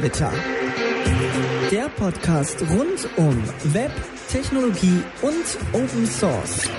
Negavitor. Der Podcast rund um Web, Technologie und Open Source.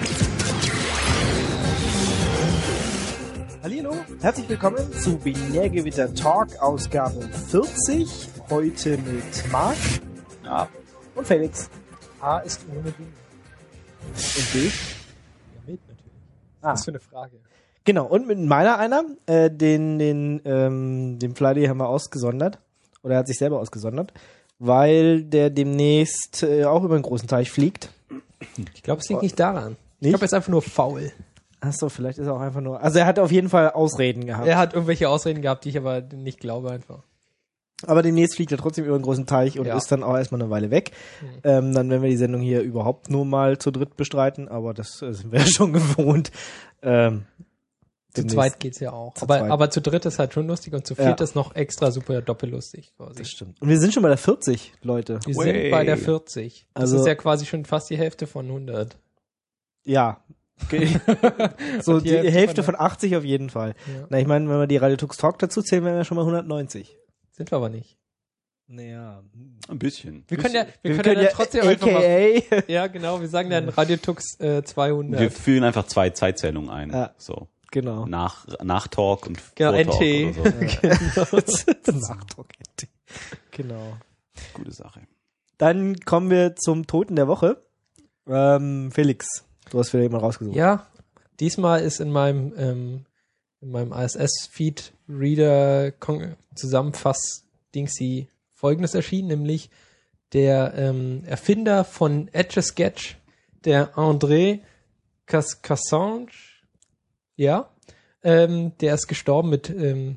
Hallo, herzlich willkommen zu Binärgewitter Talk Ausgabe 40. Heute mit Marc und Felix. A ist ohne B. Und B? Ja, mit natürlich. Was für eine Frage. Genau, und mit meiner einer, den Flyday haben wir ausgesondert. Oder er hat sich selber ausgesondert, weil der demnächst auch über einen großen Teich fliegt. Ich glaube, es liegt nicht daran. Nicht? Ich glaube, er ist einfach nur faul. Achso, vielleicht ist er auch einfach nur... Also er hat auf jeden Fall Ausreden gehabt. Er hat irgendwelche Ausreden gehabt, die ich aber nicht glaube einfach. Aber demnächst fliegt er trotzdem über einen großen Teich und Ja. ist dann auch erstmal eine Weile weg. Dann werden wir die Sendung hier überhaupt nur mal zu dritt bestreiten, aber das sind wir ja schon gewohnt. Zu Demnächst. zweit geht's ja auch. zweit. Aber zu dritt ist halt schon lustig und zu viert ist noch extra super doppellustig quasi. Das stimmt. Und wir sind schon bei der 40, Leute. Wir sind bei der 40. Das Also- ist ja quasi schon fast die Hälfte von 100. Ja. Okay. So die Die Hälfte von von 80 auf jeden Fall. Ja. Na, ich meine, wenn wir die Radio Tux Talk dazu zählen, wären wir schon mal 190. Sind wir aber nicht. Naja. Ein bisschen. Wir können ja Wir dann trotzdem einfach mal... AKA. Ja, genau. Wir sagen dann Radiotux 200. Wir führen einfach 2 Zeitzählungen ein. Ja. So. Genau. Nach Talk und Genau, vor Talk NT. oder so. Nachdruck. Genau. Gute Sache. Dann kommen wir zum Toten der Woche. Felix, du hast wieder jemanden rausgesucht. Ja, diesmal ist in meinem RSS-Feed-Reader Zusammenfass-Dingsy Folgendes erschienen, nämlich der Erfinder von Etch-a-Sketch, der André Cassange, ja, der ist gestorben mit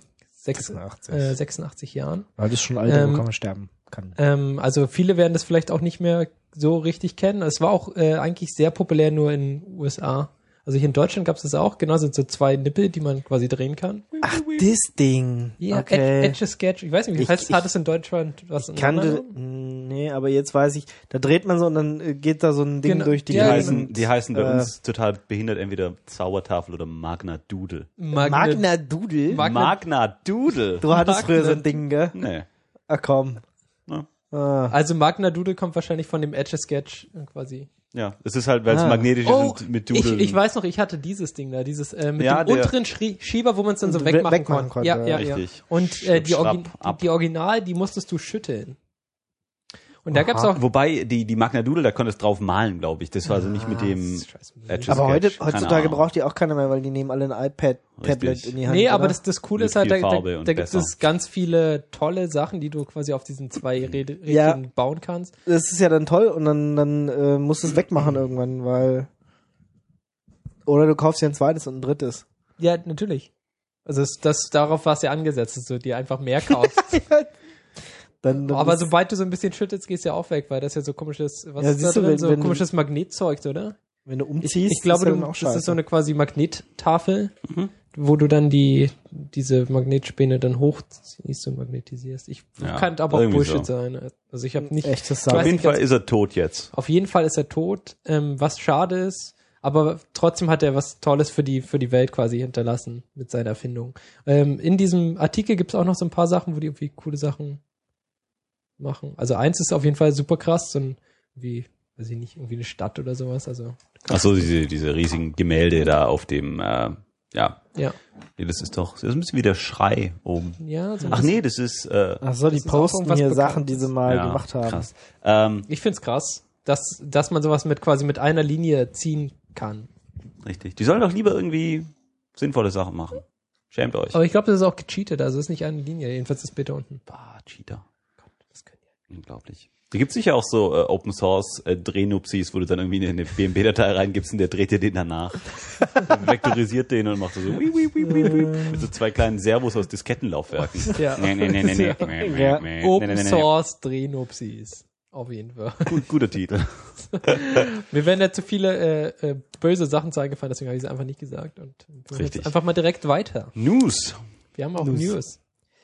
86 Jahren. Weil das ist schon alt, wo kann man sterben kann. Also viele werden das vielleicht auch nicht mehr so richtig kennen. Es war auch eigentlich sehr populär nur in den USA. Also hier in Deutschland gab es das auch. Genau, sind so 2 Nippel, die man quasi drehen kann. Ach, das Ding. Ja, okay. Etch-a-Sketch. Ich weiß nicht, wie hat es in Deutschland was in Nee, aber jetzt weiß ich, da dreht man so und dann geht da so ein Ding Genau. durch die Ja, Die heißen bei uns total behindert entweder Zaubertafel oder Magna Doodle. Magna Doodle? Magna Doodle? Du hattest Magna- früher so ein Ding, gell? Nee. Ah, komm. Ja. Also Magna Doodle kommt wahrscheinlich von dem Etch-a-Sketch quasi. Ja, es ist halt, weil es magnetisch ist und mit Doodle. ich weiß noch, ich hatte dieses Ding da, dieses mit Ja, dem der- unteren Schieber, wo man es dann so Wegmachen wegmachen konnte, konnte. Ja. Richtig. Und Schrapp, ab. die Original, die musstest du schütteln. Und da gab's auch Wobei, die Magna Doodle, da konntest du drauf malen, glaube ich. Das war also nicht mit dem Scheiße. Etch-a-Sketch. Aber Keine heutzutage Ahnung. braucht die auch keiner mehr, weil die nehmen alle ein iPad, Tablet Richtig. in die Hand. Nee, aber oder? das Coole Mit ist halt, viel da Farbe und gibt es besser. ganz viele tolle Sachen, die du quasi auf diesen 2 Rädchen Ja. bauen kannst. Das ist ja dann toll und dann musst du es wegmachen irgendwann, weil... Oder du kaufst dir ein zweites und ein drittes. Ja, natürlich. Also darauf war es ja angesetzt, dass du dir einfach mehr kaufst. Dann Aber ist- sobald du so ein bisschen schüttelst, gehst du ja auch weg, weil das ja so komisches, was Ja, ist da siehst du, drin? wenn- So wenn- komisches Magnetzeug, oder? wenn du umziehst, Ich glaube, ist dann auch das scheiße. ist so eine quasi Magnettafel, wo du dann diese Magnetspäne dann hochziehst und magnetisierst. Ja, kann aber auch irgendwie Bullshit so. sein. Also ich habe nicht. Echtes Ich Sau. weiß Auf jeden nicht Fall ganz- ist er tot jetzt. Auf jeden Fall ist er tot, was schade ist, aber trotzdem hat er was Tolles für die Welt quasi hinterlassen mit seiner Erfindung. In diesem Artikel gibt es auch noch so ein paar Sachen, wo die irgendwie coole Sachen machen. Also eins ist auf jeden Fall super krass, so ein, wie, weiß ich nicht, irgendwie eine Stadt oder sowas. Also Ach so, diese riesigen Gemälde da auf dem, ja. ja, Nee, das ist ein bisschen wie der Schrei oben. ja. So ein Ach bisschen. nee, das ist, Ach so, die Das ist auch posten irgendwas hier Bekanntes. Sachen, die sie mal ja, gemacht haben. krass. Ich find's krass, dass man sowas quasi mit einer Linie ziehen kann. Richtig. Die sollen doch lieber irgendwie sinnvolle Sachen machen. Schämt euch. Aber ich glaube, das ist auch gecheatet, also es ist nicht eine Linie, jedenfalls das Bild da unten. Bah, Cheater. Das können die. Unglaublich. Da gibt's sicher auch so Open Source Drehnupsis, wo du dann irgendwie in eine BMP-Datei reingibst und der dreht dir den danach. Dann vektorisiert den und macht so mit so 2 kleinen Servos aus Diskettenlaufwerken. Ja. Ja. Open Source Drehnupsis. Auf jeden Fall. Guter Titel. Mir werden ja zu viele böse Sachen zu eingefallen, deswegen habe ich es einfach nicht gesagt. Und wir machen Richtig. jetzt einfach mal direkt weiter. News. Wir haben auch News.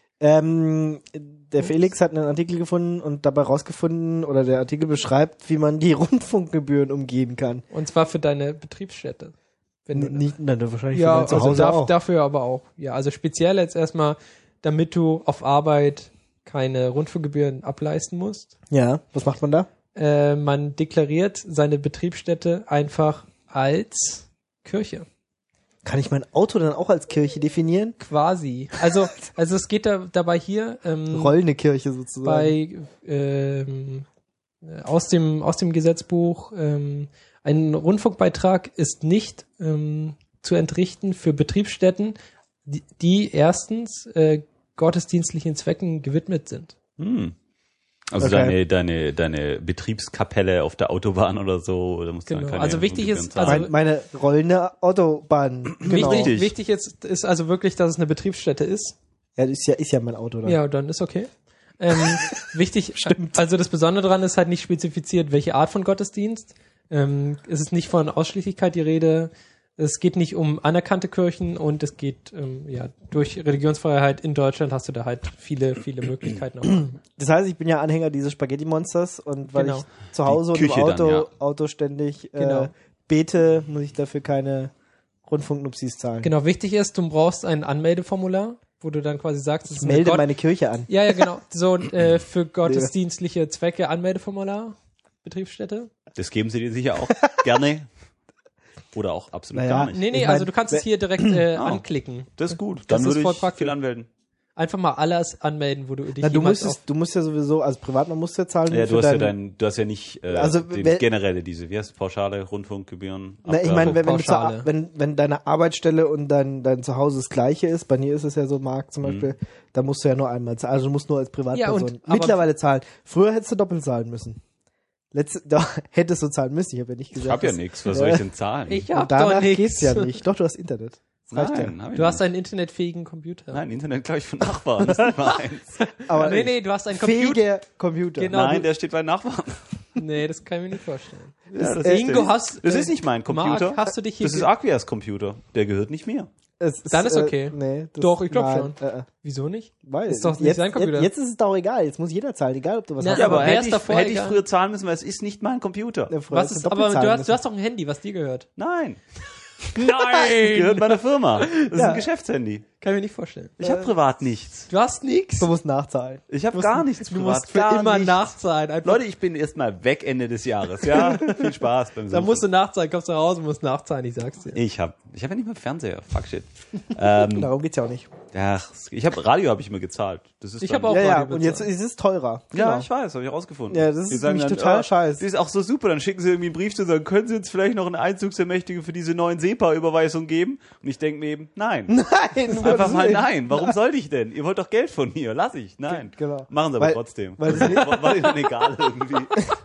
Der Felix hat einen Artikel gefunden und dabei rausgefunden, oder der Artikel beschreibt, wie man die Rundfunkgebühren umgehen kann. Und zwar für deine Betriebsstätte. Wenn du, Nicht, nein, wahrscheinlich ja, für dein also Zuhause auch. dafür aber auch. Ja, also speziell jetzt erstmal, damit du auf Arbeit keine Rundfunkgebühren ableisten musst. Ja, was macht man da? Man deklariert seine Betriebsstätte einfach als Kirche. Kann ich mein Auto dann auch als Kirche definieren? Quasi. Also es geht dabei hier Rollende Kirche sozusagen. bei aus dem Gesetzbuch ein Rundfunkbeitrag ist nicht zu entrichten für Betriebsstätten, die erstens gottesdienstlichen Zwecken gewidmet sind. Also Okay. deine Betriebskapelle auf der Autobahn oder so, da musst du Genau. dann keine Also wichtig Gebühren ist, zahlen. also Meine rollende Autobahn. Genau. Richtig. Wichtig ist also wirklich, dass es eine Betriebsstätte ist. Ja, ist ja mein Auto dann. Ja, dann ist okay. Wichtig, also das Besondere daran ist halt nicht spezifiziert, welche Art von Gottesdienst. Es ist nicht von Ausschließlichkeit die Rede. Es geht nicht um anerkannte Kirchen und es geht, durch Religionsfreiheit in Deutschland hast du da halt viele Möglichkeiten. Auch. Das heißt, ich bin ja Anhänger dieses Spaghetti-Monsters und weil Genau. ich zu Hause und im Küche dann, ja. Auto ständig Genau. bete, muss ich dafür keine Rundfunknupsis zahlen. Genau, wichtig ist, du brauchst ein Anmeldeformular, wo du dann quasi sagst, es Ich ist eine melde meine Kirche an. Ja, genau. So für gottesdienstliche Zwecke Anmeldeformular, Betriebsstätte. Das geben sie dir sicher auch gerne. Oder auch absolut Naja. gar nicht. Nee, Ich mein, also du kannst es hier direkt anklicken. Das ist gut. Das Dann ist würde voll ich praktisch. viel anmelden. Einfach mal alles anmelden, wo du dich Na, du jemals musst ja sowieso, als Privatmann musst du ja zahlen. Ja, für du hast dein- du hast ja nicht Also, den generelle, diese, wie heißt es, pauschale Rundfunkgebühren. Na, ich meine, Pauschale. wenn deine Arbeitsstelle und dein Zuhause das gleiche ist, bei mir ist es ja so, Marc zum Beispiel, da musst du ja nur einmal zahlen. Also du musst nur als Privatperson aber- mittlerweile zahlen. Früher hättest du doppelt zahlen müssen. Hättest du zahlen müssen, ich habe ja nicht gesagt. Ich hab ja dass- nichts, was soll ich denn zahlen? Ich Und hab doch danach nichts. geht's ja nicht. Doch, du hast Internet. Das reicht Nein, hab ich Du hast nicht. einen internetfähigen Computer. Nein, Internet glaube ich von Nachbarn, das ist nicht meins. ja. Aber Nee, du hast einen Computer. fähiger Computer. Genau. Nein, der steht bei Nachbarn. Nee, das kann ich mir nicht vorstellen. Ja, das Ingo, ist, hast das ist nicht mein Computer. Marc, hast du dich hier Das ist Aquias Computer. Der gehört nicht mir. Dann ist okay. Nee, Doch, ich glaub nein, schon. Wieso nicht? Weil Ist doch nicht jetzt, sein Computer. Jetzt ist es doch egal. Jetzt muss jeder zahlen, egal ob du was Na, hast. ja, aber wer ist davor hätte ich egal? früher zahlen müssen, weil es ist nicht mein Computer. Ja, früher Was hast ist, doppelt aber zahlen du müssen. hast doch ein Handy, was dir gehört. Nein, Nein! gehört meiner Firma. Das ist Ja. ein Geschäftshandy. Kann ich mir nicht vorstellen. Ich habe privat nichts. Du hast nichts. Du musst nachzahlen. Ich habe gar nichts Du privat. musst für gar immer nichts. nachzahlen. Einfach. Leute, ich bin erstmal weg Ende des Jahres. Ja, viel Spaß beim da Suchen. musst du nachzahlen, kommst du nach Hause, musst nachzahlen, ich sag's dir. Ich hab ja nicht mal Fernseher. Fuck shit. Darum geht's ja auch nicht. Ach, Radio habe ich immer gezahlt. Das ist Ich dann- hab auch Ja, ja, Radio und jetzt bezahlt. ist es teurer. Ja, Genau. ich weiß, habe ich rausgefunden. Ja, das Die ist sagen nämlich dann, total scheiße. Das ist auch so super. Dann schicken sie irgendwie einen Brief zu sagen, können Sie uns vielleicht noch eine Einzugsermächtigung für diese neuen SEPA-Überweisungen geben? Und ich denke mir eben, nein. Nein, Einfach mal nein. Warum sollte ich denn? Ihr wollt doch Geld von mir. Lass ich. Nein. Genau. Machen sie aber Weil- trotzdem. weil das War ihnen egal irgendwie.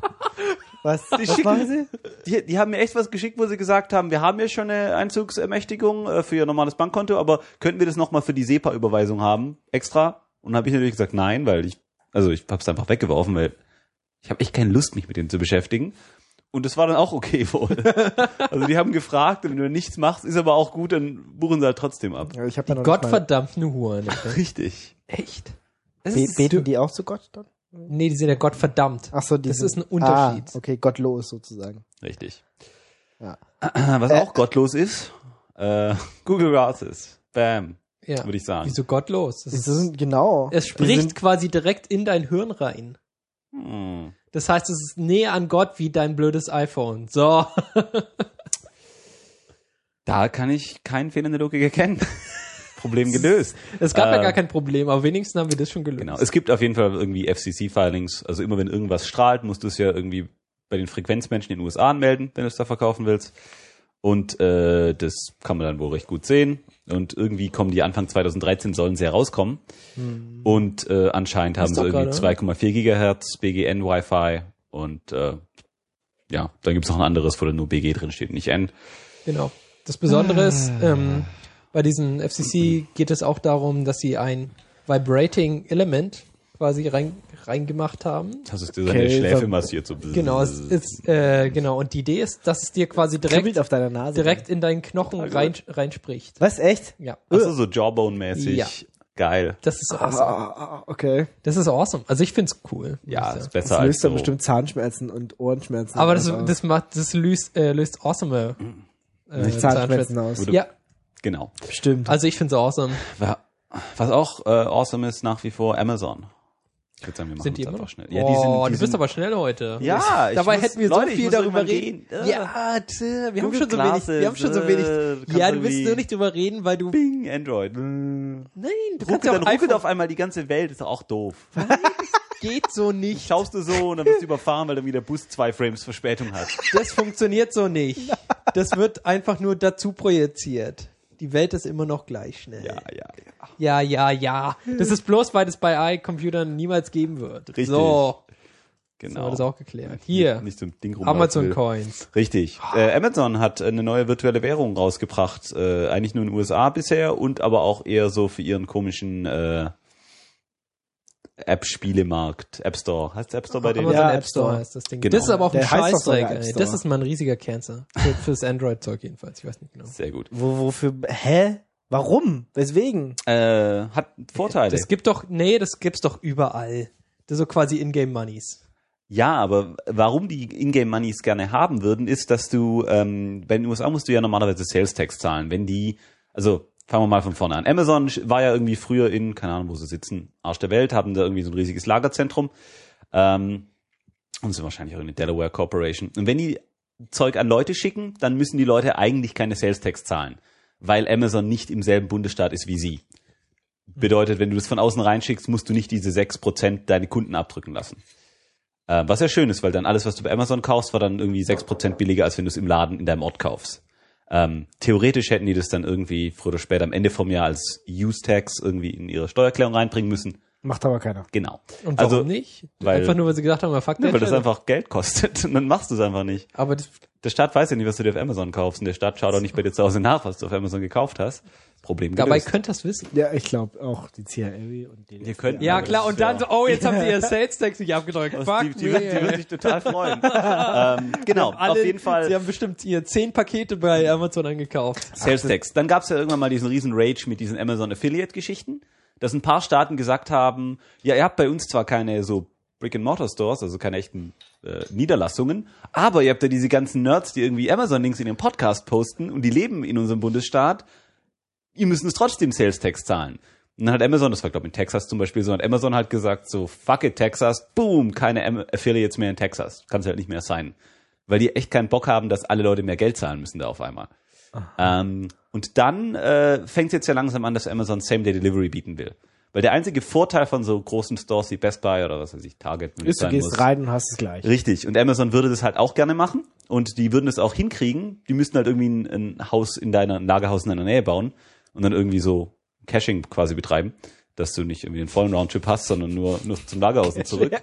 Was schicken- machen sie? Die haben mir echt was geschickt, wo sie gesagt haben, wir haben ja schon eine Einzugsermächtigung für ihr normales Bankkonto, aber könnten wir das nochmal für die SEPA-Überweisung haben? Extra? Und dann habe ich natürlich gesagt, nein, weil ich habe es einfach weggeworfen, weil ich habe echt keine Lust, mich mit denen zu beschäftigen. Und das war dann auch okay wohl. Also die haben gefragt, und wenn du nichts machst, ist aber auch gut, dann buchen sie halt trotzdem ab. Ja, ich hab da noch nicht mal- Gottverdammten Huren. Alter. Richtig. Echt? Beten die auch zu Gott dann? Nee, die sind ja Gottverdammt. Ach so, Das ist ein Unterschied. Okay, gottlos sozusagen. Richtig. Ja. Was auch gottlos ist, Google Glasses. Bam, Ja. würde ich sagen. Wieso gottlos? Das Das ist, sind, genau. es Die spricht sind- quasi direkt in dein Hirn rein. Hm. Das heißt, es ist näher an Gott wie dein blödes iPhone. So. Da kann ich keinen Fehler in der Logik erkennen. Problem gelöst. Es gab ja gar kein Problem, aber wenigstens haben wir das schon gelöst. Genau. Es gibt auf jeden Fall irgendwie FCC-Filings. Also immer wenn irgendwas strahlt, musst du es ja irgendwie bei den Frequenzmenschen in den USA anmelden, wenn du es da verkaufen willst. Und das kann man dann wohl recht gut sehen. Und irgendwie kommen die Anfang 2013, sollen sie herauskommen. Und anscheinend haben Ist sie doch irgendwie gerade, 2,4 Gigahertz BGN Wi-Fi. Und ja, dann gibt's noch ein anderes, wo dann nur BG drin steht, nicht N. Genau. Das Besondere ist, bei diesen FCC geht es auch darum, dass sie ein Vibrating Element quasi reingemacht haben. Das ist dir seine Okay, Schläfe so- massiert. So Genau, es ist, genau. Und die Idee ist, dass es dir quasi Kribbelt direkt, auf deiner Nase. direkt in deinen Knochen reinspricht. Was, echt? Ja. Achso, so Jawbone-mäßig. Ja. Geil. Das ist awesome. Okay. Das ist awesome. Also ich find's cool. muss Ja, ich ist sagen. besser Das als löst so. dann bestimmt Zahnschmerzen und Ohrenschmerzen. Aber aus. das löst awesome Zahnschmerzen aus. Wurde- Ja, Genau. Stimmt. also ich find's awesome. Was auch awesome ist nach wie vor Amazon. Ich würde sagen, wir machen Sind die uns immer einfach noch schnell. Oh, Ja, die du sind bist aber schnell heute. Ja, Dabei hätten wir so Leute, ich viel muss darüber irgendwann reden. gehen. Ja, wir haben Google schon so wenig. Wir haben schon so wenig. Glasses, Ja, du kannst willst irgendwie- nur nicht drüber reden, weil du. Bing, Android. Nein, du kannst Ruckelt, ja dann auch ruckelt iPhone. auf einmal die ganze Welt, ist doch auch doof. Geht so nicht. Schaust du so und dann bist du überfahren, weil irgendwie der Bus 2 Frames Verspätung hat. Das funktioniert so nicht. Das wird einfach nur dazu projiziert. Die Welt ist immer noch gleich schnell. Ja. Das ist bloß, weil es bei iComputern niemals geben wird. Richtig. So, Genau. haben wir das auch geklärt. Hier, Nicht so ein Ding Amazon will. Coins. Richtig. Amazon hat eine neue virtuelle Währung rausgebracht. Eigentlich nur in den USA bisher und aber auch eher so für ihren komischen App-Spielemarkt. App Store. Heißt App Store bei denen? Amazon Ja, App Store App Store. heißt das Ding. Genau. Das ist aber auch ein Der heißt doch sogar Scheißdreck, App ey. Store. Das ist mal ein riesiger Cancer. Fürs Android-Zeug jedenfalls. Ich weiß nicht genau. Sehr gut. Wofür, Warum? Weswegen? Hat Vorteile. Das gibt's doch überall. Das ist so quasi Ingame-Moneys. Ja, aber warum die Ingame-Moneys gerne haben würden, ist, dass du, bei den USA musst du ja normalerweise Sales-Tax zahlen. Wenn die, also fangen wir mal von vorne an. Amazon war ja irgendwie früher in, keine Ahnung, wo sie sitzen, Arsch der Welt, haben da irgendwie so ein riesiges Lagerzentrum und sind wahrscheinlich auch in der Delaware Corporation. Und wenn die Zeug an Leute schicken, dann müssen die Leute eigentlich keine Sales-Tax zahlen, weil Amazon nicht im selben Bundesstaat ist wie sie. Bedeutet, wenn du das von außen reinschickst, musst du nicht diese 6% deine Kunden abdrücken lassen. Was ja schön ist, weil dann alles, was du bei Amazon kaufst, war dann irgendwie 6% billiger, als wenn du es im Laden in deinem Ort kaufst. Theoretisch hätten die das dann irgendwie früher oder später am Ende vom Jahr als Use-Tax irgendwie in ihre Steuererklärung reinbringen müssen. Macht aber keiner. Genau. Und warum Also, nicht? weil- Einfach nur, weil sie gedacht haben, fuck Ja, weil das Stelle. einfach Geld kostet. Und dann machst du es einfach nicht. Aber das, Der Staat weiß ja nicht, was du dir auf Amazon kaufst. Und der Staat schaut auch nicht bei dir zu Hause nach, was du auf Amazon gekauft hast. Problem dabei gelöst. könnt ihr es wissen. Ja, ich glaube auch die CIA und die. Ihr könnt- Ja, aber klar, das und ist dann ja- so, oh, jetzt haben sie ihr Sales-Tax nicht abgedrückt. Das- Fuck die wird sich total freuen. Genau, Alle, auf jeden Fall. Sie haben bestimmt ihr 10 Pakete bei Amazon angekauft. Sales Tax. Dann gab es ja irgendwann mal diesen riesen Rage mit diesen Amazon Affiliate-Geschichten, dass ein paar Staaten gesagt haben, ja, ihr habt bei uns zwar keine so Brick-and-Mortar-Stores, also keine echten Niederlassungen, aber ihr habt ja diese ganzen Nerds, die irgendwie Amazon-Links in ihrem Podcast posten und die leben in unserem Bundesstaat, ihr müsst uns trotzdem Sales Tax zahlen. Und dann hat Amazon, das war glaube ich in Texas zum Beispiel so, hat Amazon halt gesagt so, fuck it Texas, boom, keine Affiliates mehr in Texas. Kann's halt nicht mehr sein. Weil die echt keinen Bock haben, dass alle Leute mehr Geld zahlen müssen da auf einmal. Und dann fängt es jetzt ja langsam an, dass Amazon Same-Day-Delivery bieten will. Weil der einzige Vorteil von so großen Stores wie Best Buy oder was weiß ich, Target, wenn es Ist, du sein gehst muss. rein und hast es gleich. Richtig. Und Amazon würde das halt auch gerne machen. Und die würden es auch hinkriegen. Die müssten halt irgendwie ein Haus ein Lagerhaus in deiner Nähe bauen und dann irgendwie so Caching quasi betreiben, dass du nicht irgendwie einen vollen Roundtrip hast, sondern nur zum Lagerhaus und zurück.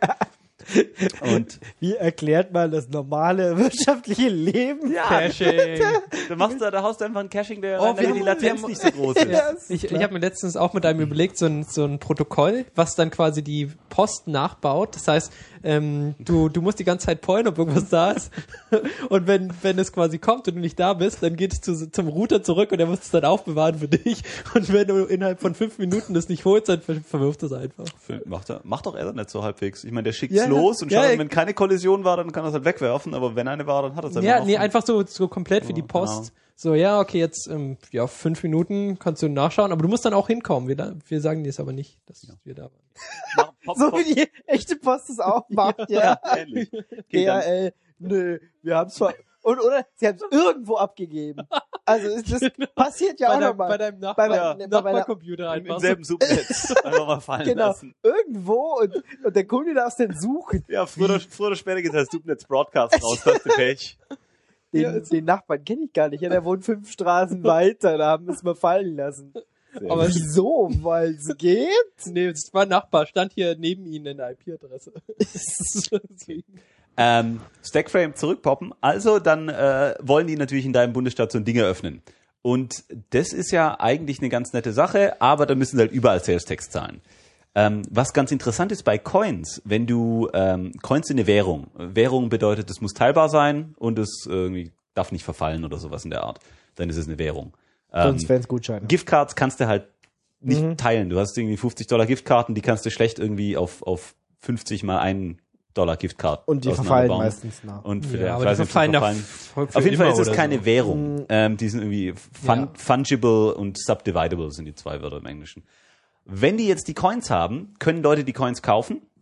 Und Wie erklärt man das normale wirtschaftliche Leben? Caching. da haust du einfach ein Caching, der Oh, die Latenz nicht so groß ist. Ich habe mir letztens auch mit einem überlegt, so ein Protokoll, was dann quasi die Post nachbaut. Das heißt, du musst die ganze Zeit pointen, ob irgendwas da ist. Und wenn es quasi kommt und du nicht da bist, dann geht es zum Router zurück und der muss es dann aufbewahren für dich. Und wenn du innerhalb von 5 Minuten das nicht holst, dann verwirft es einfach. Macht doch Ethernet so halbwegs. Ich meine, der schickt's Ja, los und ja, schaut, ja. wenn keine Kollision war, dann kann er es halt wegwerfen, aber wenn eine war, dann hat er es einfach Ja, noch. nee, einfach so komplett für die genau. Post. So, ja, okay, jetzt 5 Minuten kannst du nachschauen, aber du musst dann auch hinkommen. Wir sagen dir es aber nicht, dass wir da waren. So wie die echte Post es auch macht, ja. Ähnlich. Okay, dann, DHL, nö, wir haben es oder sie haben es irgendwo abgegeben. Also das passiert ja auch nochmal. Bei deinem Bei Nachbarcomputer Im einfach. selben Subnetz einfach mal fallen Genau, lassen. irgendwo und der Kunde darf es dann suchen. Ja, früher oder später geht das Subnetz Broadcast raus, das ist der Pech. Den Nachbarn kenne ich gar nicht. Ja, der wohnt 5 Straßen weiter, da haben wir es mal fallen lassen. Aber Wieso? Weil es geht? nee, es war ein Nachbar, stand hier neben ihnen in der IP-Adresse. Stackframe zurückpoppen. Also dann wollen die natürlich in deinem Bundesstaat so ein Ding eröffnen. Und das ist ja eigentlich eine ganz nette Sache, aber da müssen sie halt überall Sales Tax zahlen. Was ganz interessant ist bei Coins, wenn du Coins sind eine Währung. Währung bedeutet, es muss teilbar sein und es irgendwie darf nicht verfallen oder sowas in der Art. Dann ist es eine Währung. Sonst wären es Gutscheine. Giftcards kannst du halt nicht teilen. Du hast irgendwie $50 Giftkarten, die kannst du schlecht irgendwie auf 50 mal $1 Giftcard Und die verfallen auseinanderbauen. meistens nach. Und für Ja, aber weiß die nicht, verfallen ob sie nach Auf jeden Fall ist es oder keine so. Währung. Die sind irgendwie fungible und subdividable sind die 2 Wörter im Englischen. Wenn die jetzt die Coins haben, können Leute die Coins kaufen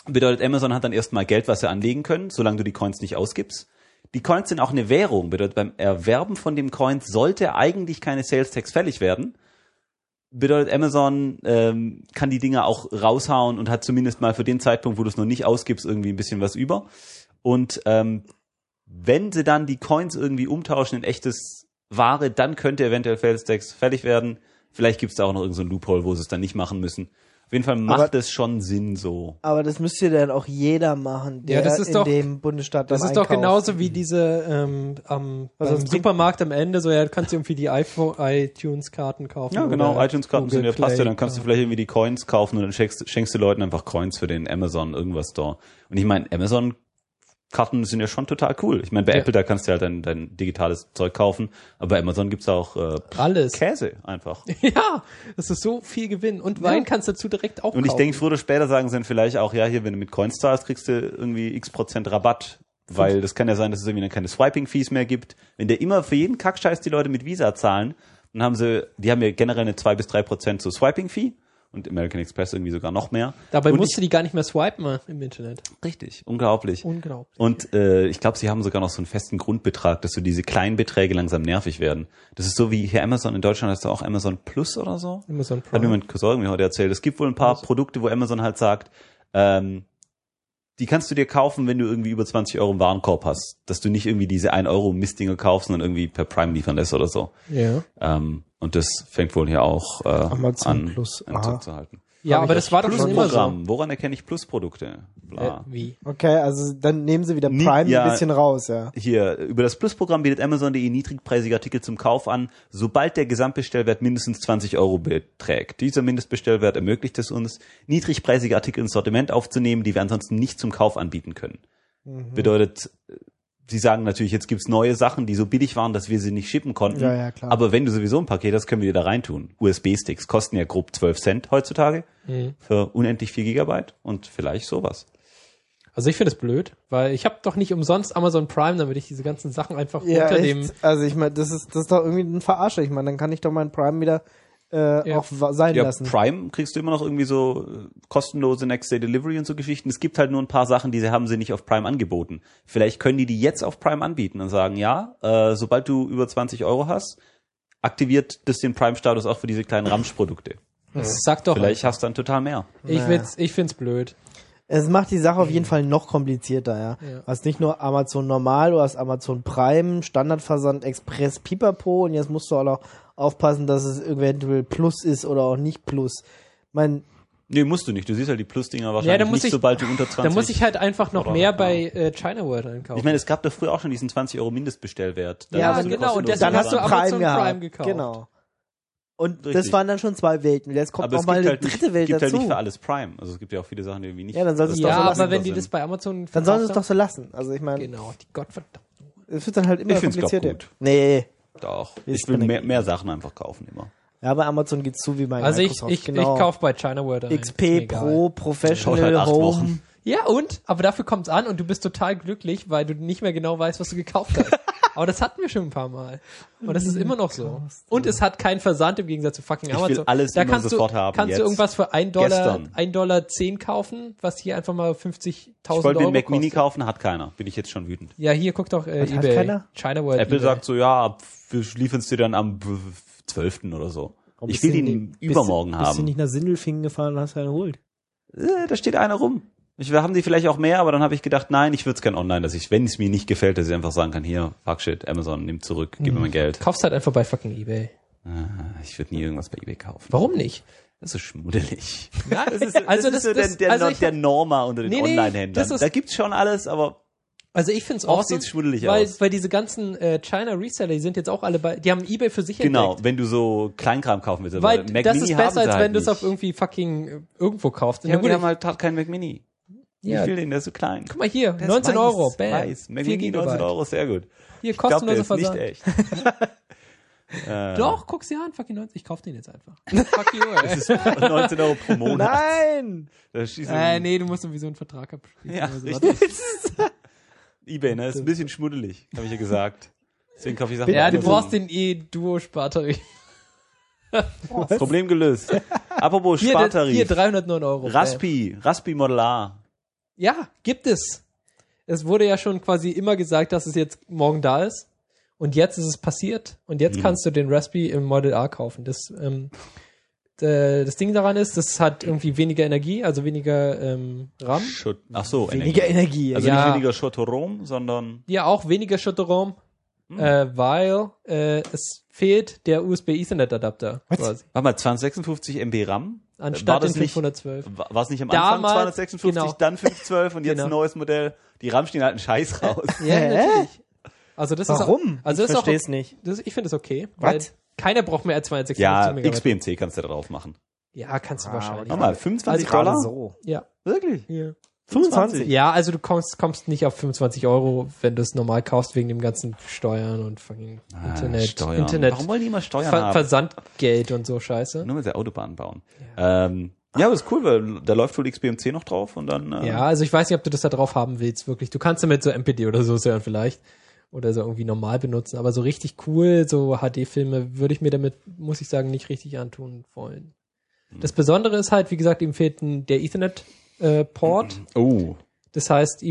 Bedeutet, Amazon hat dann erstmal Geld, was sie anlegen können, solange du die Coins nicht ausgibst. Die Coins sind auch eine Währung. Bedeutet, beim Erwerben von dem Coins sollte eigentlich keine Sales Tax fällig werden. Bedeutet, Amazon kann die Dinger auch raushauen und hat zumindest mal für den Zeitpunkt, wo du es noch nicht ausgibst, irgendwie ein bisschen was über. Und wenn sie dann die Coins irgendwie umtauschen in echtes Ware, dann könnte eventuell Sales Tax fällig werden. Vielleicht gibt es da auch noch irgendein Loophole, wo sie es dann nicht machen müssen. Auf jeden Fall macht es schon Sinn so. Aber das müsste dann auch jeder machen, der das ist in doch, dem Bundesstaat dann Das ist doch einkauft. genauso wie diese beim Supermarkt am Ende, so ja, kannst du irgendwie die iTunes-Karten kaufen. Ja, genau, oder iTunes-Karten sind ja Google passt ja, Play dann kannst du Karten. vielleicht irgendwie die Coins kaufen und dann schenkst du Leuten einfach Coins für den Amazon irgendwas Store. Und ich meine, Amazon-Karten sind ja schon total cool. Ich meine, bei Apple, da kannst du halt dein digitales Zeug kaufen, aber bei Amazon gibt's auch Alles. Käse einfach. Ja, das ist so viel Gewinn. Und Wein kannst du dazu direkt auch Und ich kaufen. denke, früher oder später sagen sie dann vielleicht auch, ja, hier, wenn du mit Coins zahlst, kriegst du irgendwie x% Rabatt. Weil das kann ja sein, dass es irgendwie dann keine Swiping-Fees mehr gibt. Wenn der immer für jeden Kackscheiß die Leute mit Visa zahlen, dann haben die haben ja generell eine 2-3% so Swiping-Fee. Und American Express irgendwie sogar noch mehr. Dabei und musst du die gar nicht mehr swipen im Internet. Richtig, unglaublich. Unglaublich. Und ich glaube, sie haben sogar noch so einen festen Grundbetrag, dass so diese kleinen Beträge langsam nervig werden. Das ist so wie hier Amazon in Deutschland, hast du auch Amazon Plus oder so? Amazon Hat mir Prime. mein Cousin irgendwie heute erzählt. Es gibt wohl ein paar Produkte, wo Amazon halt sagt, die kannst du dir kaufen, wenn du irgendwie über 20 Euro im Warenkorb hast. Dass du nicht irgendwie diese 1 Euro Mistdinger kaufst, sondern irgendwie per Prime liefern lässt oder so. Ja. Und das fängt wohl hier auch Amazon an, Plus. an Aha. zu halten. Ja, aber das war doch schon immer so. Plusprogramm. Woran erkenne ich Plusprodukte? Bla. Wie? Okay, also dann nehmen sie wieder Prime ja. ein bisschen raus, ja. Hier, über das Plusprogramm bietet Amazon.de niedrigpreisige Artikel zum Kauf an, sobald der Gesamtbestellwert mindestens 20 Euro beträgt. Dieser Mindestbestellwert ermöglicht es uns, niedrigpreisige Artikel ins Sortiment aufzunehmen, die wir ansonsten nicht zum Kauf anbieten können. Bedeutet, sie sagen natürlich, jetzt gibt's neue Sachen, die so billig waren, dass wir sie nicht shippen konnten. Ja, ja, klar. Aber wenn du sowieso ein Paket hast, können wir dir da reintun. USB-Sticks kosten ja grob 12 Cent heutzutage für unendlich 4 Gigabyte und vielleicht sowas. Also ich finde es blöd, weil ich habe doch nicht umsonst Amazon Prime, damit ich diese ganzen Sachen einfach Ja, unter echt? dem... Also ich meine, das ist doch irgendwie ein Verarsche. Ich meine, dann kann ich doch meinen Prime wieder auch sein Ja, lassen. Prime kriegst du immer noch irgendwie so kostenlose Next-Day-Delivery und so Geschichten. Es gibt halt nur ein paar Sachen, die haben sie nicht auf Prime angeboten. Vielleicht können die jetzt auf Prime anbieten und sagen, ja, sobald du über 20 Euro hast, aktiviert das den Prime-Status auch für diese kleinen Ramsch-Produkte. Sag doch, Vielleicht hast du dann total mehr. ich find's blöd. Es macht die Sache auf jeden Fall noch komplizierter, ja. Du hast nicht nur Amazon normal, du hast Amazon Prime, Standardversand, Express, Pipapo und jetzt musst du auch noch aufpassen, dass es eventuell Plus ist oder auch nicht Plus. Nee, musst du nicht. Du siehst halt die Plus-Dinger Ja, wahrscheinlich dann muss nicht, sobald du unter 20... Da muss ich halt einfach noch oder- mehr bei China World einkaufen. Ich meine, es gab doch früher auch schon diesen 20 Euro Mindestbestellwert. Da Ja, hast du genau, und kostenlose deswegen dann hast hast du du Sachen. Amazon Prime Prime gehabt. gekauft. Genau. Und das Richtig. waren dann schon 2 Welten. Und jetzt kommt Aber noch es mal gibt eine halt nicht, dritte Welt gibt dazu. halt nicht für alles Prime. Also es gibt ja auch viele Sachen, die irgendwie nicht... Ja, dann soll es doch Ja, so aber lassen. wenn die das bei Amazon Dann sollen sie es verkauft doch so lassen. Also ich meine, Genau, die Gottverdammt. es wird dann halt immer Ich find's komplizierter. glaub gut. Nee. Doch. Ist Ich will mir mehr Sachen einfach kaufen immer. Ja, bei Amazon geht's zu wie bei Also Microsoft. ich genau. kaufe bei China World ein. Ist mir XP, egal. Pro, Dauert Professional, halt 8 Home. Wochen. Ja, aber dafür kommt's an und du bist total glücklich, weil du nicht mehr genau weißt, was du gekauft hast. Aber das hatten wir schon ein paar Mal. Und das ist immer noch so. Und es hat keinen Versand im Gegensatz zu fucking will Amazon. alles da immer kannst sofort du, haben, Kannst jetzt. du irgendwas für Gestern. $1.10 kaufen, was hier einfach mal 50.000 Ich wollte mir Euro einen Mac Mini kostet? kaufen, hat keiner. Bin ich jetzt schon wütend. Ja, hier guck doch hat eBay. keiner? China World. Apple eBay. sagt so, ja, wir liefern es dir dann am 12. oder so. Ich will ihn übermorgen Bist du haben. nicht nach Sindelfingen gefahren und hast einen geholt? Da steht einer rum. Wir haben die vielleicht auch mehr, aber dann habe ich gedacht, nein, ich würde es gerne online, dass ich, wenn es mir nicht gefällt, dass ich einfach sagen kann, hier, fuck shit, Amazon, nimm zurück, gib mir mein Geld. Kaufst halt einfach bei fucking eBay. Ich würde nie irgendwas bei eBay kaufen. Warum nicht? Das ist schmuddelig. Ja, Das ist so der Norma unter den Nee, Online-Händlern. das ist- Da gibt's schon alles, aber Also ich find's Auch awesome, sieht's schmuddelig weil, aus. weil diese ganzen China Reseller, die sind jetzt auch alle bei, die haben eBay für sich genau, entdeckt. wenn du so Kleinkram kaufen willst. Weil aber Mac das Mini ist haben besser, sie als halt wenn du es nicht. auf irgendwie fucking irgendwo kaufst. Ja, Na gut, die gut, haben halt keinen Mac Mini. ja, Ich will den, der ist so klein. guck mal hier, Der ist 19 weiß, Euro, bam, Weiß. Mac 4 Mini, Gigabyte. 19 Euro, sehr gut. Hier, Ich glaube, der kostenloser ist nicht Versand. echt. Doch, guck sie an, fucking 90, ich kauf den jetzt einfach. Fuck you, ey. Das ist 19 Euro pro Monat. Nein! Da schießt Nee, du musst sowieso einen Vertrag abschließen. Ja, Also, richtig. eBay, ne? Ist ein bisschen schmuddelig, habe ich ja gesagt. Deswegen kaufe ich Sachen. Ja, bei du Amazon. brauchst den E-Duo-Spartarif. Problem gelöst. Apropos Hier Spartarif. 309 Euro. Raspi Model A. Ja, gibt es. Es wurde ja schon quasi immer gesagt, dass es jetzt morgen da ist. Und jetzt ist es passiert. Und jetzt kannst du den Raspberry im Model A kaufen. Das Ding daran ist, das hat irgendwie weniger Energie, also weniger RAM. Weniger Energie. Also nicht weniger Schotorom, sondern... Ja, auch weniger Schotorom, weil es fehlt der USB-Ethernet-Adapter quasi. Warte mal, 256 MB RAM? Anstatt den 512. War es nicht am Anfang Damals, 256, genau. dann 512 und jetzt ein neues Modell? Die RAM stehen halt einen Scheiß raus. Ja, natürlich. Also das Warum? Ist, also ich verstehe es nicht. Ich finde es okay. Weil keiner braucht mehr als 256 Ja, Megabyte. XBMC kannst du da drauf machen. Ja, kannst du wahrscheinlich. Nochmal, 25 Gerade Dollar? so. Ja. Wirklich? Ja. 25? Ja, also du kommst nicht auf 25 €, wenn du es normal kaufst, wegen dem ganzen Steuern und fucking Steuern. Internet. Warum wollen die immer Steuern haben? Versandgeld und so Scheiße. Nur mit der Autobahn bauen. Ja, aber ist cool, weil da läuft wohl XBMC noch drauf und dann... Ja, also ich weiß nicht, ob du das da drauf haben willst, wirklich. Du kannst damit so MPD oder so hören vielleicht. Oder so irgendwie normal benutzen. Aber so richtig cool, so HD-Filme würde ich mir damit, muss ich sagen, nicht richtig antun wollen. Das Besondere ist halt, wie gesagt, ihm fehlt der Ethernet-Port. Das heißt,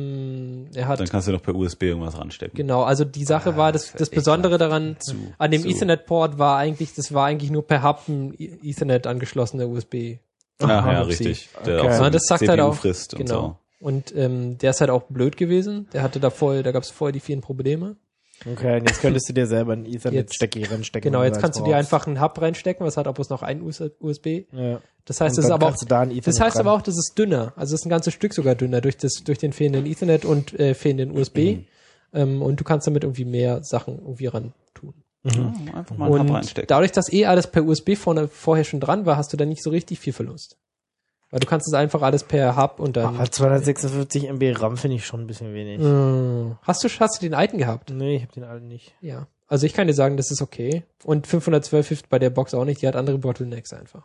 er hat... Dann kannst du noch per USB irgendwas ranstecken. Genau, also die Sache war, das Besondere daran, an dem Ethernet-Port war eigentlich nur per Hub ein Ethernet angeschlossene USB. Ja, richtig. Der auch so das sagt halt auch, frisst und so. Und der ist halt auch blöd gewesen. Da gab es vorher die vielen Probleme. Okay, und jetzt könntest du dir selber einen Ethernet-Stecker reinstecken. Genau, jetzt kannst du dir einfach einen Hub reinstecken, was hat auch bloß noch ein USB. Ja. Das heißt, das heißt aber auch, das ist dünner. Also es ist ein ganzes Stück sogar dünner durch den fehlenden Ethernet und fehlenden USB. Und du kannst damit irgendwie mehr Sachen irgendwie ran tun. Einfach mal einen Hub reinstecken. Dadurch, dass alles per USB vorher schon dran war, hast du da nicht so richtig viel Verlust. Weil du kannst es einfach alles per Hub und dann... Aber 256 MB RAM finde ich schon ein bisschen wenig. Hast du den alten gehabt? Nee, ich habe den alten nicht. Ja. Also ich kann dir sagen, das ist okay. Und 512 hilft bei der Box auch nicht. Die hat andere Bottlenecks einfach.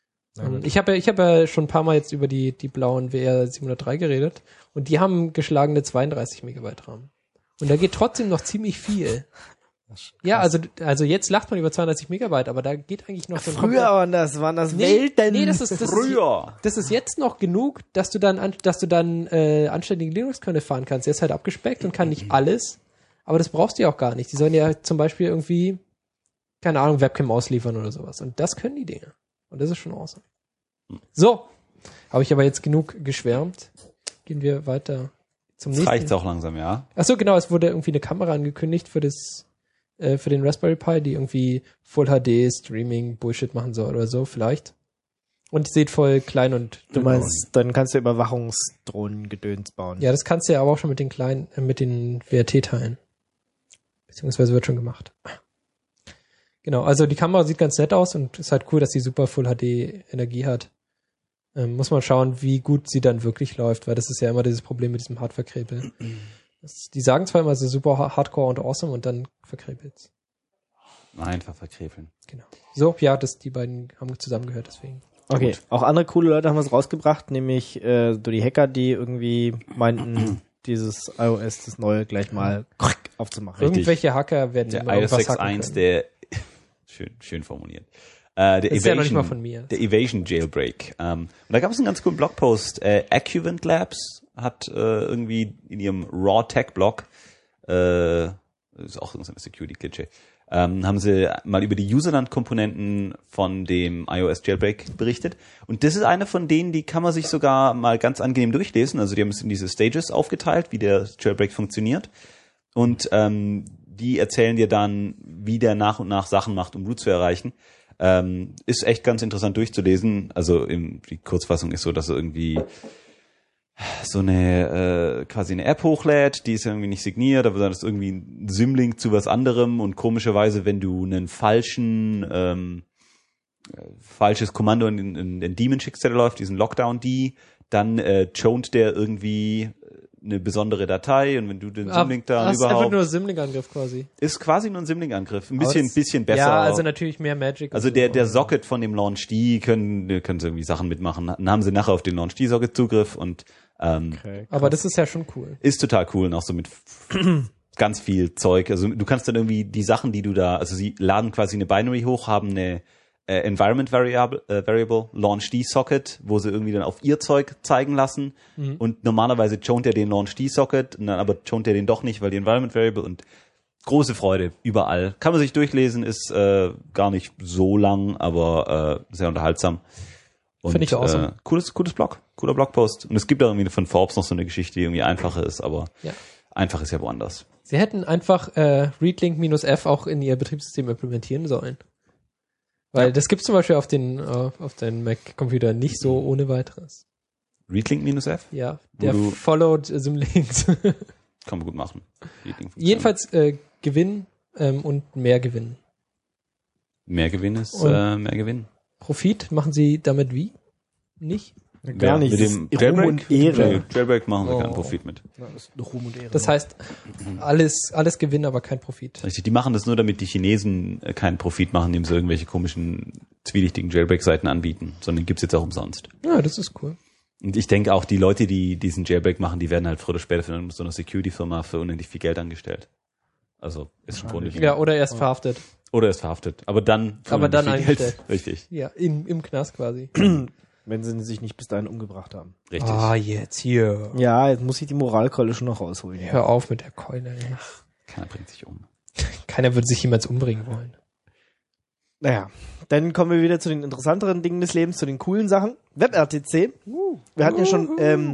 Ich habe ja schon ein paar Mal jetzt über die blauen WR 703 geredet. Und die haben geschlagene 32 Megabyte RAM. Und da geht trotzdem noch ziemlich viel. Ja, also jetzt lacht man über 32 Megabyte, aber da geht eigentlich noch so ein Früher waren das Welten. Nee, das ist jetzt noch genug, dass du dann anständige Linux-Kernel fahren kannst. Der ist halt abgespeckt und kann nicht alles, aber das brauchst du ja auch gar nicht. Die sollen ja zum Beispiel irgendwie, keine Ahnung, Webcam ausliefern oder sowas. Und das können die Dinge. Und das ist schon awesome. So, habe ich aber jetzt genug geschwärmt. Gehen wir weiter zum nächsten. Das reicht auch langsam, ja. Achso, genau, es wurde irgendwie eine Kamera angekündigt für den Raspberry Pi, die irgendwie Full HD Streaming Bullshit machen soll oder so, vielleicht. Und die sieht voll klein und Du meinst, dann kannst du Überwachungsdrohnen-Gedöns bauen. Ja, das kannst du ja aber auch schon mit den kleinen, mit den WRT-Teilen. Beziehungsweise wird schon gemacht. Genau, also die Kamera sieht ganz nett aus und ist halt cool, dass sie super Full HD Energie hat. Muss man schauen, wie gut sie dann wirklich läuft, weil das ist ja immer dieses Problem mit diesem Hardware-Krepel. Die sagen zwar immer so super hardcore und awesome und dann verkrepelt's. Einfach verkrepeln. Genau. So, ja, die beiden haben zusammengehört, deswegen. Okay, auch andere coole Leute haben was rausgebracht, nämlich die Hacker, die irgendwie meinten, dieses iOS, das neue, gleich mal aufzumachen. Irgendwelche Hacker werden der immer irgendwas hacken iOS 6.1, können. der schön formuliert. Der ist ja noch nicht mal von mir. Der Evasion Jailbreak. Und da gab es einen ganz coolen Blogpost. Accuvant Labs hat irgendwie in ihrem Raw Tech Blog, ist auch so eine Security-Klitsche, haben sie mal über die Userland-Komponenten von dem iOS Jailbreak berichtet. Und das ist eine von denen, die kann man sich sogar mal ganz angenehm durchlesen. Also die haben es in diese Stages aufgeteilt, wie der Jailbreak funktioniert. Und die erzählen dir dann, wie der nach und nach Sachen macht, um Root zu erreichen. Ist echt ganz interessant durchzulesen. Also die Kurzfassung ist so, dass er irgendwie so eine quasi eine App hochlädt, die ist irgendwie nicht signiert, aber dann ist irgendwie ein Symlink zu was anderem und komischerweise, wenn du einen falsches Kommando in den Daemon schickst, der da läuft, diesen Lockdown-D, dann chont der irgendwie eine besondere Datei und wenn du den Symlink da ist einfach nur ein Symlink-Angriff quasi. Ist quasi nur ein Symlink-Angriff. Ein bisschen besser. Ja, also natürlich mehr Magic. Also der Socket von dem Launch-D können sie irgendwie Sachen mitmachen. Dann haben sie nachher auf den Launch-D-Socket Zugriff und aber das ist ja schon cool. Ist total cool und auch so mit ganz viel Zeug. Also du kannst dann irgendwie die Sachen, die du da, also sie laden quasi eine Binary hoch, haben eine Environment Variable, Launch D-Socket, wo sie irgendwie dann auf ihr Zeug zeigen lassen. Und normalerweise chont er den Launch D-Socket, und dann aber chont er den doch nicht, weil die Environment Variable und große Freude, überall. Kann man sich durchlesen, ist gar nicht so lang, aber sehr unterhaltsam. Finde ich awesome. Cooles Blog, cooler Blogpost. Und es gibt auch irgendwie von Forbes noch so eine Geschichte, die irgendwie einfacher ist, aber einfach ist ja woanders. Sie hätten einfach Readlink-F auch in ihr Betriebssystem implementieren sollen. Weil das gibt's zum Beispiel auf den Mac-Computer nicht so ohne weiteres. Readlink-F? Ja, der followed Symlinks. Kann man gut machen. Jedenfalls Gewinn und mehr Gewinn. Mehr Gewinn ist mehr Gewinn. Profit machen Sie damit wie? Nicht? Gar nicht. Mit dem Ruhm und Ehre. Jailbreak machen wir keinen Profit mit. Das ist Ruhm und Ehre. Das heißt, alles Gewinn, aber kein Profit. Richtig, die machen das nur, damit die Chinesen keinen Profit machen, indem sie irgendwelche komischen, zwielichtigen Jailbreak-Seiten anbieten, sondern gibt's jetzt auch umsonst. Ja, das ist cool. Und ich denke auch, die Leute, die diesen Jailbreak machen, die werden halt früher oder später von so einer Security-Firma für unendlich viel Geld angestellt. Also ist im Grunde Ja, oder erst verhaftet. Oder ist verhaftet. Aber dann eingestellt. Richtig. Ja, im Knast quasi. Wenn sie sich nicht bis dahin umgebracht haben. Richtig. Jetzt hier. Ja, jetzt muss ich die Moralkeule schon noch rausholen. Ja. Hör auf mit der Keule. Ey. Keiner bringt sich um. Keiner würde sich jemals umbringen wollen. Naja, dann kommen wir wieder zu den interessanteren Dingen des Lebens, zu den coolen Sachen. WebRTC. Wir hatten ja schon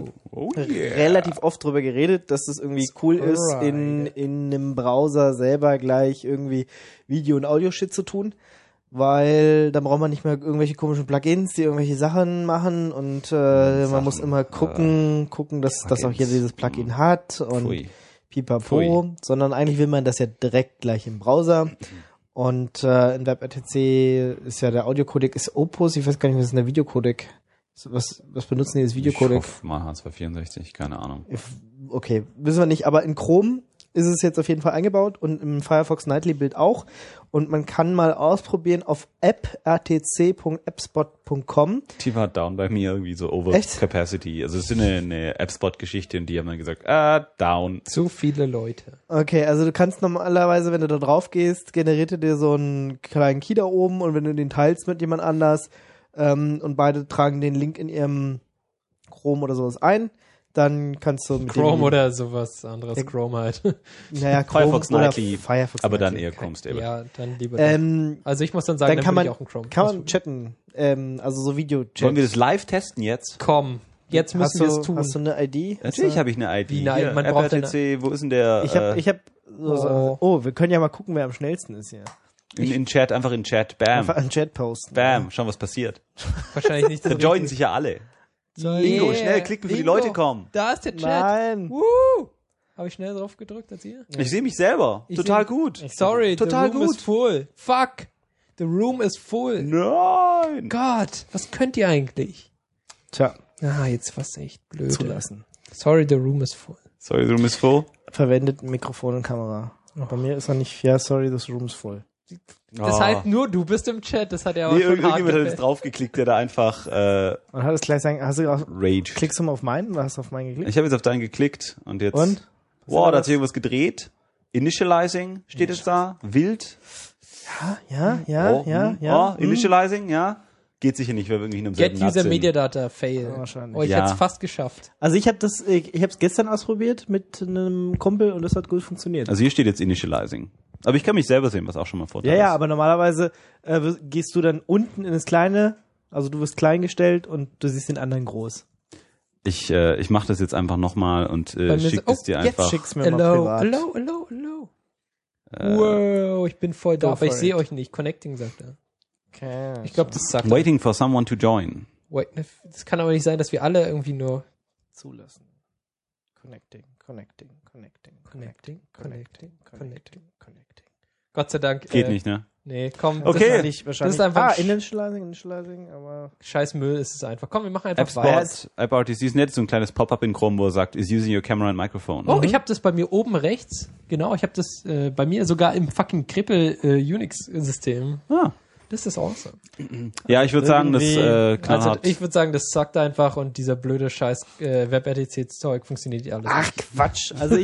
relativ oft drüber geredet, dass das irgendwie cool ist, in einem Browser selber gleich irgendwie Video- und Audio-Shit zu tun. Weil dann braucht man nicht mehr irgendwelche komischen Plugins, die irgendwelche Sachen machen und man muss immer gucken, dass auch hier dieses Plugin hat und pipapo, sondern eigentlich will man das ja direkt gleich im Browser. Und in WebRTC ist ja der Audio-Codec ist Opus, ich weiß gar nicht, was ist denn der Videocodec? Was benutzen die das Videocodec? Ich hoffe mal H264, keine Ahnung. Okay, wissen wir nicht, aber in Chrome ist es jetzt auf jeden Fall eingebaut und im Firefox Nightly Build auch. Und man kann mal ausprobieren auf apprtc.appspot.com. Die war down bei mir irgendwie so Overcapacity. Also es ist eine AppSpot-Geschichte und die haben dann gesagt, down. Zu viele Leute. Okay, also du kannst normalerweise, wenn du da drauf gehst, generiert er dir so einen kleinen Key da oben und wenn du den teilst mit jemand anders und beide tragen den Link in ihrem Chrome oder sowas ein, dann kannst du mit Chrome oder sowas anderes, Chrome halt. Naja, Chrome Firefox Nightly, Firefox aber Nightly. dann eher Chrome Stable. Ja, dann lieber. Also ich muss dann sagen, dann kann man, ich auch einen Chrome. kann man chatten, also so Video-Chat. Wollen wir das live testen jetzt? Komm, jetzt müssen wir es tun. Hast du eine ID? Natürlich habe ich eine ID. Wie eine ID? Man braucht AppRTC, wo ist denn der? Ich hab wir können ja mal gucken, wer am schnellsten ist hier. In Chat, einfach in Chat, bam. Einfach einen Chat posten. Bam, schauen, was passiert. Wahrscheinlich nicht. Da joinen sich ja alle. Ingo, schnell klicken, bevor die Leute kommen. Da ist der Chat. Nein. Habe ich schnell drauf gedrückt als ihr? Ich sehe mich selber. Total gut. Sorry, total the room is full. Fuck. The room is full. Nein. Gott, was könnt ihr eigentlich? Tja. Jetzt was echt blöd. Zulassen. Sorry, the room is full. Sorry, the room is full. Verwendet Mikrofon und Kamera. Bei mir ist er nicht, sorry, this room is full. Das heißt nur, du bist im Chat, das hat ja auch schon irgendjemand hat jetzt draufgeklickt, der da einfach und hat es gleich sagen, hast du auch Rage. Klickst du mal auf meinen oder hast du auf meinen geklickt? Ich habe jetzt auf deinen geklickt und jetzt wow, da hat sich irgendwas gedreht. Initializing steht jetzt da, wild. Ja. Initializing, ja. Geht sicher nicht, weil wir irgendwie in einem Get selben User sind. Metadata fail. Wahrscheinlich. Ich hätte es fast geschafft. Also ich habe es gestern ausprobiert mit einem Kumpel und das hat gut funktioniert. Also hier steht jetzt Initializing. Aber ich kann mich selber sehen, was auch schon mal Vorteil ist. Ja, aber normalerweise gehst du dann unten in das Kleine, also du wirst klein gestellt und du siehst den anderen groß. Ich mache das jetzt einfach nochmal und schick es dir einfach. Schick's mir mal privat. Hello. Wow, ich bin voll da, aber ich sehe euch nicht. Connecting, sagt er. Okay. Ich glaube, das sagt Waiting for someone to join. Wait, das kann aber nicht sein, dass wir alle irgendwie nur zulassen. Connecting. Gott sei Dank. Geht nicht, ne? Nee, komm. Okay. Das ist einfach Initializing, aber scheiß Müll ist es einfach. Komm, wir machen einfach weiter. AppRTC ist nett, so ein kleines Pop-up in Chrome, wo er sagt, is using your camera and microphone. Oh, ich habe das bei mir oben rechts. Genau, ich habe das bei mir sogar im fucking Krippel Unix-System. Das ist awesome. Ja, ich würde sagen, das also ich würde sagen, das sagt einfach und dieser blöde Scheiß WebRTC-Zeug funktioniert alles. Ach Quatsch. Also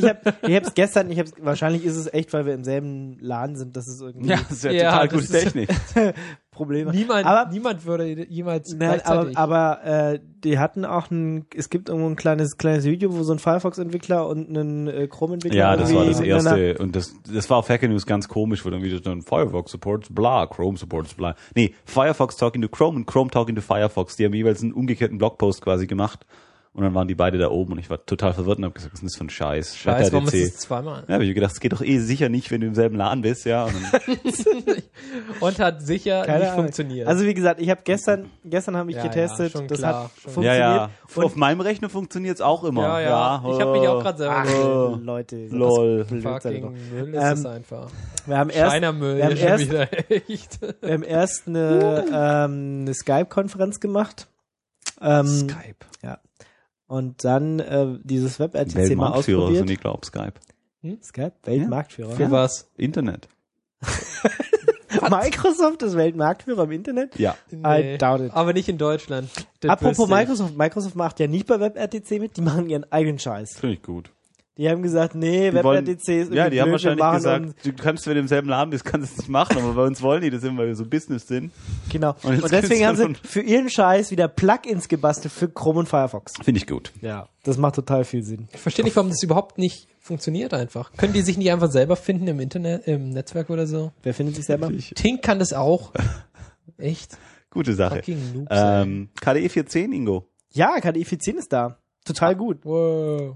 wahrscheinlich ist es echt, weil wir im selben LAN sind, dass es irgendwie ja, das ist ja total gute Technik. Probleme. Niemand würde jemals gleichzeitig. Aber die hatten auch es gibt irgendwo ein kleines Video, wo so ein Firefox-Entwickler und ein Chrome-Entwickler Ja, das war das erste. Und das war auf Hacker News ganz komisch, wo dann wieder dann Firefox supports bla, Chrome supports bla. Nee, Firefox talking to Chrome und Chrome talking to Firefox. Die haben jeweils einen umgekehrten Blogpost quasi gemacht. Und dann waren die beide da oben und ich war total verwirrt und habe gesagt, was ist denn das für ein Scheiß? Scheiß, warum ist das zweimal? Ja, hab ich gedacht, es geht doch sicher nicht, wenn du im selben Laden bist, ja. Und hat sicher nicht funktioniert. Also wie gesagt, ich habe gestern habe ich getestet, schon das klar, hat schon funktioniert. Ja. Und Auf meinem Rechner funktioniert's auch immer. Ja. Ich habe mich auch gerade selber Leute, lol. fucking Müll ist es einfach. Wir haben erst Scheinermüll wir haben schon erst- wieder echt. Wir haben erst eine Skype-Konferenz gemacht. Skype. Ja. Und dann dieses WebRTC mal Weltmarktführer ausprobiert. sind die, glaub Skype. Skype? Weltmarktführer. Für was? Internet. Microsoft ist Weltmarktführer im Internet? Ja. I doubt it. Aber nicht in Deutschland. Das Apropos wüsste ich. Microsoft macht ja nicht bei WebRTC mit, die machen ihren eigenen Scheiß. Finde ich gut. Die haben gesagt, nee, Die wollen- WebRTC ist irgendwie Ja, die haben blöd, wir wahrscheinlich machen gesagt, du kannst, wenn du im selben Laden bist, kannst du es nicht machen, aber bei uns wollen die das immer, weil wir so Business sind. Genau. Und jetzt Und deswegen gibt's haben sie davon- für ihren Scheiß wieder Plugins gebastelt für Chrome und Firefox. Finde ich gut. Ja. Das macht total viel Sinn. Ich verstehe nicht, warum das überhaupt nicht funktioniert einfach. Können die sich nicht einfach selber finden im Internet, im Netzwerk oder so? Wer findet sich selber? Tink kann das auch. Echt? Gute Sache. Fucking Noobs, ey. KDE 410, Ingo. Ja, KDE 410 ist da. Total gut. Wow.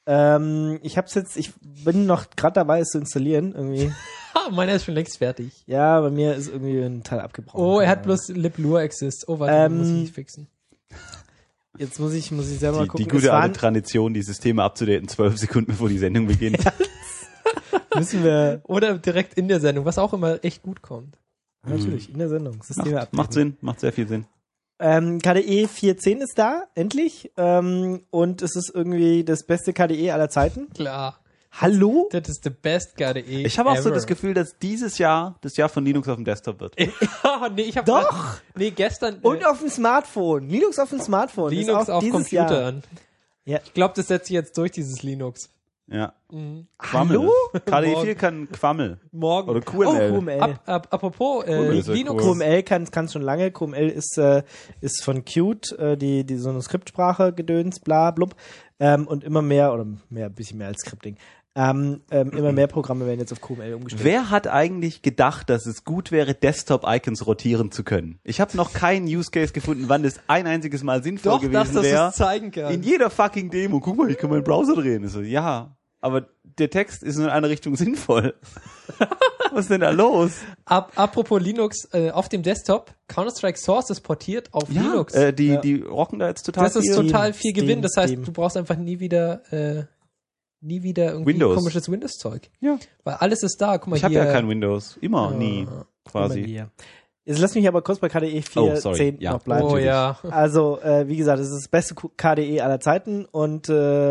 Ich bin noch gerade dabei, es zu installieren, irgendwie. Ha, meiner ist schon längst fertig. Ja, bei mir ist irgendwie ein Teil abgebrochen. Oh, er hat bloß liblure Exist. Oh, warte, muss ich fixen. Jetzt muss ich selber mal Die gucken. gute Es alte waren- Tradition, die Systeme abzudaten, 12 Sekunden bevor die Sendung beginnt. müssen wir Oder direkt in der Sendung, was auch immer echt gut kommt. natürlich in der Sendung Systeme Macht updaten. Sinn, macht sehr viel Sinn. KDE 410 ist da, endlich. Und es ist irgendwie das beste KDE aller Zeiten. Klar. Hallo? Das ist the best KDE Ich habe auch so ever. das Gefühl, dass dieses Jahr das Jahr von Linux auf dem Desktop wird. Nee, ich habe Doch! gestern Und auf dem Smartphone. Linux auf dem Smartphone. Linux ist auch auf dieses Jahr. Computern. Ja. Ich glaube, das setzt sich jetzt durch, dieses Linux. Ja. Mhm. Quammel. Hallo? KDE 4 kann Quammel. Morgen. Oder QML. Oh, QML. Apropos ist ja Linux. cool. QML kann schon lange. QML ist von Qt, die so eine Skriptsprache gedöns, bla blub. Und immer mehr, oder mehr, ein bisschen mehr als Scripting. Immer mehr Programme werden jetzt auf QML umgestellt. Wer hat eigentlich gedacht, dass es gut wäre, Desktop-Icons rotieren zu können? Ich habe noch keinen Use Case gefunden, wann das ein einziges Mal sinnvoll Doch, dass gewesen das wäre. es zeigen kann. In jeder fucking Demo. Guck mal, ich kann meinen Browser drehen. Ich so, ja, aber der Text ist nur in eine Richtung sinnvoll. Was ist denn da los? Apropos Linux, auf dem Desktop, Counter-Strike Source ist portiert auf Linux. Die rocken da jetzt total Das ist viel. total viel Steam, Gewinn. Das heißt, Steam. du brauchst einfach nie wieder irgendwie Windows. komisches Windows-Zeug. Ja. Weil alles ist da. Guck mal Ich habe hier. ja kein Windows. Immer, nie. Quasi. Immer hier. Jetzt lass mich aber kurz bei KDE 4.10 Ja. noch bleiben. Oh ja. Also, wie gesagt, es ist das beste KDE aller Zeiten und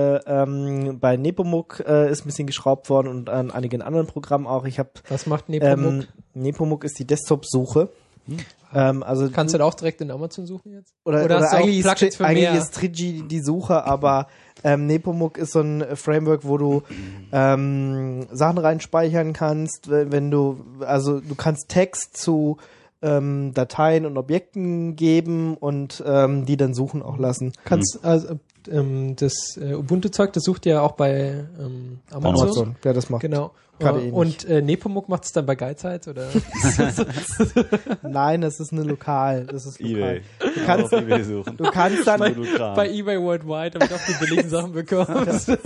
bei Nepomuk ist ein bisschen geschraubt worden und an einigen anderen Programmen auch. Ich habe Was macht Nepomuk? Nepomuk ist die Desktop-Suche. Also Kannst du da auch direkt in Amazon suchen jetzt? oder hast du auch eigentlich, Plugins für eigentlich mehr? ist Trigi die Suche, aber Nepomuk ist so ein Framework, wo du Sachen reinspeichern kannst, wenn du kannst Text zu Dateien und Objekten geben und die dann suchen auch lassen. Also das Ubuntu-Zeug, das sucht ihr auch bei Amazon. Ja, das macht. Genau. KDE Und Nepomuk macht es dann bei Geizheit, oder? Nein, das ist eine Lokal. Das ist lokal. eBay. Du kannst, Auf eBay suchen. du kannst dann, Schmuddelkram. Bei eBay Worldwide, damit du auch die billigen Sachen bekommst.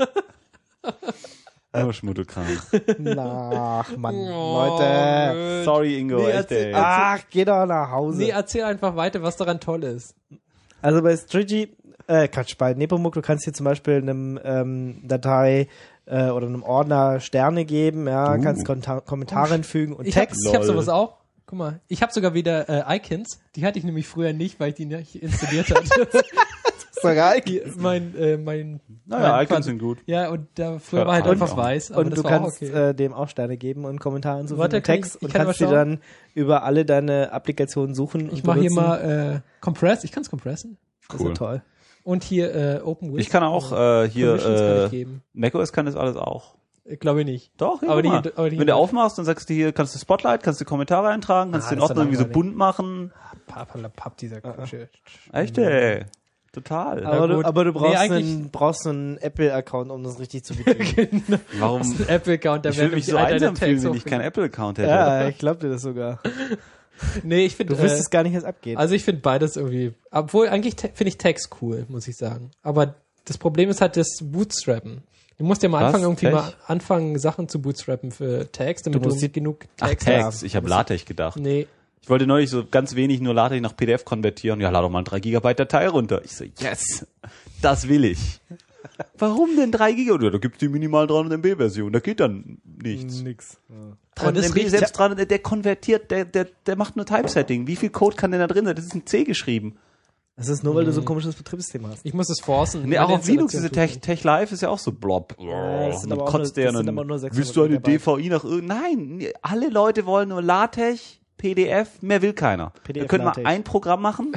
Oh, Schmuddelkram. ach Mann, Oh, Leute. Gott. Sorry, Ingo, Nee, echt, erzähl- ey. Ach, geh doch nach Hause. Nee, erzähl einfach weiter, was daran toll ist. Also bei Strigi, bei Nepomuk, du kannst hier zum Beispiel einem Datei oder einem Ordner Sterne geben, ja, kannst Kommentare hinfügen und Ich hab Text. sowas auch. Guck mal, ich habe sogar wieder Icons. Die hatte ich nämlich früher nicht, weil ich die nicht installiert hatte. Ist doch geil. mein Naja, Icons sind gut. Ja, und da früher war halt Ja, einfach auch. weiß. Aber Und das du war auch kannst okay. dem auch Sterne geben und Kommentare hinzufügen Warte, und kann Text ich und kann kannst mal die dann über alle deine Applikationen suchen. Ich und mache hier benutzen. mal Compress. Ich kann es compressen. Das ist ja toll. Und hier OpenWhisk. Ich kann auch Permissions kann hier ich geben. macOS kann das alles auch. Ich glaube nicht. Doch, ja, aber guck mal. die, aber die, wenn du aufmachst, dann sagst du hier, kannst du Spotlight, kannst du Kommentare eintragen, kannst du den das ist Ordner irgendwie so langweilig. bunt machen. Papp, dieser Kutsche. Echt, ey. Total. Aber du Nee, brauchst einen Apple-Account, um das richtig zu bedienen. Warum? Apple-Account, da Ich würde mich so einsam fühlen, wenn ich keinen Apple-Account hätte. Ja, ich glaube dir das sogar. Nee, ich finde, Du wüsstest gar nicht, wie es abgeht. also ich finde beides irgendwie, obwohl eigentlich finde ich Tags cool, muss ich sagen. Aber das Problem ist halt das Bootstrappen. Du musst ja mal Was? anfangen, irgendwie Tech? mal anfangen, Sachen zu bootstrappen für Tags, damit Du du, musst genug Ach, Tags Tags. hast. Ich habe LaTeX gedacht. Nee. Ich wollte neulich so ganz wenig nur LaTeX nach PDF konvertieren. Ja, lad doch mal 3 Gigabyte Datei runter. Ich so, yes, das will ich. Warum denn 3 Gigabyte? Ja, da gibt's die minimal 300 MB Version. Da geht dann nichts. Nix. Aber 300 das MB, riecht selbst 300, der konvertiert, der macht nur Typesetting. Wie viel Code kann denn da drin sein? Das ist in C geschrieben. Das ist nur, weil du so ein komisches Betriebssystem hast. Ich muss es forcen. Nee, auch Meine auf Linux, diese Installation Tech Live ist ja auch so blob. das sind Und aber auch kotzt nur- der das sind dann, aber nur 600 willst du eine Megabyte. DVI nach Nein, alle Leute wollen nur LaTeX, PDF, mehr will keiner. PDF Wir können mal LaTeX. ein Programm machen.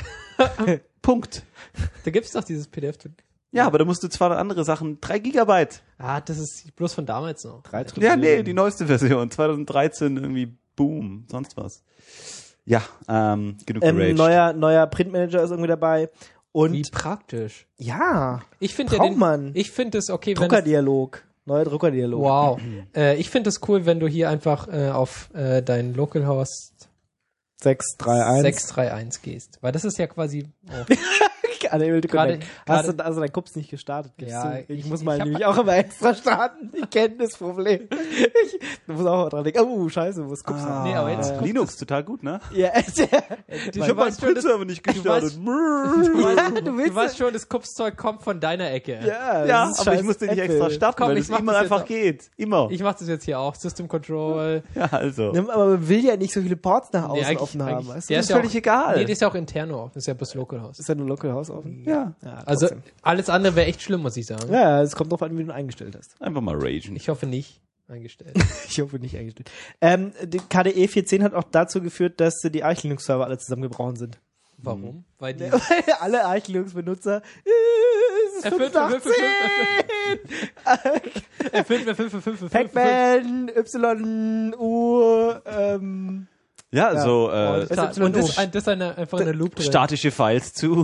Punkt. Da gibt's doch dieses PDF. Ja, aber da musst du zwar andere Sachen, 3 Gigabyte. Ah, das ist bloß von damals noch. Ja, nee, die neueste Version, 2013 irgendwie, boom, sonst was. Ja, genug geraged. Neuer Printmanager ist irgendwie dabei. Und Wie praktisch. ja, Ich finde ja Traummann. ich finde es okay, wenn es, Druckerdialog. Neuer Druckerdialog. wow. Ich finde es cool, wenn du hier einfach auf dein Localhost 631. 631 gehst. Weil das ist ja quasi Unable to Gerade- connect. Hast gerade- du also dein Kups nicht gestartet? gibst Ja, du? Ich ich- muss ich mal hab- nämlich auch immer extra starten. Ich kenne das Problem. Du musst auch mal dran denken. Oh, scheiße, wo ist Kups? Nee, aber jetzt kommt Linux, total gut, ne? Ja, du, Ich hab meinen weißt schon, das, Printer aber nicht gestartet. du willst weißt schon, das Kupszeug kommt von deiner Ecke. ja, Ja, das ist aber ich scheiß musste nicht Apple. extra starten, Komm, weil ich es mach immer das einfach jetzt geht. Immer. Ich mache das jetzt hier auch. System Control. Ja, also. Nimm, aber man will ja nicht so viele Ports nach außen eigentlich- offen haben. eigentlich- Weißt du? der Das ist ja völlig egal. Nee, das ist ja auch intern offen. Das ist ja bloß Localhouse. ist ja nur Localhouse offen. Ja, Also trotzdem. alles andere wäre echt schlimm, muss ich sagen. Ja, es kommt drauf an, wie du ihn eingestellt hast. einfach mal ragen. Ich hoffe nicht eingestellt. Ich hoffe nicht eingestellt. Die KDE 4.10 hat auch dazu geführt, dass die Arch Linux Server alle zusammengebrochen sind. Warum? Weil die Weil alle Arch Linux Benutzer es ist Erfüllt, 5.18. Pac-Man, Y, U, Ja, also Und das ist einfach eine Loop drin. statische Files zu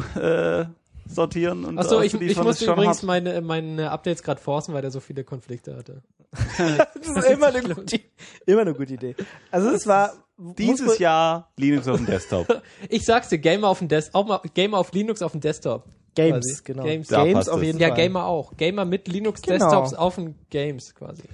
sortieren und Achso, ich auszuliefern, musste ist schon übrigens hart. meine Updates gerade forcen, weil der so viele Konflikte hatte. das ist immer eine gute Idee. Also es war Dieses Jahr Linux auf dem Desktop. Ich sag's dir, Gamer auf dem Gamer auf Linux auf dem Desktop. Games, quasi. genau. Games, Da Games passt auf es. jeden ja, Fall. Gamer auch. Gamer mit Linux Genau. Desktops auf dem Games quasi.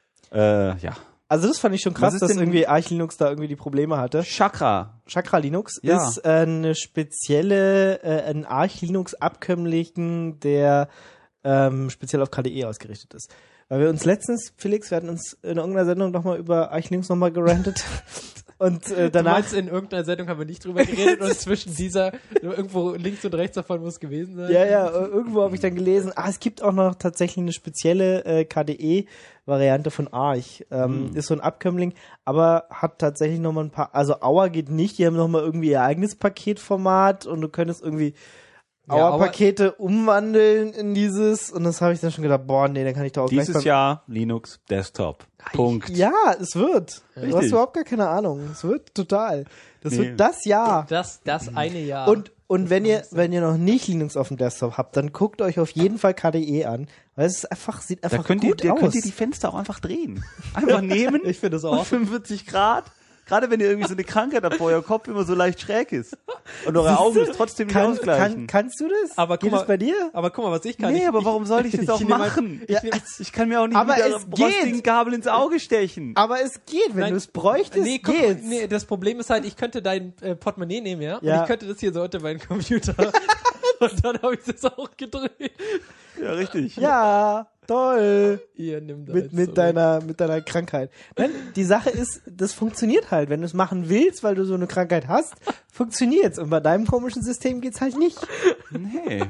Ja. Also das fand ich schon krass, Was ist dass denn- irgendwie Arch Linux da irgendwie die Probleme hatte. Chakra. Chakra Linux Ja. ist eine spezielle, ein Arch Linux Abkömmling, der speziell auf KDE ausgerichtet ist. Weil wir uns letztens, Felix, wir hatten uns in irgendeiner Sendung nochmal über Arch Linux nochmal gerantet. Und Du danach, meinst, in irgendeiner Sendung haben wir nicht drüber geredet und zwischen dieser, irgendwo links und rechts davon muss gewesen sein. ja, irgendwo habe ich dann gelesen, es gibt auch noch tatsächlich eine spezielle KDE-Variante von Arch. Ist so ein Abkömmling, aber hat tatsächlich nochmal ein paar, also Auer geht nicht, die haben nochmal irgendwie ihr eigenes Paketformat und du könntest irgendwie Ja, Auer-Pakete umwandeln in dieses und das habe ich dann schon gedacht, boah, nee, dann kann ich da auch gleich Dieses Jahr Linux Desktop. Punkt. Ja, es wird. Du hast Richtig. überhaupt gar keine Ahnung. Es wird total. Das Nee. wird das Jahr. Das eine Jahr. Und wenn ihr noch nicht Linux auf dem Desktop habt, dann guckt euch auf jeden Fall KDE an, weil es ist einfach, sieht einfach Da könnt gut ihr aus. die Fenster auch einfach drehen. Einfach nehmen. Ich finde das auf auch. 45 Grad. Gerade wenn ihr irgendwie so eine Krankheit habt, wo euer Kopf immer so leicht schräg ist. Und eure Augen ist trotzdem nicht ausgleichen. Kannst du das? Aber Geht guck das mal- bei dir? Aber guck mal, was ich kann. Nee, aber warum soll ich das auch nehme machen? Ja, Ich kann mir auch nicht aber mit der es geht. rostigen Gabel ins Auge stechen. Aber es geht, wenn Nein. du es bräuchtest, Nee, guck, geht's. nee, das Problem ist halt, ich könnte dein Portemonnaie nehmen, ja? Ja. Und ich könnte das hier so unter meinen Computer. Und dann habe ich das auch gedreht. Ja, richtig. Ja, toll. Ihr nimmt das Mit deiner Krankheit. Nein, die Sache ist, das funktioniert halt. Wenn du es machen willst, weil du so eine Krankheit hast, funktioniert's. Und bei deinem komischen System geht's halt nicht. Nee.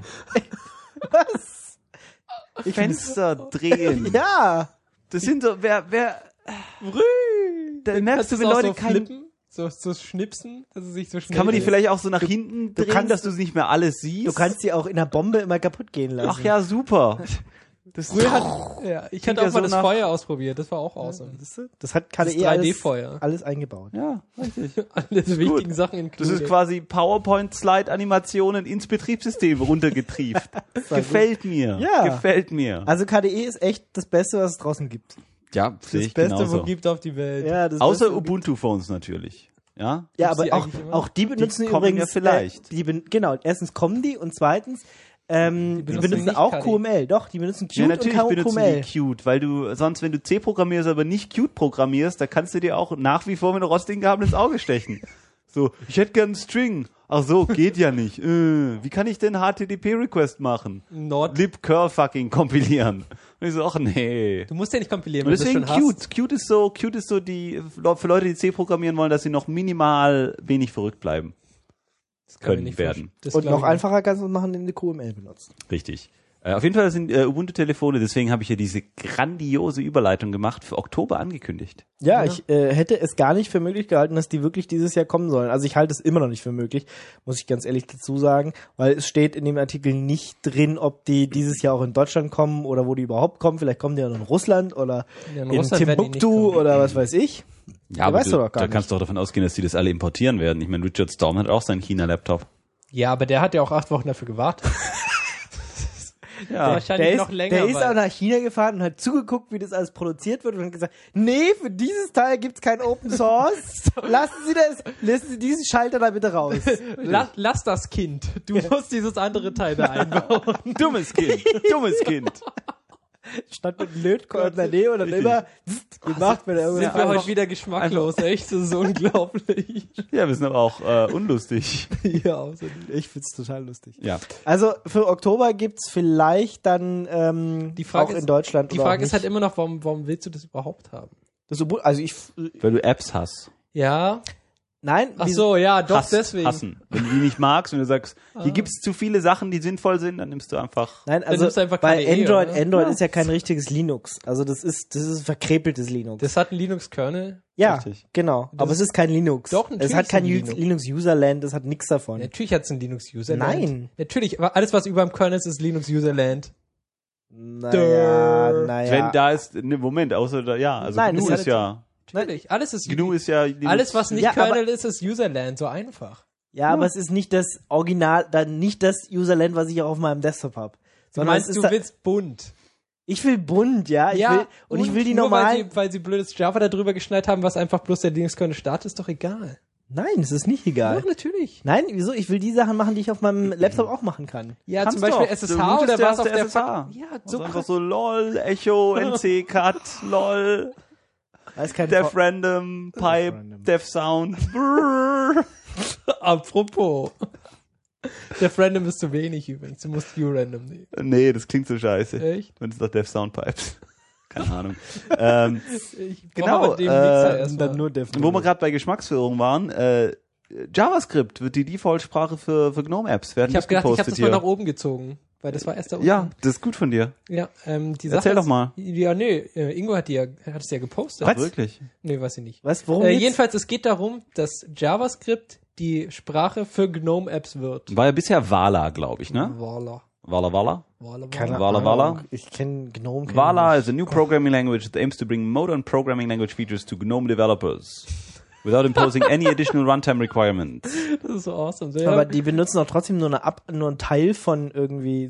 Was? Fenster drehen. Ja. Das sind so, da merkst du, wenn auch Leute so kein, flippen, so schnipsen, dass es sich so schnell kann man die dreht. vielleicht auch so nach hinten drehen, kannst- dass du nicht mehr alles siehst? Du kannst die auch in der Bombe immer kaputt gehen lassen. Ach ja, super. Ich hatte auch mal das Feuer ausprobiert, das war auch awesome. Das hat Das KDE 3D-Feuer. alles eingebaut. Ja, richtig. Alle wichtigen gut. Sachen Das included. ist quasi PowerPoint-Slide-Animationen ins Betriebssystem runtergetrieft. Gefällt mir. Ja. Gefällt mir. Also KDE ist echt das Beste, was es draußen gibt. Ja, sehe das ich Beste, genauso. wo gibt auf die Welt. Ja, das Außer Beste, Ubuntu-Phones natürlich. Ja? Ja, Gibt's die aber eigentlich immer? auch die benutzen Die kommen übrigens ja vielleicht. Genau, erstens kommen die und zweitens die benutzen nicht auch KDE. QML. Doch, die benutzen Qt Ja, natürlich und benutzen QML. die Qt, weil du sonst, wenn du C programmierst, aber nicht Qt programmierst, da kannst du dir auch nach wie vor mit einem rostigen Gabel ins Auge stechen. So, ich hätte gern einen String. Ach so, geht ja nicht. Wie kann ich denn HTTP-Request machen? Not. libcurl fucking kompilieren. Und ich so, ach nee. Du musst ja nicht kompilieren, Und wenn du deswegen es schon hast. Qt ist so die, für Leute, die C programmieren wollen, dass sie noch minimal wenig verrückt bleiben. Das kann ich können nicht werden. vorstellen. Das Und glaub noch ich einfacher kannst du es machen, indem du QML benutzt. Richtig. Auf jeden Fall sind Ubuntu-Telefone, deswegen habe ich ja diese grandiose Überleitung gemacht, für Oktober angekündigt. Ja, ich hätte es gar nicht für möglich gehalten, dass die wirklich dieses Jahr kommen sollen. Also ich halte es immer noch nicht für möglich, muss ich ganz ehrlich dazu sagen, weil es steht in dem Artikel nicht drin, ob die dieses Jahr auch in Deutschland kommen oder wo die überhaupt kommen. Vielleicht kommen die ja noch in Russland oder Ja, in in Russland werden die nicht Timbuktu kommen. oder was weiß ich. Ja, aber weißt du doch gar da kannst du doch davon ausgehen, dass die das alle importieren werden. Ich meine, Richard Storm hat auch seinen China-Laptop. Ja, aber der hat ja auch 8 Wochen dafür gewartet. Ja. Wahrscheinlich Der noch ist, länger. der ist weil- auch nach China gefahren und hat zugeguckt, wie das alles produziert wird und hat gesagt, nee, für dieses Teil gibt's kein Open Source. Lassen Sie diesen Schalter da bitte raus. Lass das Kind. Du musst dieses andere Teil da einbauen. Dummes Kind. Dummes Kind. Stand mit einem Lötkolben daneben und dann Richtig. immer gemacht, wenn er Sind irgendwas wir heute wieder geschmacklos, echt? Das ist so unglaublich. Ja, wir sind aber auch unlustig. Ja, außerdem. Ich find's total lustig. Ja. Also für Oktober gibt's vielleicht dann Die Frage auch in ist- Deutschland Die oder auch Frage ist halt nicht. immer noch, warum willst du das überhaupt haben? Das Ubuntu, also ich Weil du Apps hast. Ja. nein, Ach so, ja, doch, deswegen. Hassen. Wenn du die nicht magst, wenn du sagst, hier gibt's zu viele Sachen, die sinnvoll sind, dann nimmst du einfach. Nein, also nimmst du einfach bei KDE, Android, oder? Android Ja. ist ja kein richtiges Linux. Also das ist verkrepeltes Linux. Das hat ein Linux-Kernel. ja, richtig. genau. Das Aber es ist kein Linux. Doch, natürlich es hat ist kein ein Linux. Linux-Userland, es hat nichts davon. Natürlich hat es ein Linux-Userland. Nein. Natürlich, aber alles, was über dem Kernel ist, ist Linux-Userland. Naja. Wenn da ist, ne, Moment, außer da, ja, also Nein, GNU das ist ja, Natürlich, alles ist GNU ist ja Linux. alles, was nicht Ja, aber- Kernel ist Userland, so einfach. Ja, aber es ist nicht das Original, dann nicht das Userland, was ich auch auf meinem Desktop habe. Du Sondern meinst, es du ist willst bunt. ich will bunt, ja. Ich will die nur normalen. weil sie blödes Java da drüber geschnallt haben, was einfach bloß der Linux-Kernel startet, ist doch egal. Nein, es ist nicht egal. Doch, natürlich. Nein, wieso? Ich will die Sachen machen, die ich auf meinem Laptop auch machen kann. Ja, Kannst zum Beispiel doch. SSH Du routest oder ja was aus auf der SSH. Ja, So so einfach krass. so LOL, Echo, NC, Cut, LOL, Da ist kein Def Random, Pipe, Random. Def Sound. Brrr. Apropos. Der Random ist zu wenig übrigens. Du musst U-Random nehmen. Nee, das klingt so scheiße. Echt? Und es ist doch Def Sound Pipes. Keine Ahnung. Ich brauch Genau, aber den Mixer erstmal. dann nur Def. Wo wir gerade bei Geschmacksführung waren, JavaScript wird die Default-Sprache für GNOME-Apps. Ich habe gedacht, ich habe das mal nach oben gezogen, weil das war erst da unten. Ja, das ist gut von dir. Ja, die Sache Erzähl doch ist- mal. Ja, nee, Ingo hat es ja gepostet. Was? Wirklich. Nee, weiß ich nicht. Was? Worum geht's? Jedenfalls, es geht darum, dass JavaScript die Sprache für GNOME-Apps wird. War ja bisher Vala, glaube ich, ne? Voila. Vala. Voila, Keine voila. Vala. Ahnung. Ich kenne Gnome. kenn Vala ich is a new programming language that aims to bring modern programming language features to GNOME developers without imposing any additional runtime requirements. Das ist so awesome. So, nicht. ja, Aber die benutzen auch trotzdem nur einen Teil von irgendwie.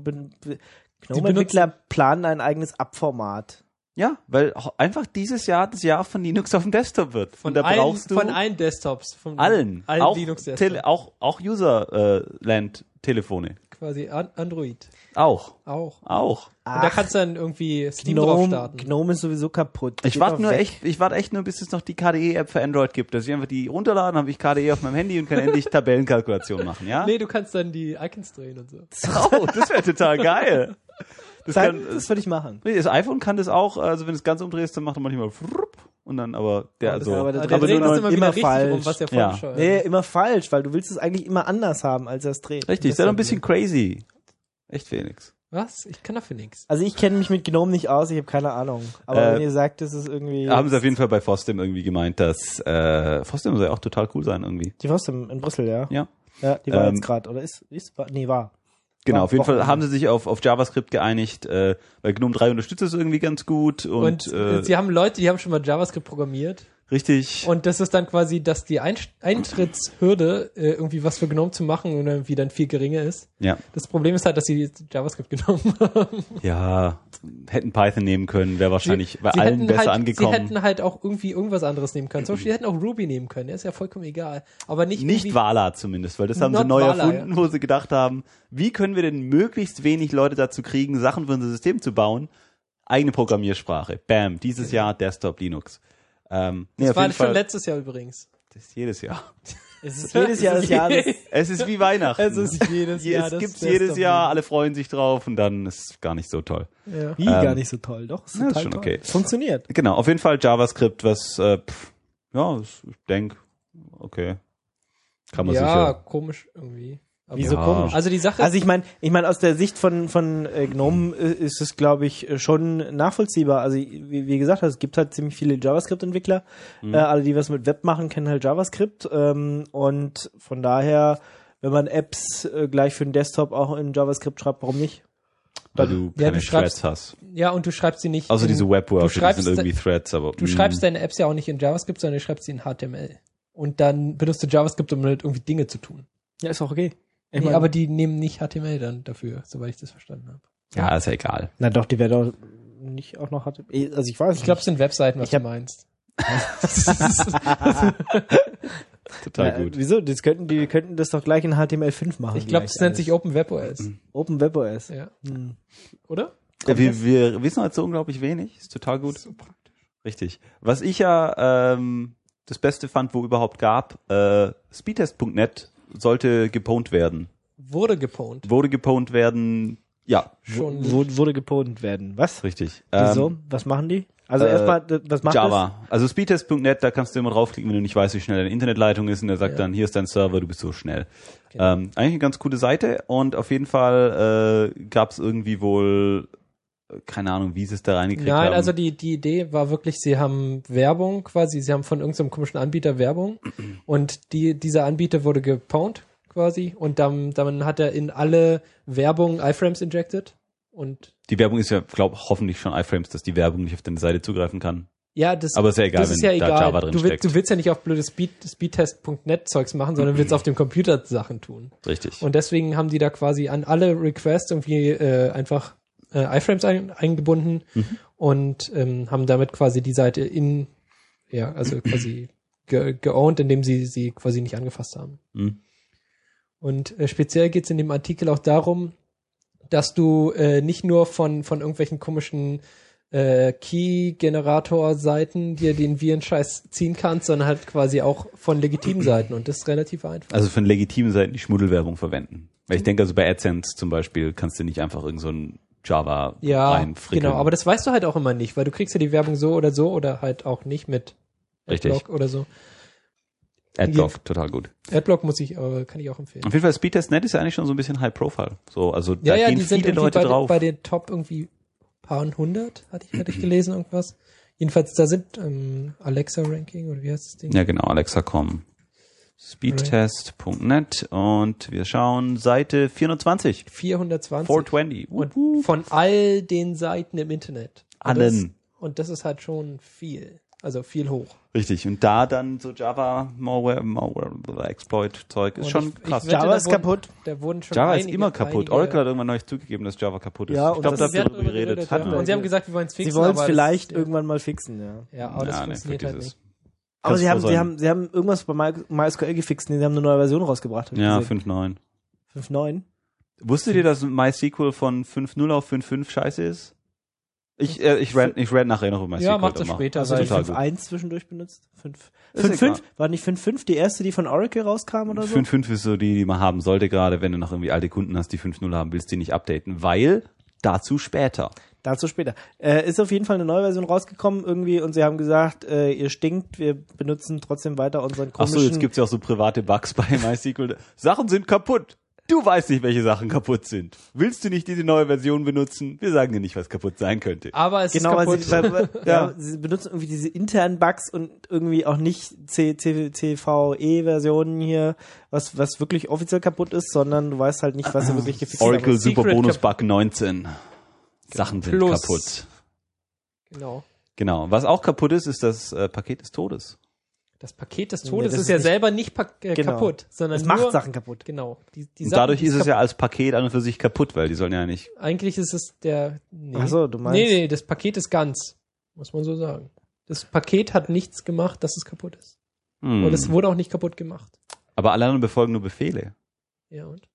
Gnome-Entwickler planen ein eigenes Abformat. Ja, weil einfach dieses Jahr das Jahr von Linux auf dem Desktop wird. von Und da brauchst du von allen Desktops. Von allen auch Linux-Desktops. auch User-Land-Telefone. Quasi Android. Auch. Auch. Auch. Und da kannst du dann irgendwie Steam drauf starten. Gnome ist sowieso kaputt. Ich Geht warte doch weg. echt nur, bis es noch die KDE-App für Android gibt, dass ich einfach die runterladen, habe ich KDE auf meinem Handy und kann endlich Tabellenkalkulation machen, ja? Nee, du kannst dann die Icons drehen und so. Oh, das wäre total geil. Das Das würde ich machen. das iPhone kann das auch, also wenn du es ganz umdrehst, dann macht er manchmal frupp und dann aber der das- also aber der Der Aber dreht nur das immer wieder immer richtig falsch. rum, was ja voll Ja. bescheuert Nee, ist. immer falsch, weil du willst es eigentlich immer anders haben, als er es dreht. richtig, sei doch ein bisschen crazy. Echt Felix. Was? Ich kann dafür nichts. Also ich kenne mich mit Gnome nicht aus, ich habe keine Ahnung. Aber wenn ihr sagt, das ist irgendwie... Haben sie auf jeden Fall bei Fostem irgendwie gemeint, dass Fostem soll ja auch total cool sein irgendwie. Die Fostem in Brüssel, ja? Ja. Ja, die war Ähm, jetzt gerade, oder war? Nee, war. Genau, auf jeden Fall haben sie sich auf JavaScript geeinigt, weil GNOME 3 unterstützt es irgendwie ganz gut. Und sie haben Leute, die haben schon mal JavaScript programmiert. Richtig. Und das ist dann quasi, dass die Eintrittshürde, irgendwie was für GNOME zu machen und irgendwie dann viel geringer ist. Ja. Das Problem ist halt, dass sie JavaScript genommen haben. Ja, hätten Python nehmen können, wäre wahrscheinlich bei allen besser angekommen. Sie hätten halt auch irgendwie irgendwas anderes nehmen können. Zum Beispiel, sie hätten auch Ruby nehmen können. Der ist ja vollkommen egal. Aber nicht Vala zumindest, weil das haben sie neu erfunden, wo sie gedacht haben, wie können wir denn möglichst wenig Leute dazu kriegen, Sachen für unser System zu bauen? Eigene Programmiersprache. Bam, dieses Jahr Desktop Linux. Das war schon letztes Jahr übrigens. Das ist jedes Jahr. Es ist jedes Jahr das Jahr. Es ist wie Weihnachten. Es ist jedes Jahr. Es gibt's jedes Jahr, alle freuen sich drauf und dann ist es gar nicht so toll. Ja. Wie gar nicht so toll, doch. Ist ist schon toll. Okay. Funktioniert. Genau, auf jeden Fall JavaScript, was, ich denke, okay. Kann man sicher. Ja, komisch irgendwie. Aber Wieso komisch? Also die Sache. Also ich meine aus der Sicht von GNOME ist es, glaube ich, schon nachvollziehbar. Also wie gesagt, es gibt halt ziemlich viele JavaScript-Entwickler. Alle, die was mit Web machen, kennen halt JavaScript. Und von daher, wenn man Apps gleich für den Desktop auch in JavaScript schreibt, warum nicht? Weil du keine Threads hast. Ja, und du schreibst sie nicht. Also diese Webworker, die sind irgendwie Threads, aber. Du schreibst deine Apps ja auch nicht in JavaScript, sondern du schreibst sie in HTML. Und dann benutzt du JavaScript, um halt irgendwie Dinge zu tun. Ja, ist auch okay. Nee, aber die nehmen nicht HTML dann dafür, soweit ich das verstanden habe. Ja, ist ja egal. Na doch, die werden doch nicht auch noch HTML. Also ich weiß nicht. Ich glaube, es sind Webseiten, was du meinst. Total gut. Wieso? Die könnten das doch gleich in HTML5 machen. Ich glaube, das nennt sich OpenWebOS. OpenWebOS. Ja. Oder? Ja, wir wissen halt so unglaublich wenig. Ist total gut. So praktisch. Richtig. Was ich ja das Beste fand, wo überhaupt gab, speedtest.net sollte gepwned werden. Wurde gepwned werden, ja. Wurde gepwned werden. Was? Richtig. Wieso? Was machen die? Also erstmal, was macht Java. Das? Also speedtest.net, da kannst du immer draufklicken, wenn du nicht weißt, wie schnell deine Internetleitung ist und der sagt dann, hier ist dein Server, du bist so schnell. Okay. Eigentlich eine ganz coole Seite und auf jeden Fall gab es irgendwie wohl keine Ahnung, wie sie es da reingekriegt haben. Nein, also die Idee war wirklich, sie haben Werbung quasi, sie haben von irgendeinem komischen Anbieter Werbung und dieser Anbieter wurde gepwned quasi und dann hat er in alle Werbung iFrames injected und die Werbung ist ja, glaube hoffentlich schon iFrames, dass die Werbung nicht auf deine Seite zugreifen kann. Ja, aber ist ja egal, wenn da Java drin steckt. Du willst ja nicht auf blödes Speedtest.net Zeugs machen, sondern willst auf dem Computer Sachen tun. Richtig. Und deswegen haben die da quasi an alle Requests irgendwie einfach iFrames eingebunden und haben damit quasi die Seite quasi geowned, indem sie quasi nicht angefasst haben. Und speziell geht es in dem Artikel auch darum, dass du nicht nur von irgendwelchen komischen Key-Generator-Seiten dir den Virenscheiß ziehen kannst, sondern halt quasi auch von legitimen Seiten und das ist relativ einfach. Also von legitimen Seiten die Schmuddelwerbung verwenden. Weil ich denke, also bei AdSense zum Beispiel kannst du nicht einfach irgend so ein Java reinfrickeln. Genau, aber das weißt du halt auch immer nicht, weil du kriegst ja die Werbung so oder halt auch nicht mit Adblock oder so. Adblock, total gut. Adblock kann ich auch empfehlen. Auf jeden Fall, Speedtest.net ist ja eigentlich schon so ein bisschen High Profile. So, also da ja, gehen die sind viele Leute drauf. Bei den Top irgendwie paar 100, hatte ich gelesen, irgendwas. Jedenfalls, da sind Alexa-Ranking, oder wie heißt das Ding? Ja, genau, Alexa.com. Speedtest.net und wir schauen Seite 420. 420. Und von all den Seiten im Internet. Allen. Und das ist halt schon viel. Also viel hoch. Richtig. Und da dann so Java, Malware, Exploit-Zeug ist schon krass. Java ist kaputt. Java ist immer kaputt. Oracle hat irgendwann neulich zugegeben, dass Java kaputt ist. Ja, ich glaube, da haben wir darüber geredet. Und sie haben gesagt, wir wollen es fixen. Sie wollen es vielleicht irgendwann mal fixen, ja. Ja, aber das funktioniert halt nicht. Aber sie haben irgendwas bei MySQL gefixt, sie haben eine neue Version rausgebracht. Ja, 5.9. 5.9? Wusstet ihr, dass MySQL von 5.0 auf 5.5 scheiße ist? Ich rant nachher noch über MySQL. Ja, mach das später. Also die 5.1 zwischendurch benutzt? 5.5? War nicht 5.5 die erste, die von Oracle rauskam oder so? 5.5 ist so die man haben sollte, gerade wenn du noch irgendwie alte Kunden hast, die 5.0 haben, willst du die nicht updaten, weil dazu später. Ist auf jeden Fall eine neue Version rausgekommen irgendwie und sie haben gesagt, ihr stinkt, wir benutzen trotzdem weiter unseren komischen... Achso, jetzt gibt's ja auch so private Bugs bei MySQL. Sachen sind kaputt. Du weißt nicht, welche Sachen kaputt sind. Willst du nicht diese neue Version benutzen? Wir sagen dir nicht, was kaputt sein könnte. Aber es Genau, ist weil kaputt. sie benutzen irgendwie diese internen Bugs und irgendwie auch nicht CVE-Versionen hier, was wirklich offiziell kaputt ist, sondern du weißt halt nicht, was sie wirklich gefixt haben. Oracle Super Secret Bonus Bug 19. Sachen sind Plus. kaputt. Genau. Was auch kaputt ist, ist das Paket des Todes. Das Paket des Nee, Todes das ist ist ja nicht- selber nicht Genau. kaputt, sondern Es nur, macht Sachen kaputt. Genau. Die Und Sachen, dadurch die ist es ja als Paket an und für sich kaputt, weil die sollen ja nicht. Eigentlich ist es nee. Ach so, du meinst- Nee, das Paket ist ganz, muss man so sagen. Das Paket hat nichts gemacht, dass es kaputt ist. Und es wurde auch nicht kaputt gemacht. Aber alle anderen befolgen nur Befehle. Ja, und?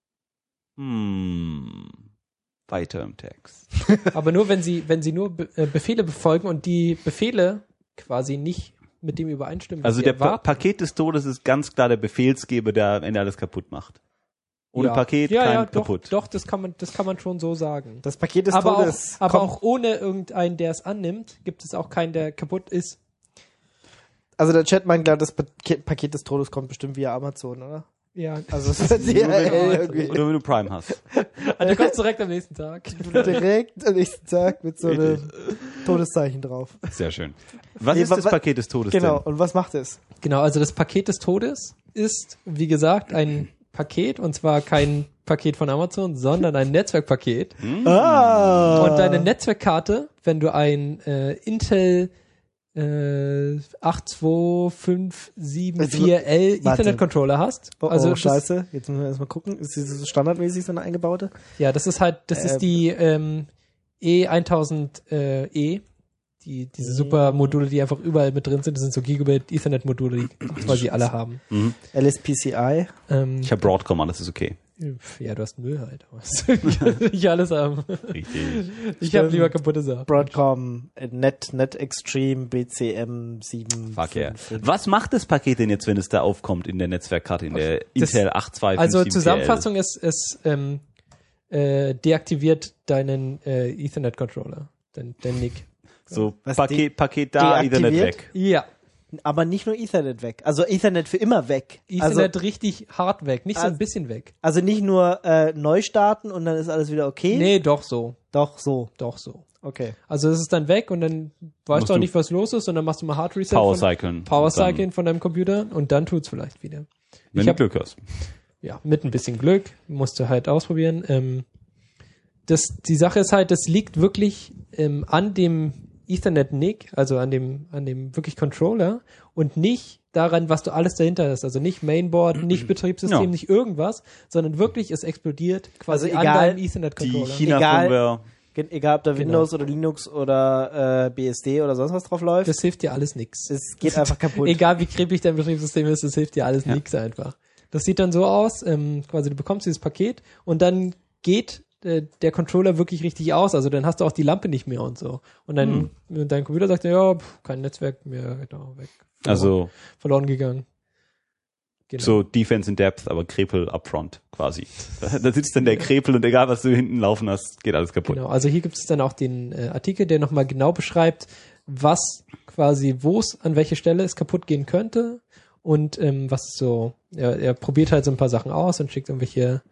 Weiter im Text. Aber nur, wenn sie nur Befehle befolgen und die Befehle quasi nicht mit dem übereinstimmen. was Also sie der erwarten. Paket des Todes ist ganz klar der Befehlsgeber, der am Ende alles kaputt macht. Ohne Paket kein kaputt. Doch, das kann man schon so sagen. Das Paket des Aber Todes auch ohne irgendeinen, der es annimmt, gibt es auch keinen, der kaputt ist. Also der Chat meint, das Paket des Todes kommt bestimmt via Amazon, oder? Ja, Also es ist irgendwie Oder wenn du Prime hast. der kommt direkt am nächsten Tag. direkt am nächsten Tag mit so einem Todeszeichen drauf. Sehr schön. Was Nee, ist das Paket des Todes Genau, denn? und was macht es? Genau, also das Paket des Todes ist, wie gesagt, ein Paket, und zwar kein Paket von Amazon, sondern ein Netzwerkpaket. Ah! Und deine Netzwerkkarte, wenn du ein Intel 82574L Warte. Ethernet-Controller hast. Oh, Also das, scheiße. Jetzt müssen wir erstmal gucken. Ist das so standardmäßig so eine eingebaute? ja, das ist die E1000E, diese super Module, die einfach überall mit drin sind. Das sind so Gigabit Ethernet-Module, die quasi alle haben. LSPCI. Ich habe Broadcom, alles ist okay. Ja, du hast Müll halt. Aber nicht alles haben. Richtig. Ich habe lieber kaputte Sachen. Broadcom, Net Extreme, BCM 7. Fuck yeah. Was macht das Paket denn jetzt, wenn es da aufkommt in der Netzwerkkarte, in der Intel 8257 Also Zusammenfassung ist, es deaktiviert deinen Ethernet-Controller, dein NIC. So, Was Paket da, Ethernet deaktiviert? weg. Ja, Aber nicht nur Ethernet weg. Also Ethernet für immer weg. Ethernet richtig hart weg, nicht so ein bisschen weg. Also nicht nur neu starten und dann ist alles wieder okay. Nee, doch so. Doch so. Okay. Also es ist dann weg und dann weißt du auch nicht, was los ist, und dann machst du mal Hard Reset. Power Cycling von deinem Computer und dann tut's vielleicht wieder. Wenn du Glück hast. Ja, mit ein bisschen Glück, musst du halt ausprobieren. Die Sache ist halt, das liegt wirklich an dem Ethernet-NIC, also an dem wirklich Controller, und nicht daran, was du alles dahinter hast. Also nicht Mainboard, nicht Betriebssystem, Ja. nicht irgendwas, sondern wirklich, es explodiert quasi Also an egal, deinem Die Ethernet-Controller. China-Firmware. Egal, ob da Windows oder Linux oder BSD oder sonst was drauf läuft. Das hilft dir alles nix. Es geht einfach kaputt. Egal wie kribbig dein Betriebssystem ist, das hilft dir alles nix einfach. Das sieht dann so aus, quasi du bekommst dieses Paket und dann geht der Controller wirklich richtig aus, also dann hast du auch die Lampe nicht mehr und so. Und dann dein Computer sagt, ja, kein Netzwerk mehr, genau, weg. Also Verloren gegangen. Genau. so Defense in Depth, aber Krepel upfront quasi. Da sitzt dann der Krepel und egal, was du hinten laufen hast, geht alles kaputt. Genau, also hier gibt es dann auch den Artikel, der nochmal genau beschreibt, was quasi, wo es, an welche Stelle es kaputt gehen könnte und was so, er probiert halt so ein paar Sachen aus und schickt irgendwelche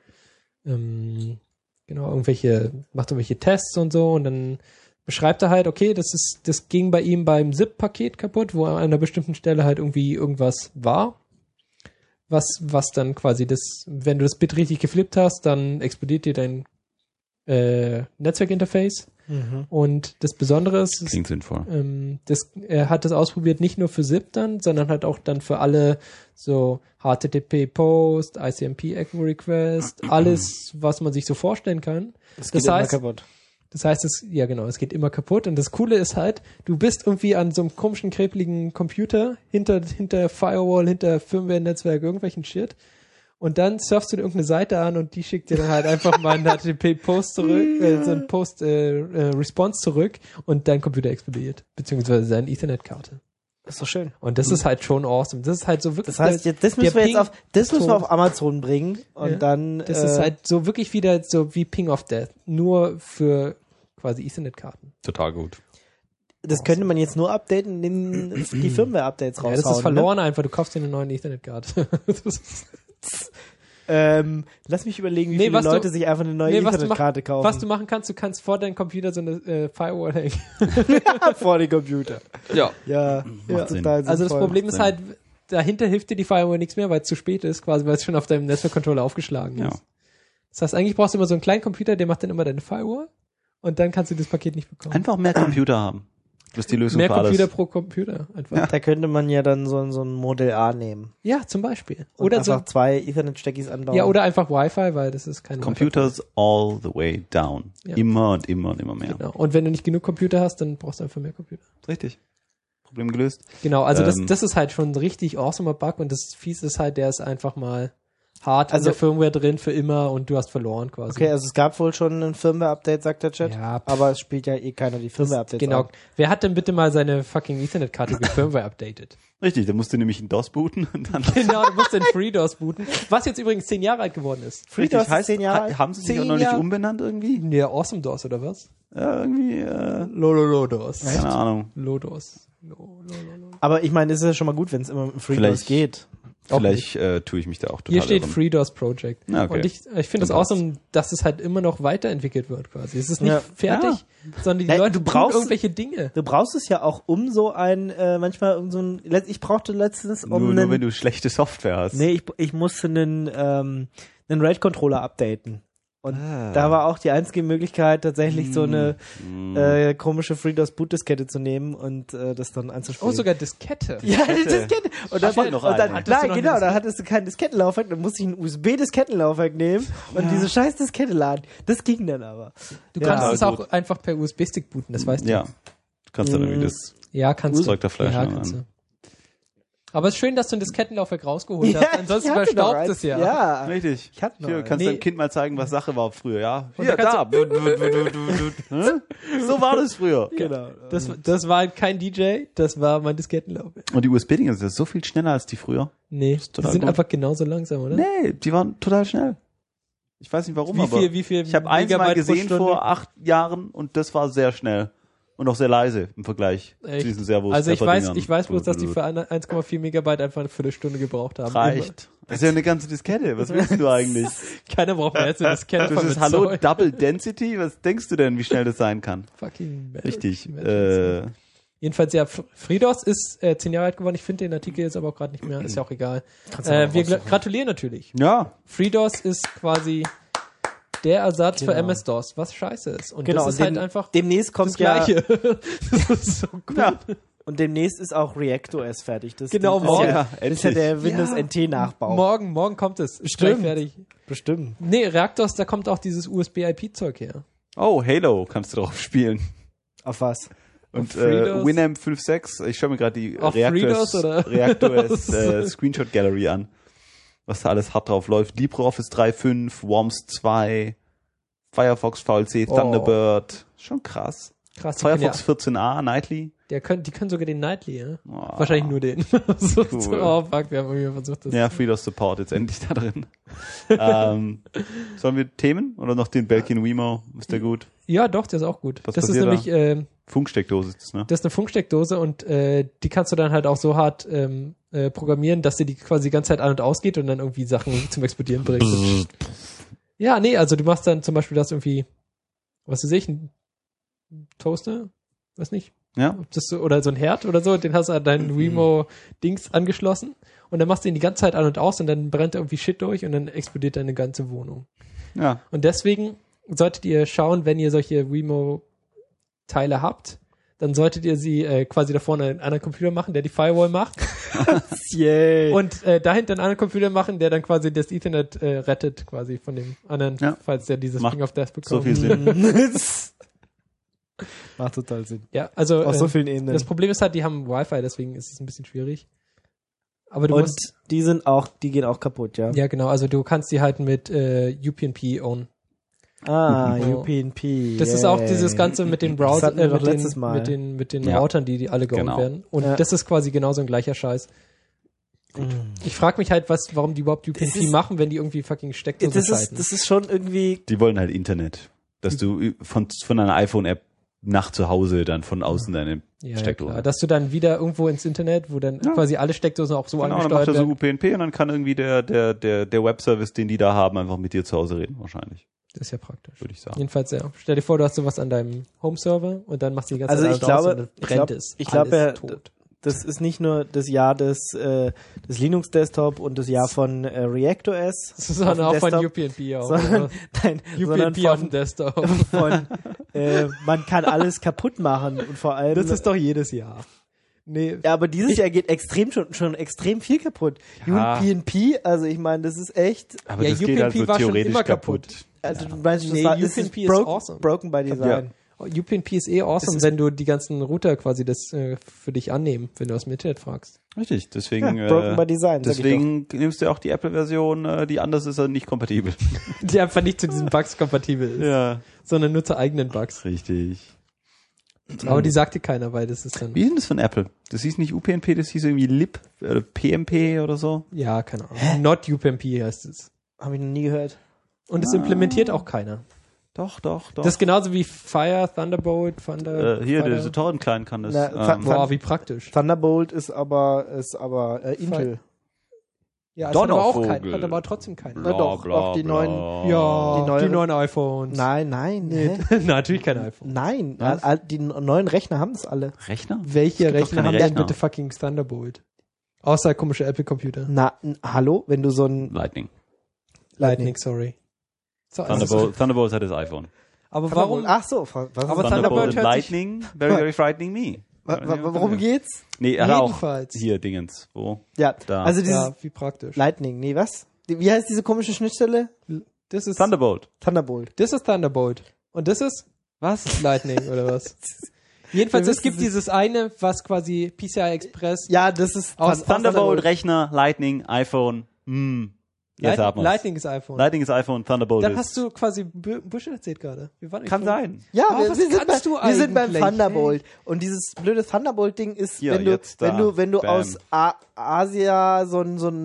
macht irgendwelche Tests und so, und dann beschreibt er halt, okay, das ging bei ihm beim ZIP-Paket kaputt, wo an einer bestimmten Stelle halt irgendwie irgendwas war, was dann quasi wenn du das Bit richtig geflippt hast, dann explodiert dir dein Netzwerkinterface. Und das Besondere ist, Klingt sinnvoll. er hat das ausprobiert nicht nur für ZIP dann, sondern halt auch dann für alle so HTTP Post, ICMP Echo Request, alles, was man sich so vorstellen kann. Es geht immer kaputt. Das heißt, es geht immer kaputt. Und das Coole ist halt, du bist irgendwie an so einem komischen, krepeligen Computer, hinter Firewall, hinter Firmware-Netzwerk, irgendwelchen Shit. Und dann surfst du dir irgendeine Seite an und die schickt dir dann halt einfach mal einen HTTP-Post zurück, so einen Post-Response zurück, und dein Computer explodiert. Beziehungsweise seine Ethernet-Karte. Das ist doch schön. Und das ist halt schon awesome. Das ist halt so wirklich. Das heißt, das müssen wir auf Amazon bringen und dann. Das ist halt so wirklich wieder so wie Ping of Death. Nur für quasi Ethernet-Karten. Total gut. Das könnte man jetzt nur updaten, indem die Firmware-Updates raushauen. Ja, das ist verloren einfach. Du kaufst dir eine neue Ethernet-Karte. Lass mich überlegen, wie viele Leute sich einfach eine neue Internetkarte kaufen. Was du machen kannst, du kannst vor deinem Computer so eine Firewall hängen. Vor den Computer. Ja. Ja, total sinnvoll. Also das Problem ist halt, dahinter hilft dir die Firewall nichts mehr, weil es zu spät ist, quasi, weil es schon auf deinem Netzwerkcontroller aufgeschlagen ist. Ja. Das heißt, eigentlich brauchst du immer so einen kleinen Computer, der macht dann immer deine Firewall und dann kannst du das Paket nicht bekommen. Einfach mehr Computer haben. Das ist die Lösung mehr für alles. Computer pro Computer. Einfach. Ja. Da könnte man ja dann so ein Modell A nehmen. Ja, zum Beispiel. Und Oder einfach so 2 Ethernet-Steckies anbauen. Ja, oder einfach Wi-Fi, weil das ist keine Computers all the way down. Ja. Immer und immer und immer mehr. Genau. Und wenn du nicht genug Computer hast, dann brauchst du einfach mehr Computer. Richtig. Problem gelöst. Genau, also das ist halt schon ein richtig awesomer Bug und das Fies ist halt, der ist einfach mal hart in der Firmware drin für immer und du hast verloren quasi. Okay, also es gab wohl schon ein Firmware-Update, sagt der Chat. Ja, aber es spielt ja eh keiner die Firmware-Updates Genau. an. Wer hat denn bitte mal seine fucking Ethernet-Karte mit Firmware updated? Richtig, da musst du nämlich in DOS booten und dann Genau, du musst den FreeDOS booten, was jetzt übrigens 10 Jahre alt geworden ist. FreeDOS Richtig, heißt, 10 Jahre alt? haben sie sich 10 auch noch nicht Jahre? umbenannt irgendwie? Ja, AwesomeDOS oder was? Ja, irgendwie, Lololodos. keine Ahnung. Lodos. Aber ich meine, es ist ja schon mal gut, wenn es immer mit dem FreeDOS Vielleicht- geht. Vielleicht tue ich mich da auch total Hier steht irren. FreeDOS Project. Ja, okay. Und ich finde es Dann awesome, dass es halt immer noch weiterentwickelt wird quasi. Es ist nicht Ja. fertig, sondern die Nein, Leute du brauchst- tun irgendwelche Dinge. Du brauchst es ja auch um so ein, ich brauchte letztens Nur wenn du schlechte Software hast. Nee, ich musste einen RAID-Controller updaten. Und da war auch die einzige Möglichkeit, tatsächlich so eine komische FreeDOS-Boot-Diskette zu nehmen und das dann Oh, anzuspielen. sogar Diskette. Ja, die Diskette. Und dann, Hast du noch und dann eine? Hattest du nein, noch genau, eine da hattest du kein Diskettenlaufwerk, dann musste ich ein USB-Diskettenlaufwerk nehmen und diese scheiß Diskette laden. Das ging dann aber. Du Ja, kannst es gut. auch einfach per USB-Stick booten, das weißt du. Ja. Du kannst dann irgendwie das Ja, kannst du. Zeug da Fleisch Ja, an. kannst du. Aber es ist schön, dass du ein Diskettenlaufwerk rausgeholt Ja, hast. Ansonsten ich hatte noch verstaubt eins. es ja. Ja. Richtig. Ich hatte noch Hier, einen. kannst Nee. deinem Kind mal zeigen, was Sache war früher, ja? Und Hier, da da. Hä? So war das früher. Genau. Das war kein DJ, das war mein Diskettenlaufwerk. Und die USB-Dinger sind so viel schneller als die früher. Nee, die total sind gut. einfach genauso langsam, oder? Nee, die waren total schnell. Ich weiß nicht warum, Wie viel ich habe eins mal Megabyte pro gesehen Stunde? vor 8 Jahren und das war sehr schnell. Und auch sehr leise im Vergleich Echt? zu diesen Servos. Also ich weiß bloß, dass die für 1,4 Megabyte einfach eine Viertelstunde gebraucht haben. reicht. Das ist ja eine ganze Diskette. Was willst du eigentlich? Immer. Keiner braucht mehr als eine Diskette Das von ist mit Hallo Zeug. Double Density? Was denkst du denn, wie schnell das sein kann? Fucking Richtig. Jedenfalls, ja, FreeDOS ist 10 Jahre alt geworden. Ich finde den Artikel jetzt aber auch gerade nicht mehr. Ist ja auch egal. Wir gratulieren natürlich. Ja. FreeDOS ist quasi der Ersatz für MS-DOS, was scheiße ist. Und Genau, das ist und halt einfach demnächst das kommt ja, Gleiche. Das ist so cool. Ja. und demnächst ist auch ReactOS fertig. Das Genau, das morgen. ist ja, Ja, das ist ja endlich. der Windows NT Nachbau. Morgen kommt es. Ist Stimmt. gleich fertig. Bestimmt. Nee, ReactOS, da kommt auch dieses USB-IP-Zeug her. Oh, Halo kannst du drauf spielen. Auf was? Und FreeDOS? Winamp 5.6, ich schaue mir gerade die Auf FreeDOS, oder? ReactOS Screenshot Gallery an. Was da alles hart drauf läuft. LibreOffice 3.5, Worms 2, Firefox VLC, Thunderbird. Schon krass. Krass. Firefox 14a, Nightly. Die können sogar den Nightly, ja? Oh. Wahrscheinlich nur den. So, Cool. oh fuck, wir haben irgendwie versucht, das. Ja, FreeDOS Support jetzt endlich da drin. Sollen wir Themen oder noch den Belkin Wemo? Ist der gut? Ja, doch, der ist auch gut. Was Das ist passiert nämlich, Funksteckdose ist das, ne? das ist eine Funksteckdose und die kannst du dann halt auch so hart programmieren, dass sie die quasi die ganze Zeit an- und ausgeht und dann irgendwie Sachen zum Explodieren bringt. Ja, nee, also du machst dann zum Beispiel das irgendwie, was weiß ich, ein Toaster? Weiß nicht. Ja. Ob das so, oder so ein Herd oder so, den hast du an deinen Wemo-Dings angeschlossen und dann machst du ihn die ganze Zeit an und aus und dann brennt irgendwie Shit durch und dann explodiert deine ganze Wohnung. Ja. Und deswegen solltet ihr schauen, wenn ihr solche Wemo-Teile habt, dann solltet ihr sie quasi da vorne einen anderen Computer machen, der die Firewall macht. Yay. Und dahinter einen anderen Computer machen, der dann quasi das Ethernet rettet, quasi von dem anderen, Ja. falls der dieses Macht Ring of Death bekommt. So viel Sinn. Macht total Sinn. Ja, also Auf so vielen Ebenen. das Problem ist halt, die haben Wi-Fi, deswegen ist es ein bisschen schwierig. Aber du Und musst, die gehen auch kaputt, ja? ja genau, also du kannst die halt mit UPnP own. Ah, Oh. UPnP. Das ist auch dieses Ganze mit den Browser, hatten wir doch letztes Mal. mit den Ja. Routern, die alle geowned Genau. werden. Und Ja. das ist quasi genauso ein gleicher Scheiß. Ich frage mich halt, warum die überhaupt UPnP ist- machen, wenn die irgendwie fucking Steckdosen schalten. Das ist schon irgendwie, Die wollen halt Internet. Dass du von einer iPhone-App nach zu Hause dann von außen deine Steckdose. Klar. Dass du dann wieder irgendwo ins Internet, wo dann quasi alle Steckdosen auch so Genau, dann angesteuert macht er so werden. UPnP und dann kann irgendwie der Webservice, den die da haben, einfach mit dir zu Hause reden, wahrscheinlich, Das ist ja praktisch. würde ich sagen. Jedenfalls, ja. Stell dir vor, du hast sowas an deinem Home-Server und dann machst du die ganze Also Zeit ich glaube, und dann brennt es. ich glaube, Alles tot. das ist nicht nur das Jahr des Linux-Desktop und das Jahr von ReactOS. Das ist auch von UPnP auch. Sondern, nein, sondern UPnP auf dem Desktop. man kann alles kaputt machen und vor allem. Das ist doch jedes Jahr. Nee, ja, aber dieses Jahr geht schon extrem viel kaputt. Ja. UPnP, also ich meine, das ist echt. Aber Ja, das geht halt UPnP so war schon theoretisch immer kaputt. Also du meinst, Nee, das UPnP ist ist awesome. broken by design. UPnP ist awesome, wenn du die ganzen Router quasi das für dich annehmen, wenn du aus dem Internet fragst. Richtig, deswegen, Ja, broken by design, sag ich deswegen nimmst du auch die Apple-Version, die anders ist, also nicht kompatibel. Die einfach nicht zu diesen Bugs kompatibel ist, Ja, sondern nur zu eigenen Bugs. richtig. Aber die sagte keiner, weil das ist dann... Wie ist denn das von Apple? Das hieß nicht UPnP, das hieß irgendwie LIP oder PMP oder so. Ja, keine Ahnung. Not UPnP heißt es. Habe ich noch nie gehört. Und es implementiert auch keiner. Doch. Das ist genauso wie Fire, Thunderbolt, Hier, Fire. der Torrent-Client kann das. Na, Boah, wie praktisch. Thunderbolt ist aber Intel. Ja, es hat aber auch Donnervogel. hat aber trotzdem keiner. Na doch, auch die neuen- Ja, Die die neueren- neuen iPhones. Nein, hä? Natürlich kein iPhone. Nein, Was? die neuen Rechner haben es alle. Rechner? Welche gibt doch Rechner keine haben denn Rechner. bitte fucking Thunderbolt? Außer komische Apple-Computer. Hallo, wenn du so ein Lightning. Lightning, sorry. So, Thunderbolt hat das iPhone. aber warum? Ach so, was ist Aber das? Thunderbolt and hört Lightning, very frightening me. Worum geht's? Nee, er hat auch Jedenfalls. hier Dingens. Wo? Ja, Da. also dieses Ja, wie praktisch. Lightning, nee, was? Wie heißt diese komische Schnittstelle? Das ist Thunderbolt. Thunderbolt. Das ist Thunderbolt. Und das ist Was? Lightning oder was? Jedenfalls, Wir es gibt wissen es. dieses eine, was quasi PCI Express. Ja, das ist Aus Thunderbolt, Rechner, Lightning, iPhone. Jetzt hat man's. Lightning ist iPhone. Lightning ist iPhone, Thunderbolt Dann ist. hast du quasi Bullshit erzählt gerade. Wir waren Kann sein. Ja, Aber wir was sind, kannst du wir sind beim eigentlich? Thunderbolt. Und dieses blöde Thunderbolt-Ding ist, Ja, wenn du, jetzt da. wenn du Bam. aus Asia so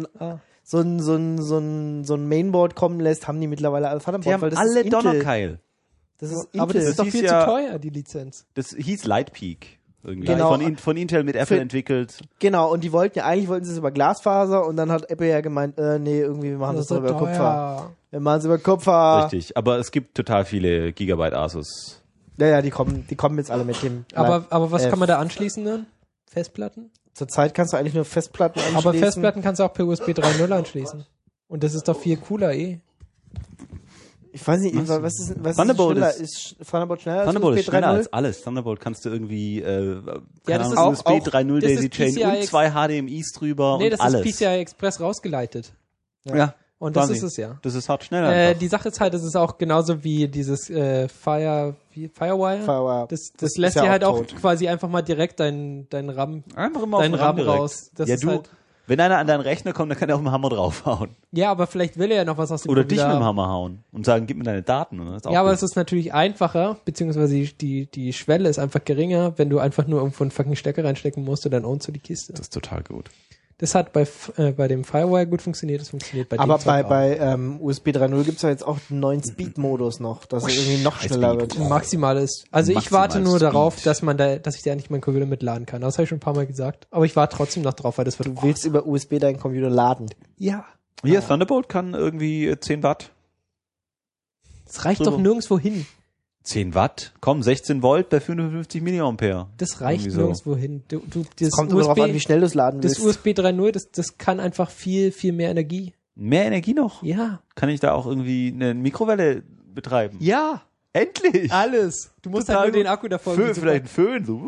ein Mainboard kommen lässt, haben die mittlerweile alle Thunderbolt. Die haben weil das alle ist Intel. Donnerkeil. Das ist Intel. Aber das ist doch hieß viel ja- zu teuer, die Lizenz. Das hieß Lightpeak. Irgendwie. Genau. Von Intel mit Apple Für- entwickelt. Genau, und eigentlich wollten sie es über Glasfaser und dann hat Apple ja gemeint, nee, irgendwie, wir machen das ist doch über so Kupfer. teuer. Wir machen es über Kupfer. Richtig. Aber es gibt total viele Gigabyte Asus. Ja, die kommen jetzt alle mit dem. Aber was kann man da anschließen dann? Festplatten? Zurzeit kannst du eigentlich nur Festplatten anschließen. Aber Festplatten kannst du auch per USB 3.0 anschließen. Und das ist doch viel cooler Ich weiß nicht, was ist Thunderbolt schneller? ist- Ist Thunderbolt schneller Thunderbolt als ist USB schneller 3.0? als alles. Thunderbolt kannst du irgendwie das keine ist Ahnung, auch- USB 3.0 das Daisy ist Chain PCI und 2 HDMIs drüber Nee, und das alles. ist PCI Express rausgeleitet. Ja. Und das quasi. ist es ja. Das ist hart schneller. einfach. Die Sache ist halt, das ist auch genauso wie dieses Firewire. Firewire. Das ist lässt ja dir halt auch tot. quasi einfach mal direkt dein RAM, Einfach immer auf dein den RAM direkt. raus. Das Ja, ist du, halt, wenn einer an deinen Rechner kommt, dann kann er auf den Hammer draufhauen. ja, aber vielleicht will er ja noch was aus dem Oder dich Computer mit dem haben. Hammer hauen und sagen, gib mir deine Daten. Und das ist auch Ja, aber gut. es ist natürlich einfacher, beziehungsweise die Schwelle ist einfach geringer, wenn du einfach nur irgendwo einen fucking Stecker reinstecken musst und dann ownst du die Kiste. Das ist total gut. Das hat bei dem Firewire gut funktioniert, das funktioniert bei Aber dem Zeug auch. bei USB 3.0 gibt's ja jetzt auch einen neuen Speed-Modus noch, dass es irgendwie noch schneller wird. Maximal ist. Also ich Maximal warte nur Speed. darauf, dass ich da nicht meinen Computer mitladen kann. Das habe ich schon ein paar Mal gesagt. Aber ich warte trotzdem noch drauf, weil das wird. Du willst über USB deinen Computer laden. Ja. Hier, Thunderbolt kann irgendwie 10 Watt. Das reicht So. doch nirgendwo hin. 10 Watt? Komm, 16 Volt bei 55 Milliampere. Das reicht Irgendwie so. nirgendwo hin. Das Kommt immer drauf an, wie schnell du es laden das willst. USB 3.0, das kann einfach viel, viel mehr Energie. Mehr Energie noch? Ja. Kann ich da auch irgendwie eine Mikrowelle betreiben? Ja. Endlich! Alles. Du musst Total halt nur den gut. Akku davor. Föhn, vielleicht ein Föhn, so.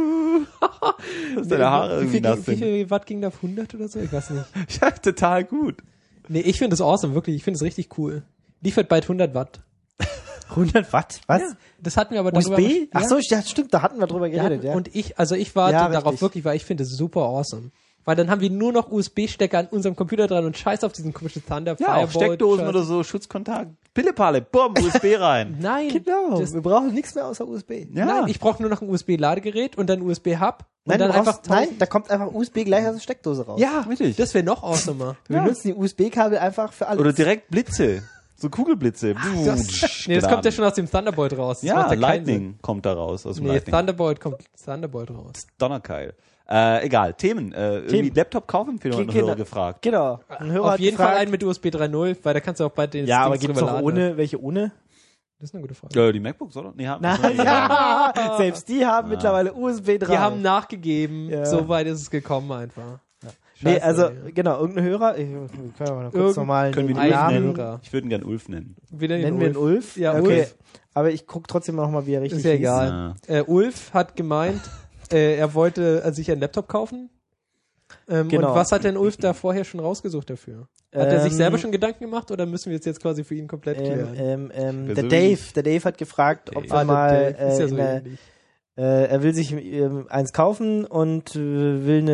Dass deine Haare irgendwie nass Wie sind. viel Watt ging da auf 100 oder so? Ich weiß nicht. Ja, total gut. Nee, ich finde das awesome, wirklich. Ich finde es richtig cool. Liefert bald 100 Watt. 100 Watt? Was? Ja, das hatten wir aber darüber. USB? Ach Ja. so, ja, stimmt, da hatten wir drüber Ja, geredet, ja. Und ich warte Ja, darauf richtig. wirklich, weil ich finde es super awesome. Weil dann haben wir nur noch USB-Stecker an unserem Computer dran und scheiß auf diesen komischen Thunder, Ja, auch Steckdosen oder so, Schutzkontakt. Pillepalle, bumm, USB rein. Nein, Genau, das, wir brauchen nichts mehr außer USB. Ja. nein, ich brauche nur noch ein USB-Ladegerät und dann USB-Hub. Und dann du brauchst- einfach nein, da kommt einfach USB gleich aus der Steckdose raus. Ja, Richtig. das wäre noch awesomer. Wir benutzen die USB-Kabel einfach für alles. Oder direkt Blitze. So Kugelblitze. Das kommt ja schon aus dem Thunderbolt raus. Das macht Ja, keinen Lightning Sinn. kommt da raus. Aus dem Nee, Lightning. Thunderbolt kommt Thunderbolt raus. Donnerkeil. Egal, Themen. Irgendwie Laptop-Kaufempfehlung hat ein Hörer gefragt. Genau. Ein Hörer Auf hat jeden Fall gefragt, einen mit USB 3.0, weil da kannst du auch bei den ja, aber Dings gibt's drüber noch laden. ohne, welche ohne? Das ist eine gute Frage. Die MacBooks, oder? Nee, haben Ja, selbst die haben mittlerweile USB 3. Die haben nachgegeben, Ja. so weit ist es gekommen einfach. Nee, Scheiße, also, ja. genau, irgendein Hörer, wir können aber noch kurz nochmal Können wir den den Ulf Namen, nennen? Hörer. Ich würde ihn gern Ulf nennen. nennen wir ihn Ulf? Ja, okay. Ulf. Aber ich guck trotzdem nochmal, wie er richtig Ist ja hieß. egal. Ulf hat gemeint, er wollte sich einen Laptop kaufen. Genau. Und was hat denn Ulf da vorher schon rausgesucht dafür? Hat er sich selber schon Gedanken gemacht oder müssen wir jetzt quasi für ihn komplett klären? Der Dave hat gefragt, ob wir der mal Dave ist ja so in der, ähnlich. er will sich eins kaufen und will eine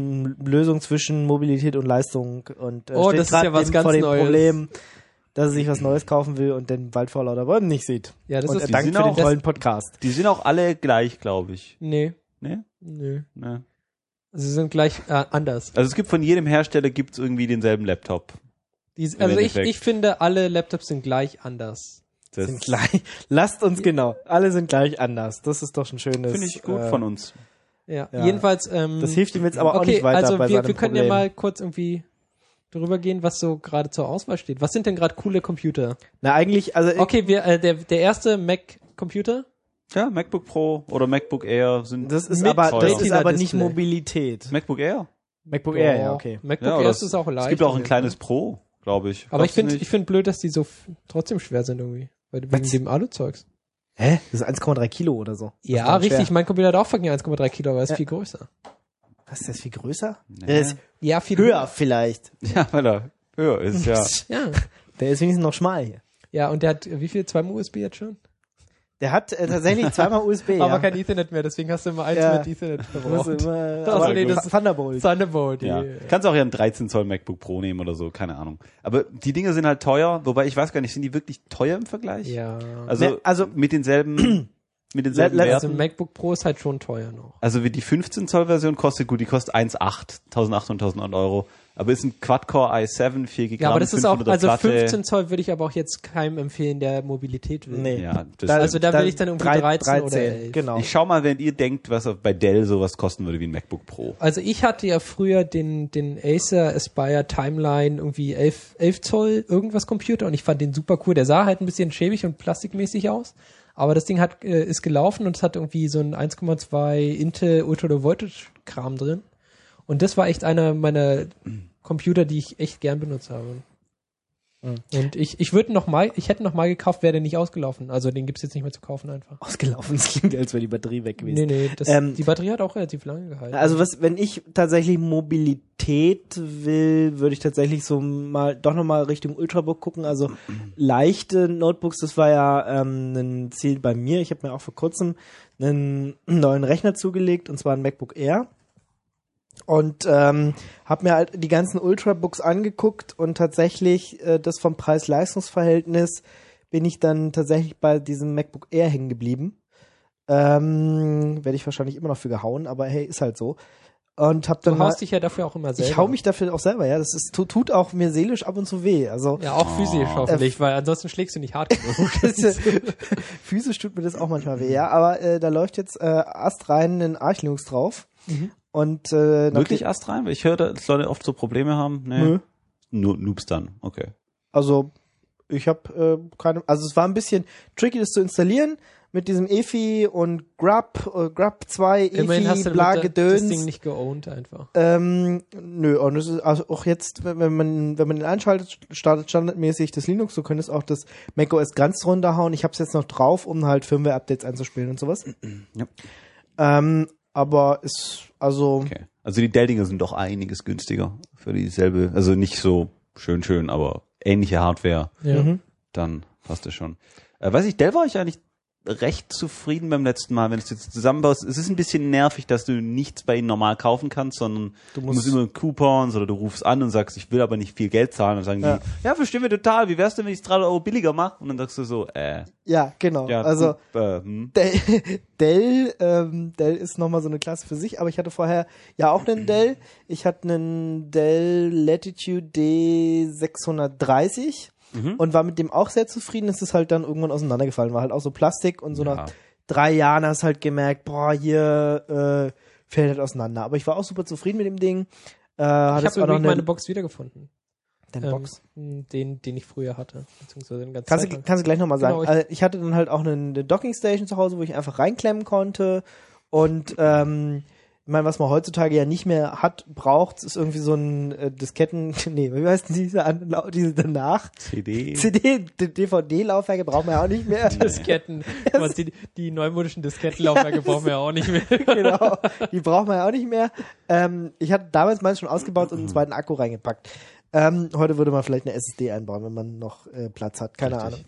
Lösung zwischen Mobilität und Leistung und Oh, steht das ist ja grad was ganz vor dem Neues. Problem, dass er sich was Neues kaufen will und den Wald vor lauter Bäumen nicht sieht. Ja, das und ist er dankt sind für den auch- tollen Podcast. Die sind auch alle gleich, glaube ich. Nee, Ne? nö. Ne? Sie sind gleich anders. Also es gibt von jedem Hersteller gibt's irgendwie denselben Laptop. Also Endeffekt. ich finde, alle Laptops sind gleich anders. Das Sind gleich. Lasst uns genau. Alle sind gleich anders. Das ist doch schon schönes. finde ich gut von uns. Ja, Ja. jedenfalls. Das hilft ihm jetzt aber auch okay, nicht weiter also bei wir seinem können Problem. ja mal kurz irgendwie drüber gehen, was so gerade zur Auswahl steht. Was sind denn gerade coole Computer? Na eigentlich, also Okay, der erste Mac-Computer. Ja, MacBook Pro oder MacBook Air sind das ist mit aber das ist Retina aber nicht Display. Mobilität. MacBook Air. MacBook Air, ja, okay. MacBook Ja, Air oder ist auch leicht. Es gibt auch ein auf jeden kleines Fall. Pro, glaube ich. Aber ich Glaubst du finde nicht? blöd, dass die so trotzdem schwer sind irgendwie. Wegen dem Alu-Zeugs. Hä? Das ist 1,3 Kilo oder so. Das Ja, war richtig. schwer. Mein Computer hat auch fucking 1,3 Kilo, aber ist Ja. viel größer. Was ist das viel größer? Nee. Der ist Ja, viel höher vielleicht. Ja, weil er höher ist, ja. Ja. Der ist wenigstens noch schmal hier. Ja, und der hat, wie viel? 2 USB jetzt schon? Der hat tatsächlich zweimal USB. Aber ja. kein Ethernet mehr, deswegen hast du immer eins Ja. mit Ethernet Muss verbraucht. immer, Doch, aber nee, das ist- Thunderbolt. Thunderbolt. Ja. Yeah. Kannst auch ja ein 13 Zoll MacBook Pro nehmen oder so, keine Ahnung. Aber die Dinge sind halt teuer, wobei ich weiß gar nicht, sind die wirklich teuer im Vergleich? Ja. Also, Ne, also- mit denselben Let- Also Werten. MacBook Pro ist halt schon teuer noch. Also wie die 15 Zoll Version kostet, gut, die kostet 1,8, 1.800 Euro. Aber ist ein Quad-Core i7, 4 GB, Ja, aber das ist auch, 500er also Platte. 15 Zoll würde ich aber auch jetzt keinem empfehlen, der Mobilität will. Nee. Ja, das Also da will ich dann irgendwie 13 oder 11. Genau. Ich schau mal, wenn ihr denkt, was bei Dell sowas kosten würde wie ein MacBook Pro. Also ich hatte ja früher den Acer Aspire Timeline irgendwie 11 Zoll irgendwas Computer und ich fand den super cool. Der sah halt ein bisschen schäbig und plastikmäßig aus, aber das Ding ist gelaufen und es hat irgendwie so ein 1,2 Intel Ultra Low Voltage Kram drin und das war echt einer meiner Computer, die ich echt gern benutzt habe. Und ich hätte noch mal gekauft, wäre der nicht ausgelaufen. Also den gibt's jetzt nicht mehr zu kaufen einfach. Ausgelaufen, es klingt, als wäre die Batterie weg gewesen. Nee, die Batterie hat auch relativ lange gehalten. Also wenn ich tatsächlich Mobilität will, würde ich tatsächlich so doch nochmal Richtung Ultrabook gucken. Also leichte Notebooks, das war ja ein Ziel bei mir. Ich habe mir auch vor kurzem einen neuen Rechner zugelegt, und zwar ein MacBook Air. Und habe mir halt die ganzen Ultrabooks angeguckt und tatsächlich das vom Preis-Leistungs-Verhältnis bin ich dann tatsächlich bei diesem MacBook Air hängen geblieben. Werde ich wahrscheinlich immer noch für gehauen, aber hey, ist halt so. Und hab dann du haust dich ja dafür auch immer selber. ich hau mich dafür auch selber, ja. Das ist, tut auch mir seelisch ab und zu weh. Also Ja, auch physisch hoffentlich, weil ansonsten schlägst du nicht hart genug. physisch tut mir das auch manchmal weh, ja. Aber da läuft jetzt astrein ein Arch Linux drauf. Und Wirklich Ast rein? Weil ich höre, dass Leute oft so Probleme haben. Nee. Nö. Nur Noobs dann, okay. Also ich habe keine, also es war ein bisschen tricky, das zu installieren mit diesem EFI und Grub 2, Immerhin hast EFI, du bla das Gedöns. Ding nicht geowned einfach. Nö, und es ist also auch jetzt, wenn man den einschaltet, startet standardmäßig das Linux, so könntest auch das macOS ganz runterhauen. Ich habe es jetzt noch drauf, um halt Firmware-Updates einzuspielen und sowas. Ja. Aber ist, also, Okay. Also die Dell-Dinger sind doch einiges günstiger für dieselbe, also nicht so schön, aber ähnliche Hardware, Ja. dann passt das schon. Weiß ich, Dell war ich eigentlich recht zufrieden beim letzten Mal, wenn du es jetzt zusammenbaust. Es ist ein bisschen nervig, dass du nichts bei ihnen normal kaufen kannst, sondern du musst immer Coupons oder du rufst an und sagst, ich will aber nicht viel Geld zahlen. Und dann sagen die, ja, verstehen wir total, wie wär's denn, wenn ich es 3 Euro billiger mache? Und dann sagst du so, ja, genau. ja, Also, gut, Dell ist nochmal so eine Klasse für sich, aber ich hatte vorher ja auch einen Dell. Ich hatte einen Dell Latitude D630 und war mit dem auch sehr zufrieden. Es ist halt dann irgendwann auseinandergefallen. War halt auch so Plastik und so nach 3 Jahren hast halt gemerkt, boah, hier fällt halt auseinander. Aber ich war auch super zufrieden mit dem Ding. Ich habe übrigens meine Box wiedergefunden. Deine Box? Den ich früher hatte. Beziehungsweise den ganzen Kannst du gleich nochmal sagen. Genau, Ich hatte dann halt auch eine Dockingstation zu Hause, wo ich einfach reinklemmen konnte. Und ich meine, was man heutzutage ja nicht mehr braucht, ist irgendwie so ein wie heißt denn diese danach? DVD-Laufwerke brauchen wir ja auch nicht mehr. Disketten. Die neumodischen Diskettenlaufwerke brauchen wir ja auch nicht mehr. Genau, die brauchen wir ja auch nicht mehr. Ich hatte damals meins schon ausgebaut und einen zweiten Akku reingepackt. Heute würde man vielleicht eine SSD einbauen, wenn man noch Platz hat. Keine Ahnung.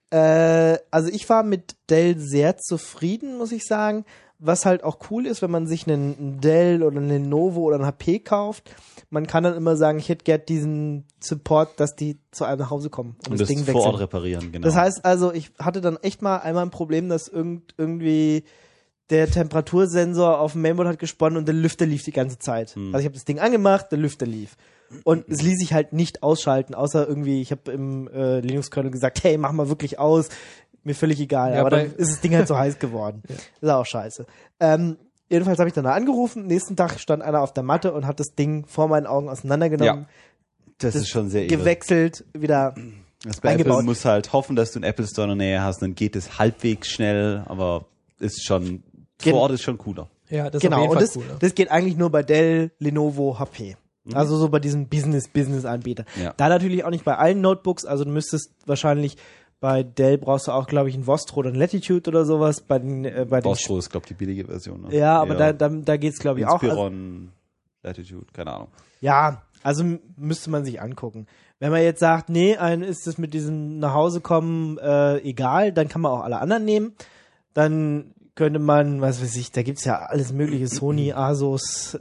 Also ich war mit Dell sehr zufrieden, muss ich sagen. Was halt auch cool ist, wenn man sich einen Dell oder einen Lenovo oder einen HP kauft, man kann dann immer sagen, ich hätte gern diesen Support, dass die zu einem nach Hause kommen und das Ding wechseln. Vor Ort reparieren, genau. Das heißt also, ich hatte dann echt mal einmal ein Problem, dass irgendwie der Temperatursensor auf dem Mainboard hat gesponnen und der Lüfter lief die ganze Zeit. Also ich habe das Ding angemacht, der Lüfter lief. Und es ließ sich halt nicht ausschalten, außer irgendwie, ich habe im Linux-Kernel gesagt, hey, mach mal wirklich aus. Mir völlig egal, aber dann ist das Ding halt so heiß geworden. Ja. Ist auch scheiße. Jedenfalls habe ich dann da angerufen, nächsten Tag stand einer auf der Matte und hat das Ding vor meinen Augen auseinandergenommen. Ja, das ist schon sehr gewechselt, wieder bei eingebaut. Apple muss halt hoffen, dass du einen Apple Store in der Nähe hast, dann geht es halbwegs schnell, aber ist schon, vor Ort ist schon cooler. Ja, das ist auf jeden Fall cooler. Das geht eigentlich nur bei Dell, Lenovo, HP. Also so bei diesem Business-Anbieter. Ja. Da natürlich auch nicht bei allen Notebooks, also du müsstest wahrscheinlich bei Dell brauchst du auch, glaube ich, ein Vostro oder ein Latitude oder sowas. Vostro ist, glaube ich, die billige Version. Ne? Ja, aber da geht's, glaube ich, auch. Inspiron, Latitude, keine Ahnung. Ja, also müsste man sich angucken. Wenn man jetzt sagt, nee, ist das mit diesem nach Hause kommen egal, dann kann man auch alle anderen nehmen. Dann könnte man, was weiß ich, da gibt's ja alles mögliche, Sony, Asus,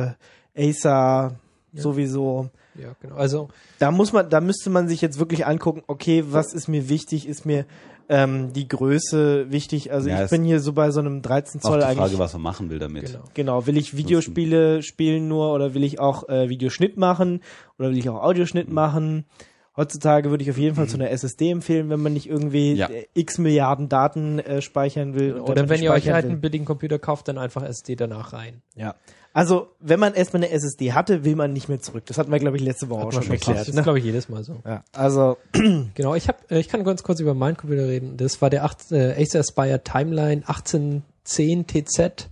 Acer, sowieso. Ja, genau. Also da müsste man sich jetzt wirklich angucken, okay, was ist mir wichtig? Ist mir die Größe wichtig? Also ich bin hier so bei so einem 13 Zoll auch eigentlich. Die Frage, was man machen will damit. Genau. Will ich Videospiele spielen nur oder will ich auch Videoschnitt machen oder will ich auch Audioschnitt machen? Heutzutage würde ich auf jeden Fall zu einer SSD empfehlen, wenn man nicht irgendwie x Milliarden Daten speichern will. Oder wenn ihr euch halt einen billigen Computer kauft, dann einfach SSD danach rein. Ja. Also, wenn man erstmal eine SSD hatte, will man nicht mehr zurück. Das hatten wir, glaube ich, letzte Woche auch schon erklärt. Das ist, glaube ich, jedes Mal so. Ja, also. Genau, ich kann ganz kurz über meinen Computer reden. Das war der Acer Aspire Timeline 1810 TZ.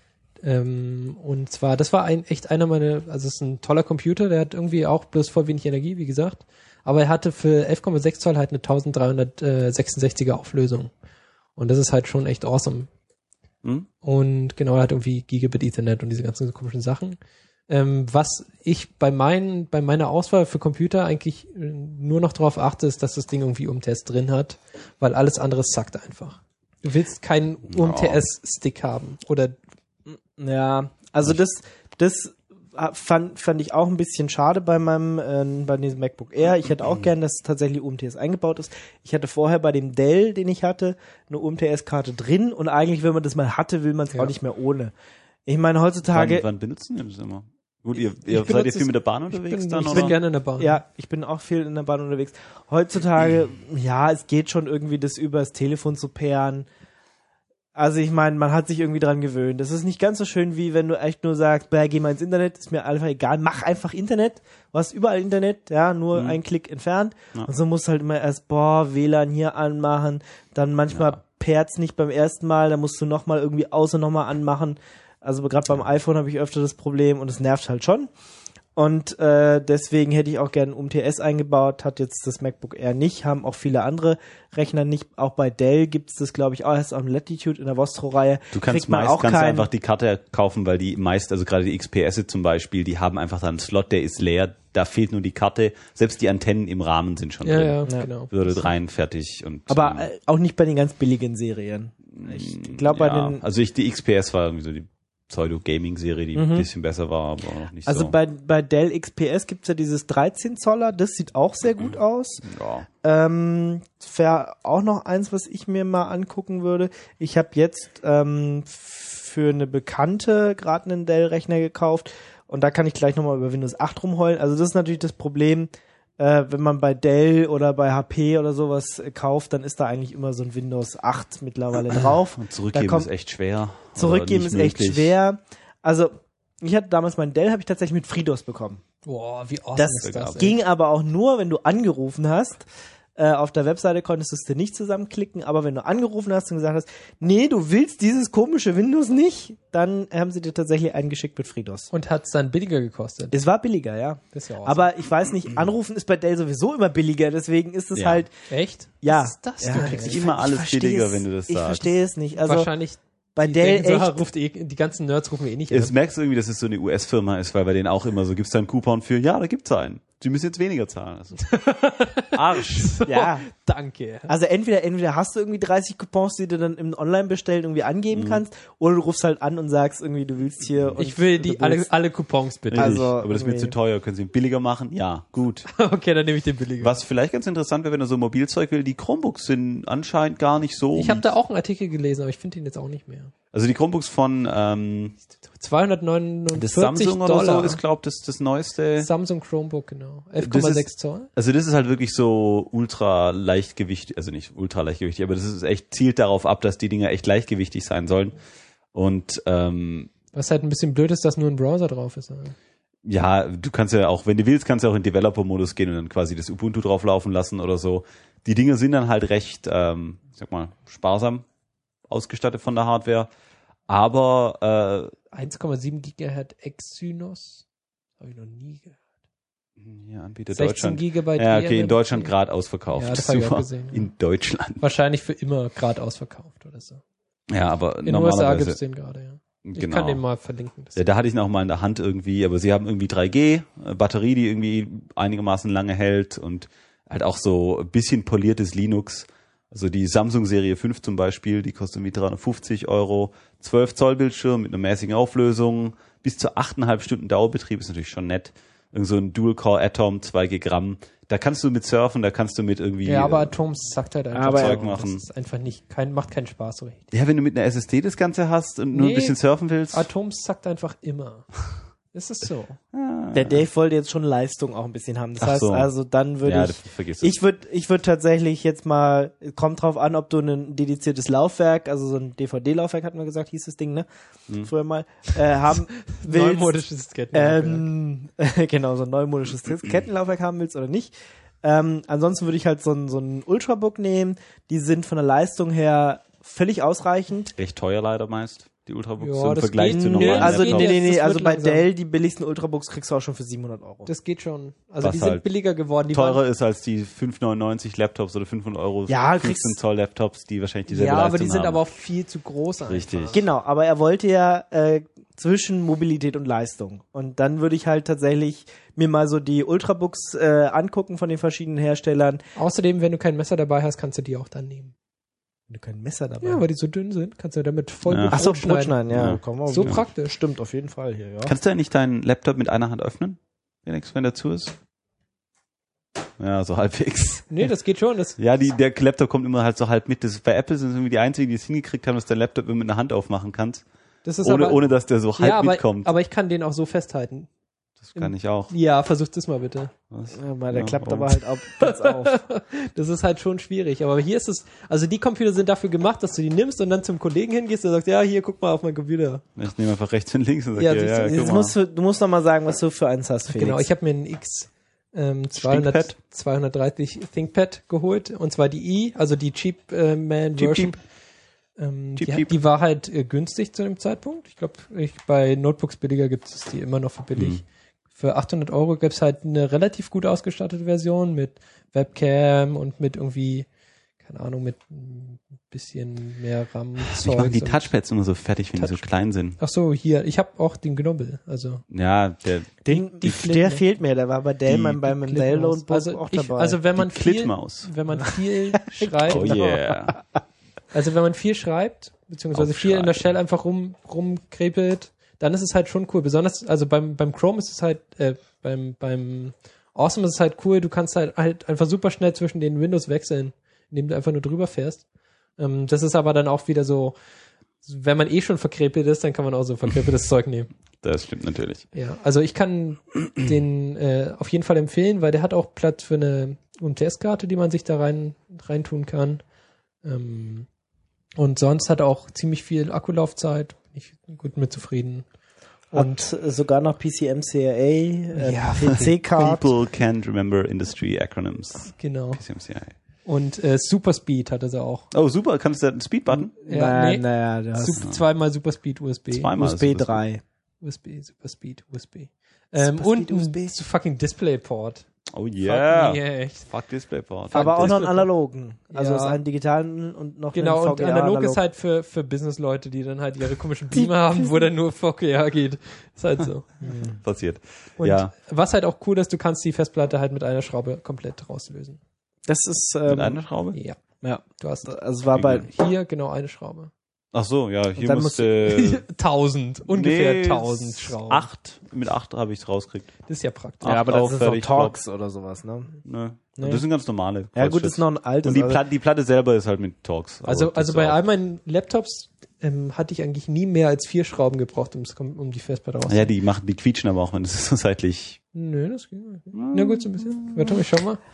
Und zwar, das war echt einer meiner, also es ist ein toller Computer, der hat irgendwie auch bloß voll wenig Energie, wie gesagt. Aber er hatte für 11,6 Zoll halt eine 1366er Auflösung. Und das ist halt schon echt awesome. Und genau, er hat irgendwie Gigabit Ethernet und diese ganzen komischen Sachen. Was ich bei meiner Auswahl für Computer eigentlich nur noch darauf achte, ist, dass das Ding irgendwie UMTS drin hat, weil alles andere sackt einfach. Du willst keinen UMTS-Stick haben, oder? Ja, also das fand ich auch ein bisschen schade bei diesem MacBook Air. Ich hätte auch gern, dass tatsächlich UMTS eingebaut ist. Ich hatte vorher bei dem Dell, den ich hatte, eine UMTS-Karte drin und eigentlich, wenn man das mal hatte, will man es auch nicht mehr ohne. Ich meine, heutzutage... Wann benutzen wir das immer? Gut, ihr seid ihr viel mit der Bahn unterwegs dann? Ich bin gerne in der Bahn. Ja, ich bin auch viel in der Bahn unterwegs. Heutzutage, es geht schon irgendwie, das übers Telefon zu pairen. Also ich meine, man hat sich irgendwie dran gewöhnt. Das ist nicht ganz so schön, wie wenn du echt nur sagst, geh mal ins Internet, ist mir einfach egal, mach einfach Internet. Du hast überall Internet, nur einen Klick entfernt. Ja. Und so musst du halt immer erst, WLAN hier anmachen, dann manchmal pairt's nicht beim ersten Mal, dann musst du nochmal irgendwie aus und nochmal anmachen. Also gerade beim iPhone habe ich öfter das Problem und es nervt halt schon. Und deswegen hätte ich auch gerne UMTS eingebaut, hat jetzt das MacBook Air nicht, haben auch viele andere Rechner nicht. Auch bei Dell gibt's das, glaube ich, auch erst auf dem Latitude in der Vostro-Reihe. Du kannst einfach die Karte kaufen, weil die meist, also gerade die XPS zum Beispiel, die haben einfach da einen Slot, der ist leer, da fehlt nur die Karte. Selbst die Antennen im Rahmen sind schon drin. Ja, genau. Würde rein, fertig. Aber auch nicht bei den ganz billigen Serien. Ich glaube bei den... Also die XPS war irgendwie so die Pseudo-Gaming-Serie, die ein bisschen besser war, aber noch nicht also so. Also bei Dell XPS gibt's ja dieses 13 Zoller, das sieht auch sehr gut aus. Ja. Wäre auch noch eins, was ich mir mal angucken würde. Ich habe jetzt für eine Bekannte gerade einen Dell-Rechner gekauft und da kann ich gleich nochmal über Windows 8 rumheulen. Also das ist natürlich das Problem, wenn man bei Dell oder bei HP oder sowas kauft, dann ist da eigentlich immer so ein Windows 8 mittlerweile drauf. Und zurückgeben ist echt schwer. Zurückgeben ist echt schwer. Also, ich hatte damals meinen Dell, habe ich tatsächlich mit FreeDOS bekommen. Boah, wie awesome Das ist das? ging aber auch nur, wenn du angerufen hast. Auf der Webseite konntest du es dir nicht zusammenklicken, aber wenn du angerufen hast und gesagt hast, nee, du willst dieses komische Windows nicht, dann haben sie dir tatsächlich einen geschickt mit FreeDOS. Und hat es dann billiger gekostet? Es war billiger, ja. Das ist ja awesome. Aber ich weiß nicht, anrufen ist bei Dell sowieso immer billiger, deswegen ist es Ja. halt, Echt? ja. Was ist das ja, denn? kriegst ich immer alles verstehe billiger, es- wenn du das Ich sagst. verstehe es nicht. Also Wahrscheinlich bei die Dell denken so, echt, ruft die ganzen Nerds rufen nicht Jetzt an. merkst du irgendwie, dass es so eine US-Firma ist, weil bei denen auch immer so, gibt's da einen Coupon für, ja, da gibt's einen. Sie müssen jetzt weniger zahlen. Also. Arsch. ja. Danke. Also entweder hast du irgendwie 30 Coupons, die du dann im Online-Bestellen irgendwie angeben kannst, oder du rufst halt an und sagst irgendwie, du willst hier. Und Ich will du die willst- alle Coupons bitte. Richtig. Also, Aber das ist mir irgendwie- zu teuer. Können Sie ihn billiger machen? Ja, gut. Okay, dann nehme ich den billiger. Was vielleicht ganz interessant wäre, wenn er so Mobilzeug will, die Chromebooks sind anscheinend gar nicht so. Ich habe da auch einen Artikel gelesen, aber ich finde ihn jetzt auch nicht mehr. Also die Chromebooks von 249 das Samsung oder so ist, glaube ich, das neueste. Samsung Chromebook, genau. Das 11,6 Zoll. Also das ist halt wirklich so ultra leichtgewichtig, also nicht ultra leichtgewichtig, aber das ist echt, zielt darauf ab, dass die Dinger echt leichtgewichtig sein sollen. Und Was halt ein bisschen blöd ist, dass nur ein Browser drauf ist. Aber. ja, du kannst ja auch, wenn du willst, kannst du auch in Developer-Modus gehen und dann quasi das Ubuntu drauf laufen lassen oder so. Die Dinger sind dann halt recht, ich sag mal, sparsam ausgestattet von der Hardware. Aber 1,7 Gigahertz Exynos. Habe ich noch nie gehört. ja, Anbieter 16 Deutschland. Gigabyte Ja, okay, in EMMC. Deutschland gerade ausverkauft. Ja, das habe ich auch Super. gesehen, ja. In Deutschland. Wahrscheinlich für immer gerade ausverkauft oder so. Ja, aber In den USA gibt es normalerweise. den gerade, ja. Ich Genau. kann den mal verlinken. Das Ja, da hatte ich ihn auch mal in der Hand irgendwie, aber sie haben irgendwie 3G, Batterie, die irgendwie einigermaßen lange hält und halt auch so ein bisschen poliertes Linux. Also die Samsung Serie 5 zum Beispiel, die kostet irgendwie 350 €, 12 Zoll Bildschirm mit einer mäßigen Auflösung, bis zu 8,5 Stunden Dauerbetrieb, ist natürlich schon nett. Irgend so ein Dual-Core Atom, 2 Gramm. Da kannst du mit surfen, da kannst du mit irgendwie... ja, aber Atom sagt halt einfach aber Zeug das machen. ist einfach nicht, macht keinen Spaß so richtig. Ja, wenn du mit einer SSD das Ganze hast und nur Nee. ein bisschen surfen willst. Atom sagt einfach immer. Es ist so. Der Dave wollte jetzt schon Leistung auch ein bisschen haben. Das Ach heißt so. also, dann würde Ja, ich, vergiss es. ich würde tatsächlich jetzt mal, kommt drauf an, ob du ein dediziertes Laufwerk, also so ein DVD-Laufwerk, hatten wir gesagt, hieß das Ding, ne? Früher mal, haben willst. Neumodisches Disketten. Genau, so ein neumodisches Kettenlaufwerk haben willst oder nicht. Ansonsten würde ich halt so ein Ultrabook nehmen. Die sind von der Leistung her völlig ausreichend. Recht teuer leider meist, die Ultrabooks, Ja, so im das Vergleich geht- zu nö, normalen Also geht Laptops. jetzt, das also wird bei langsam. Dell, die billigsten Ultrabooks kriegst du auch schon für 700 €. Das geht schon. Also Was die sind halt billiger geworden. Die Teurer waren, ist als die 5,99 Laptops oder 500 € Ja, 15 Zoll Laptops, die wahrscheinlich dieselbe ja, Leistung aber die sind haben. aber auch viel zu groß einfach. Richtig. Genau, aber er wollte ja zwischen Mobilität und Leistung. Und dann würde ich halt tatsächlich mir mal so die Ultrabooks angucken von den verschiedenen Herstellern. Außerdem, wenn du kein Messer dabei hast, kannst du die auch dann nehmen. Wenn du kein Messer dabei Ja, weil die so dünn sind, kannst du damit voll Ja. gut Achso, Brot schneiden. Brotschneiden, ja. Ja. Komm, So ja. praktisch. Stimmt, auf jeden Fall hier, ja. Kannst du eigentlich deinen Laptop mit einer Hand öffnen, Felix, wenn der zu ist? Ja, so halbwegs. Nee, das geht schon. Das, Ja, der Laptop kommt immer halt so halb mit. Das, bei Apple sind es irgendwie die einzigen, die es hingekriegt haben, dass der Laptop immer mit einer Hand aufmachen kannst. das ist Ohne, aber, ohne dass der so halb ja, mitkommt. aber ich kann den auch so festhalten. Das kann ich auch. Ja, versuch das mal bitte. Was? Ja, weil der Ja, klappt warum? aber halt auch ganz auf. Das ist halt schon schwierig. Aber hier ist es, also die Computer sind dafür gemacht, dass du die nimmst und dann zum Kollegen hingehst und sagst, ja, hier, guck mal auf meinen Computer. Ich nehme einfach rechts und links und sage, Ja, ja, siehst du, guck Jetzt mal. du musst noch mal sagen, was du für eins hast, Felix. Genau, ich habe mir einen X ThinkPad? 230 ThinkPad geholt und zwar die i, also die Cheap Man Cheap, Version. cheap. Cheap, Die, cheap. die war halt günstig zu dem Zeitpunkt. Ich glaube, bei Notebooks billiger gibt es die immer noch für billig. Für 800 € gibt es halt eine relativ gut ausgestattete Version mit Webcam und mit irgendwie, keine Ahnung, mit ein bisschen mehr RAM. Ich mache die Touchpads immer so fertig, wenn die so klein sind. Ach so, hier, ich habe auch den Gnobel, also Ja, der die Flip, der ne? fehlt mir, der war bei Dell beim Clipmaus. Dell-Notebook also auch ich, dabei. also wenn man die viel, Klitmaus. wenn man viel schreibt, Oh yeah. also wenn man viel schreibt, beziehungsweise viel in der Shell einfach rumkrepelt, dann ist es halt schon cool. Besonders, also beim Chrome ist es halt, beim Awesome ist es halt cool, du kannst halt einfach super schnell zwischen den Windows wechseln, indem du einfach nur drüber fährst. Das ist aber dann auch wieder so, wenn man schon verkrepelt ist, dann kann man auch so verkrepeltes Zeug nehmen. Das stimmt natürlich. Ja, also ich kann den auf jeden Fall empfehlen, weil der hat auch Platz für eine UMTS-Karte, die man sich da reintun kann. Und sonst hat er auch ziemlich viel Akkulaufzeit. Bin ich gut mit zufrieden. Und sogar noch PCMCIA, PC-Card. People can't remember industry acronyms. Genau. PCMCIA. Und Super Speed hatte sie auch. Oh, super. Kannst du da einen Speed-Button? Ja, naja, du hast zweimal Super Speed USB. Zweimal USB 3. USB, Super Speed, USB. Super Und Speed USB. ein fucking DisplayPort. Oh yeah. Fuck me, echt. Fuck DisplayPort. Aber auch noch einen Displayport. analogen. Also Ja. es ist einen digitalen und noch Genau, einen und VGA analog ist halt für Business-Leute, die dann halt ihre komischen Beamer haben, wo dann nur VGA geht. Ist halt so. Passiert. Und Ja. was halt auch cool ist, du kannst die Festplatte halt mit einer Schraube komplett rauslösen. Das ist Mit einer Schraube? Ja. ja. Du hast Also es war bei hier genau eine Schraube. Ach so, ja, hier dann musste 1000, ungefähr 1000 Schrauben. 8. Mit 8 habe ich es rausgekriegt. Das ist ja praktisch. ja, aber das ist so fertig, Torx oder sowas, ne? Ne. Nee. Das sind ganz normale. Ja gut, das Kreuzschlitz. ist noch ein altes. Und die, also- die Platte selber ist halt mit Torx. Also das ist bei auch- all meinen Laptops hatte ich eigentlich nie mehr als 4 Schrauben gebraucht, um die Festplatte rauszuholen. Ja, die quietschen aber auch, wenn das so seitlich. Nö, das ging. Na gut, so ein bisschen. Warte mal, schau mal.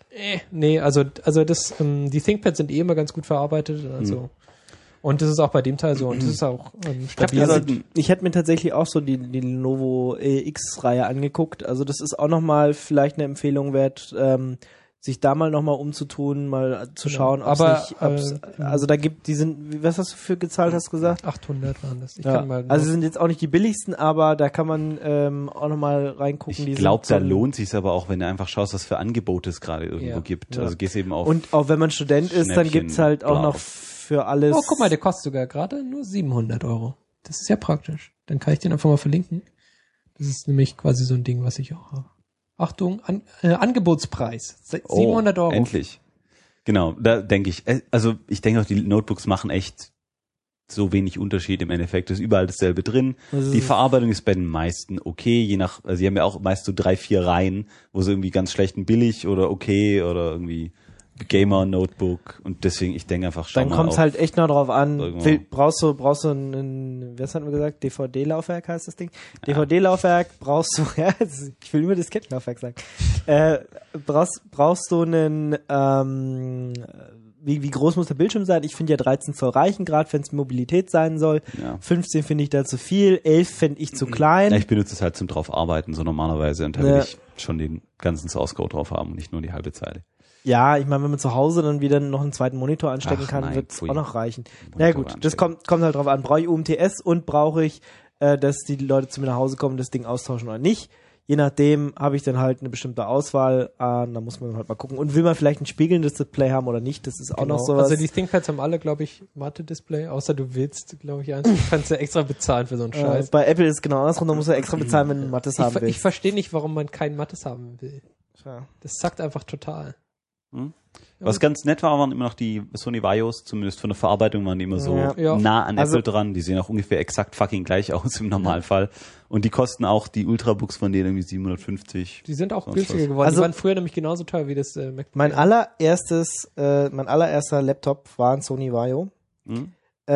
Nee, also das, die ThinkPads sind immer ganz gut verarbeitet, also. Und das ist auch bei dem Teil so, und das ist auch stabil. Also, ich hätte mir tatsächlich auch so die Lenovo X-Reihe angeguckt. Also das ist auch nochmal vielleicht eine Empfehlung wert, sich da mal nochmal umzutun, mal zu schauen, ob's Aber, nicht, also da gibt, die sind, was hast du für gezahlt, hast du gesagt? 800 waren das. Ich Ja. kann mal Also sind jetzt auch nicht die billigsten, aber da kann man auch nochmal reingucken. Ich glaube, da lohnt sich aber auch, wenn du einfach schaust, was für Angebote es gerade irgendwo gibt. Ja. Also gehst eben auf. Und auch wenn man Student ist, dann Schnäppchen, gibt's halt auch bla. noch für alles. Oh, guck mal, der kostet sogar gerade nur 700 €. Das ist ja praktisch. Dann kann ich den einfach mal verlinken. Das ist nämlich quasi so ein Ding, was ich auch habe. Achtung, Angebotspreis. 700 €. Endlich. Genau, da denke ich. Also ich denke auch, die Notebooks machen echt so wenig Unterschied im Endeffekt. Es ist überall dasselbe drin. Also Die Verarbeitung ist bei den meisten okay, je nach, also sie haben ja auch meist so 3, 4 Reihen, wo sie irgendwie ganz schlecht und billig oder okay oder irgendwie Gamer-Notebook und deswegen, ich denke einfach, Dann kommt es halt echt noch drauf an, irgendwo. brauchst du ein, was hatten wir gesagt, DVD-Laufwerk heißt das Ding? DVD-Laufwerk brauchst du, ja, ich will immer Diskettenlaufwerk sagen, brauchst du einen, wie groß muss der Bildschirm sein? Ich finde ja 13 Zoll reichen, gerade wenn es Mobilität sein soll. Ja. 15 finde ich da zu viel, 11 finde ich zu klein. Ja, ich benutze es halt zum drauf arbeiten, so normalerweise und da will ich schon den ganzen Source Code drauf haben und nicht nur die halbe Zeile. Ja, ich meine, wenn man zu Hause dann wieder noch einen zweiten Monitor anstecken Ach, kann, nein, wird es pfui. auch noch reichen. Monitor Na gut, das anstecken. kommt halt drauf an. Brauche ich UMTS und brauche ich, dass die Leute zu mir nach Hause kommen, das Ding austauschen oder nicht. Je nachdem habe ich dann halt eine bestimmte Auswahl. Da muss man halt mal gucken. Und will man vielleicht ein spiegelndes Display haben oder nicht, das ist auch noch sowas. Also die ThinkPads haben alle, glaube ich, Matte-Display, außer du willst, glaube ich, eins. Du kannst ja extra bezahlen für so einen Scheiß. Bei Apple ist es genau andersrum, da muss er extra bezahlen, wenn du Mattes haben Ich willst. verstehe nicht, warum man kein Mattes haben will. Ja. Das zackt einfach total. Was ganz nett war, waren immer noch die Sony Vaios, zumindest von der Verarbeitung waren die immer so Ja. nah an Also- Apple dran. Die sehen auch ungefähr exakt fucking gleich aus im Normalfall. Und die kosten auch, die Ultrabooks von denen irgendwie 750. Die sind auch Sonst günstiger was. geworden. Also- die waren früher nämlich genauso teuer wie das MacBook. Mein allererster Laptop war ein Sony Vaio. Hm?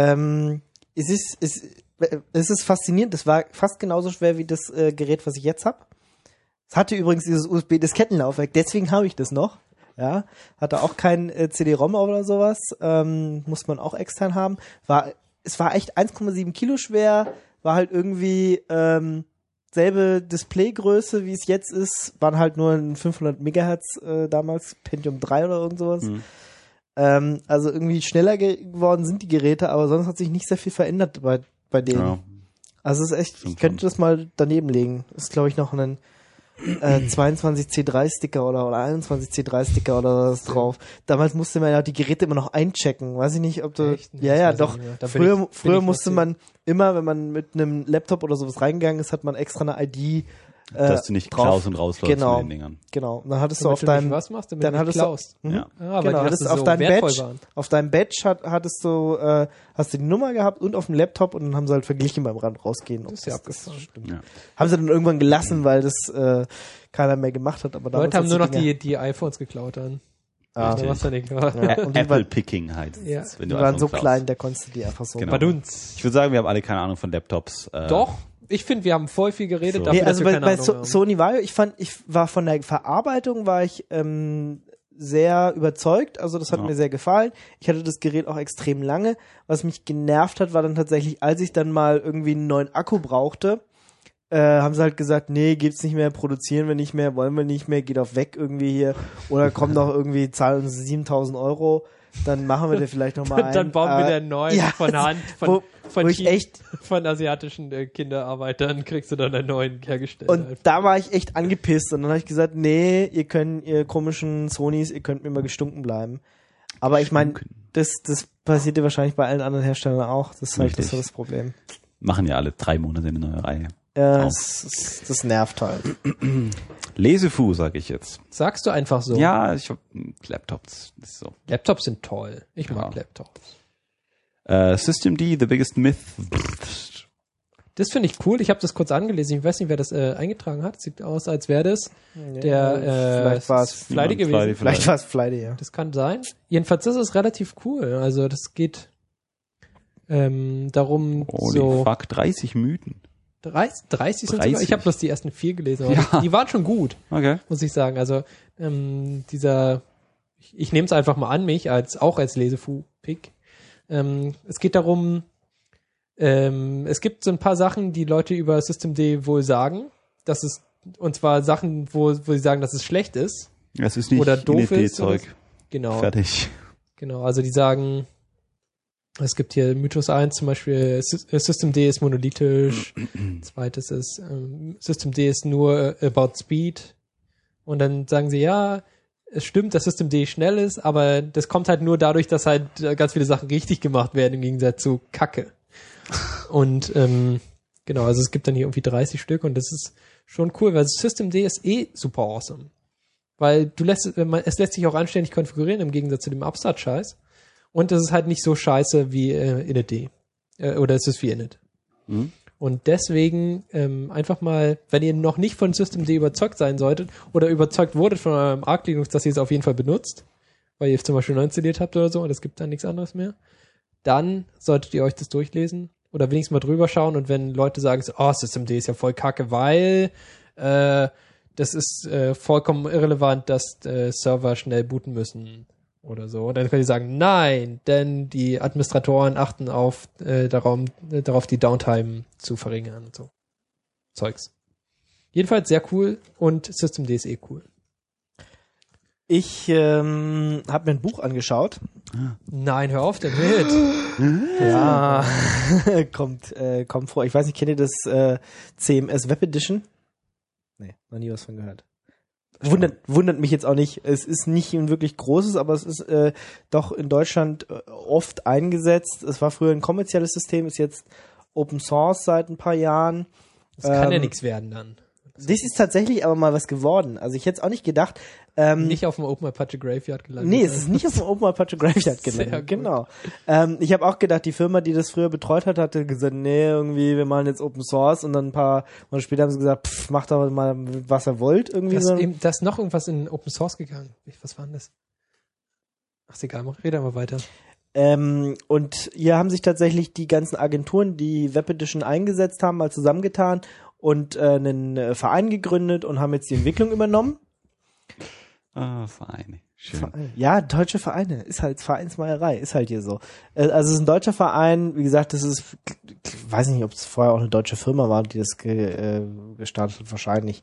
Es ist faszinierend. Das war fast genauso schwer wie das Gerät, was ich jetzt habe. Es hatte übrigens dieses USB-Diskettenlaufwerk, deswegen habe ich das noch. Ja, hatte auch kein CD-ROM oder sowas. Muss man auch extern haben. Es war echt 1,7 Kilo schwer. War halt irgendwie selbe Displaygröße, wie es jetzt ist. Waren halt nur ein 500 Megahertz damals, Pentium 3 oder irgend sowas. Also irgendwie schneller geworden sind die Geräte, aber sonst hat sich nicht sehr viel verändert bei denen. Ja. Also es ist echt, ich Stimmt könnte schon. das mal daneben legen. Ist, glaube ich, noch ein 22 C3 Sticker oder 21 C3 Sticker oder was drauf. Damals musste man ja die Geräte immer noch einchecken. Weiß ich nicht, ob du, Echt? ja, Das ja, weiß ich doch. nicht mehr. Da bin Früher ich noch musste zu- man immer, wenn man mit einem Laptop oder sowas reingegangen ist, hat man extra eine ID, Dass du nicht drauf. klaust und rausläufst Genau. mit den Dingern. Genau. Und dann hattest du Damit auf du nicht deinem, was machst, damit dann du nicht hattest du- klaust. Mhm. Ja. Ah, weil genau, die hattest Reste auf so deinem wertvoll Badge, waren. auf deinem Badge hattest du, hast du die Nummer gehabt und auf dem Laptop und dann haben sie halt verglichen beim Rausgehen. ob Das ist ja abgefahren. stimmt. Ja. Haben sie dann irgendwann gelassen, weil das keiner mehr gemacht hat. Aber damals Leute haben als nur noch Dinger- die iPhones geklaut dann. Ah. Da war's ja nicht. Apple-Picking halt. Ja. Wenn Die du waren so iPhone klein, da konntest du die einfach so. Genau. Badunz. Ich würde sagen, wir haben alle keine Ahnung von Laptops. Doch, ich finde, wir haben voll viel geredet. So. Dafür, Nee, also dass wir bei keine Ahnung haben. Sony Vaio, ich war von der Verarbeitung sehr überzeugt, also das hat mir sehr gefallen. Ich hatte das Gerät auch extrem lange. Was mich genervt hat, war dann tatsächlich, als ich dann mal irgendwie einen neuen Akku brauchte, haben sie halt gesagt, nee, gibt's nicht mehr, produzieren wir nicht mehr, wollen wir nicht mehr, geht auf weg irgendwie hier, oder kommt noch irgendwie, zahlen uns 7.000 €, dann machen wir dir vielleicht nochmal einen. Dann bauen wir den neuen von Hand, von asiatischen Kinderarbeitern kriegst du dann einen neuen hergestellt. Und einfach. da war ich echt angepisst und dann habe ich gesagt, nee, ihr komischen Sonys, ihr könnt mir mal gestunken bleiben. Aber ich meine, das passiert ja wahrscheinlich bei allen anderen Herstellern auch. Das ist halt das Problem. Machen ja alle 3 Monate eine neue Reihe. Ja, das nervt halt. Lesefu, sag ich jetzt. Sagst du einfach so. Ja, ich hab Laptops. Das ist so. Laptops sind toll. Ich mag Laptops. System D, The Biggest Myth. Das finde ich cool. Ich habe das kurz angelesen. Ich weiß nicht, wer das eingetragen hat. Sieht aus, als wäre das vielleicht war es Fleidy gewesen. Vielleicht war es Fleidy, ja. Das kann sein. Jedenfalls ist es relativ cool. Also das geht darum, Holy fuck, 30 Mythen. 30 sind sogar. Ich habe bloß die ersten 4 gelesen, aber die waren schon gut, muss ich sagen. Also ich nehme es einfach mal an mich, als Lesefu-Pick. Es geht darum, es gibt so ein paar Sachen, die Leute über Systemd wohl sagen, und zwar Sachen, wo sie sagen, dass es schlecht ist. Das ist nicht oder doof ist. Zeug. Genau. Fertig. Genau, also die sagen, es gibt hier Mythos 1 zum Beispiel, Systemd ist monolithisch. Zweites ist, Systemd ist nur about speed. Und dann sagen sie, ja, es stimmt, dass Systemd schnell ist, aber das kommt halt nur dadurch, dass halt ganz viele Sachen richtig gemacht werden, im Gegensatz zu Kacke. Und genau, also es gibt dann hier irgendwie 30 Stück und das ist schon cool, weil Systemd ist super awesome. Weil es lässt sich auch anständig konfigurieren, im Gegensatz zu dem Upstart-Scheiß. Und es ist halt nicht so scheiße wie init. Oder es ist wie init. Mhm. Und deswegen einfach mal, wenn ihr noch nicht von Systemd überzeugt sein solltet oder überzeugt wurdet von eurem Arch Linux, dass ihr es auf jeden Fall benutzt, weil ihr es zum Beispiel neu installiert habt oder so und es gibt dann nichts anderes mehr, dann solltet ihr euch das durchlesen oder wenigstens mal drüber schauen. Und wenn Leute sagen, oh, Systemd ist ja voll kacke, weil das ist vollkommen irrelevant, dass Server schnell booten müssen oder so. Dann könnt ihr sagen, nein, denn die Administratoren achten darauf, die Downtime zu verringern und so. Zeugs. Jedenfalls sehr cool und Systemd ist cool. Ich habe mir ein Buch angeschaut. Nein, hör auf damit. Ja, kommt vor. Ich weiß nicht, kennt ihr das CMS Web Edition? Nee, noch nie was von gehört. Wundert mich jetzt auch nicht. Es ist nicht ein wirklich großes, aber es ist doch in Deutschland oft eingesetzt. Es war früher ein kommerzielles System, ist jetzt Open Source seit ein paar Jahren. Das kann ja nichts werden dann. Das ist tatsächlich aber mal was geworden. Also ich hätte es auch nicht gedacht. Nicht auf dem Open Apache Graveyard gelandet. Nee, es ist nicht auf dem Open Apache Graveyard gelandet. Genau. Ich habe auch gedacht, die Firma, die das früher betreut hat, hatte gesagt, nee, irgendwie, wir machen jetzt Open Source und dann ein paar Monate später haben sie gesagt, macht doch mal, was ihr wollt. Irgendwie so. Da ist noch irgendwas in Open Source gegangen. Was war denn das? Ach, ist egal, rede mal weiter. Und hier haben sich tatsächlich die ganzen Agenturen, die Web Edition eingesetzt haben, mal zusammengetan und einen Verein gegründet und haben jetzt die Entwicklung übernommen. Vereine. Schön. Ja, deutsche Vereine. Ist halt Vereinsmeierei. Ist halt hier so. Also es ist ein deutscher Verein. Wie gesagt, das ist, weiß nicht, ob es vorher auch eine deutsche Firma war, die das gestartet hat. Wahrscheinlich.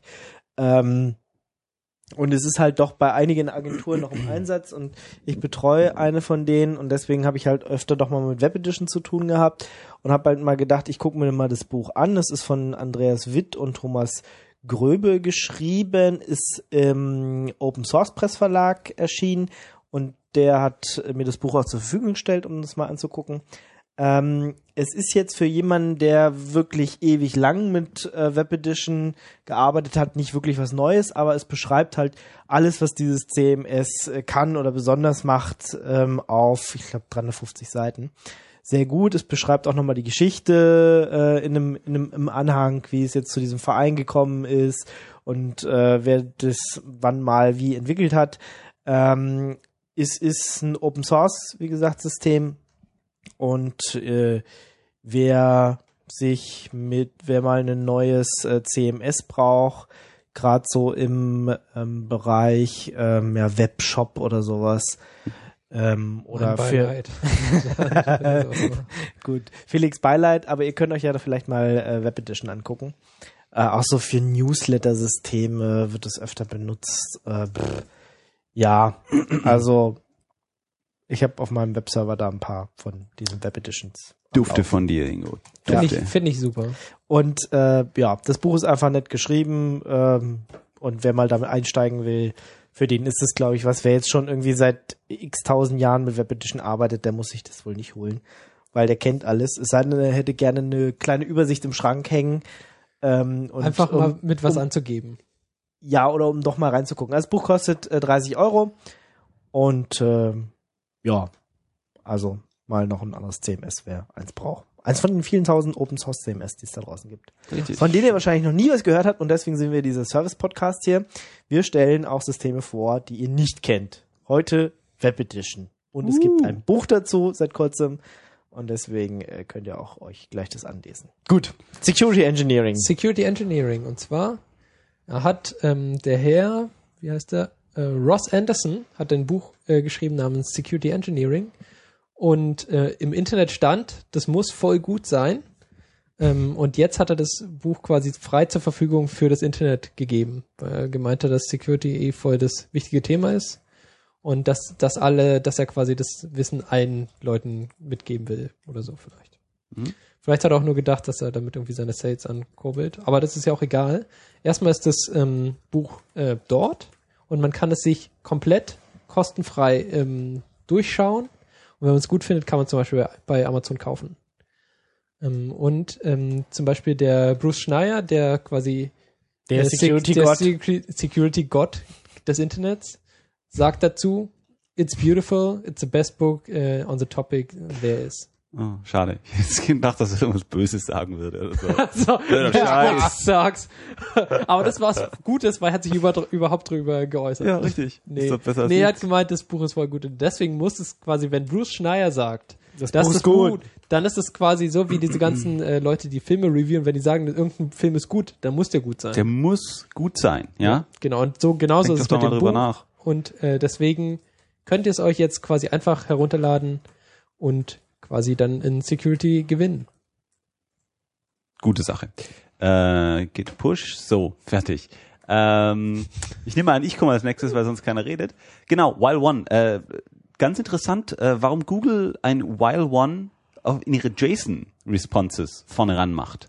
Und es ist halt doch bei einigen Agenturen noch im Einsatz und ich betreue eine von denen und deswegen habe ich halt öfter doch mal mit Web Edition zu tun gehabt und habe halt mal gedacht, ich gucke mir mal das Buch an. Das ist von Andreas Witt und Thomas Gröbe geschrieben, ist im Open Source Press Verlag erschienen und der hat mir das Buch auch zur Verfügung gestellt, um das mal anzugucken. Es ist jetzt für jemanden, der wirklich ewig lang mit Web Edition gearbeitet hat, nicht wirklich was Neues, aber es beschreibt halt alles, was dieses CMS kann oder besonders macht, auf, ich glaube, 350 Seiten. Sehr gut. Es beschreibt auch nochmal die Geschichte im Anhang, wie es jetzt zu diesem Verein gekommen ist und wer das wann mal wie entwickelt hat. ist ein Open Source, wie gesagt, System. Und wer mal ein neues CMS braucht, gerade so im Bereich Webshop oder sowas, oder für gut, Felix Beileid, aber ihr könnt euch ja da vielleicht mal Web Edition angucken. Auch so für Newsletter-Systeme wird es öfter benutzt. Ja, also ich habe auf meinem Webserver da ein paar von diesen Web Editions. Dufte von dir, Ingo. Finde ich super. Und das Buch ist einfach nett geschrieben, und wer mal damit einsteigen will, für den ist es, glaube ich, was. Wer jetzt schon irgendwie seit x tausend Jahren mit Web Edition arbeitet, der muss sich das wohl nicht holen, weil der kennt alles. Es sei denn, er hätte gerne eine kleine Übersicht im Schrank hängen. Und einfach mal mit was anzugeben. Ja, oder um doch mal reinzugucken. Das Buch kostet 30 € und also mal noch ein anderes CMS, wer eins braucht. Eins von den vielen tausend Open Source CMS, die es da draußen gibt. Richtig. Von denen ihr wahrscheinlich noch nie was gehört habt, und deswegen sind wir dieser Service-Podcast hier. Wir stellen auch Systeme vor, die ihr nicht kennt. Heute Web Edition. Und es gibt ein Buch dazu seit kurzem, und deswegen könnt ihr auch euch gleich das anlesen. Gut. Security Engineering. Security Engineering. Und zwar hat der Herr, wie heißt der? Ross Anderson hat ein Buch geschrieben namens Security Engineering. Und im Internet stand, das muss voll gut sein. Und jetzt hat er das Buch quasi frei zur Verfügung für das Internet gegeben, weil er gemeint hat, dass Security voll das wichtige Thema ist und dass er quasi das Wissen allen Leuten mitgeben will oder so vielleicht. Mhm. Vielleicht hat er auch nur gedacht, dass er damit irgendwie seine Sales ankurbelt, aber das ist ja auch egal. Erstmal ist das Buch dort und man kann es sich komplett kostenfrei durchschauen. Und wenn man es gut findet, kann man zum Beispiel bei Amazon kaufen. Und zum Beispiel der Bruce Schneier, der quasi der Security-Gott des Internets, sagt dazu, it's beautiful, it's the best book on the topic there is. Oh, schade. Ich hätte gedacht, dass er irgendwas Böses sagen würde. Oder so. Sag's. Aber das war's Gutes, weil er hat sich überhaupt drüber geäußert. Ja, richtig. Nee, er hat gemeint, das Buch ist voll gut. Und deswegen muss es quasi, wenn Bruce Schneier sagt, das Buch ist gut, dann ist es quasi so wie diese ganzen Leute, die Filme reviewen, wenn die sagen, irgendein Film ist gut, dann muss der gut sein. Der muss gut sein, ja? Genau, und so genauso ist es mit dem Buch. Nach. Und deswegen könnt ihr es euch jetzt quasi einfach herunterladen und quasi dann in Security gewinnen. Gute Sache. Git Push. So, fertig. Ich nehme an, ich komme als nächstes, weil sonst keiner redet. Genau, While One. Ganz interessant, warum Google ein While One in ihre JSON-Responses vorne ran macht.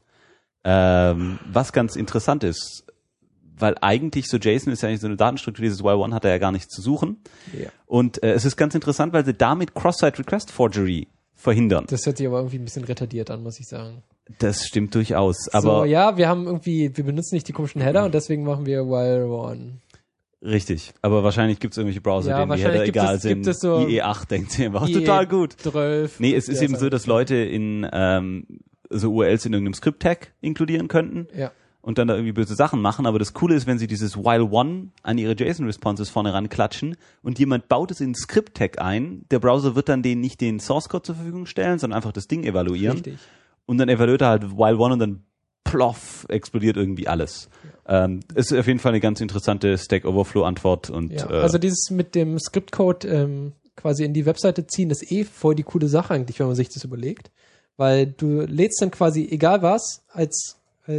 Was ganz interessant ist, weil eigentlich so JSON ist ja nicht so eine Datenstruktur, dieses While One hat er ja gar nichts zu suchen. Ja. Und es ist ganz interessant, weil sie damit Cross-Site-Request-Forgery verhindern. Das hört sich aber irgendwie ein bisschen retardiert an, muss ich sagen. Das stimmt durchaus. Aber so, ja, wir benutzen nicht die komischen Header und deswegen machen wir While One. Richtig, aber wahrscheinlich gibt es irgendwelche Browser, denen die Header egal sind. So IE8 denkt sie einfach, total gut. 12. Nee, es ist eben so, dass Leute in so URLs in irgendeinem Script-Tag inkludieren könnten. Ja. Und dann da irgendwie böse Sachen machen, aber das Coole ist, wenn sie dieses While One an ihre JSON-Responses vorne ranklatschen und jemand baut es in einen Script-Tag ein, der Browser wird dann denen nicht den Source-Code zur Verfügung stellen, sondern einfach das Ding evaluieren. Richtig. Und dann evaluiert er halt While One und dann ploff, explodiert irgendwie alles. Ja. Ist auf jeden Fall eine ganz interessante Stack Overflow-Antwort. Und ja, also dieses mit dem Script-Code quasi in die Webseite ziehen, ist voll die coole Sache eigentlich, wenn man sich das überlegt. Weil du lädst dann quasi egal was als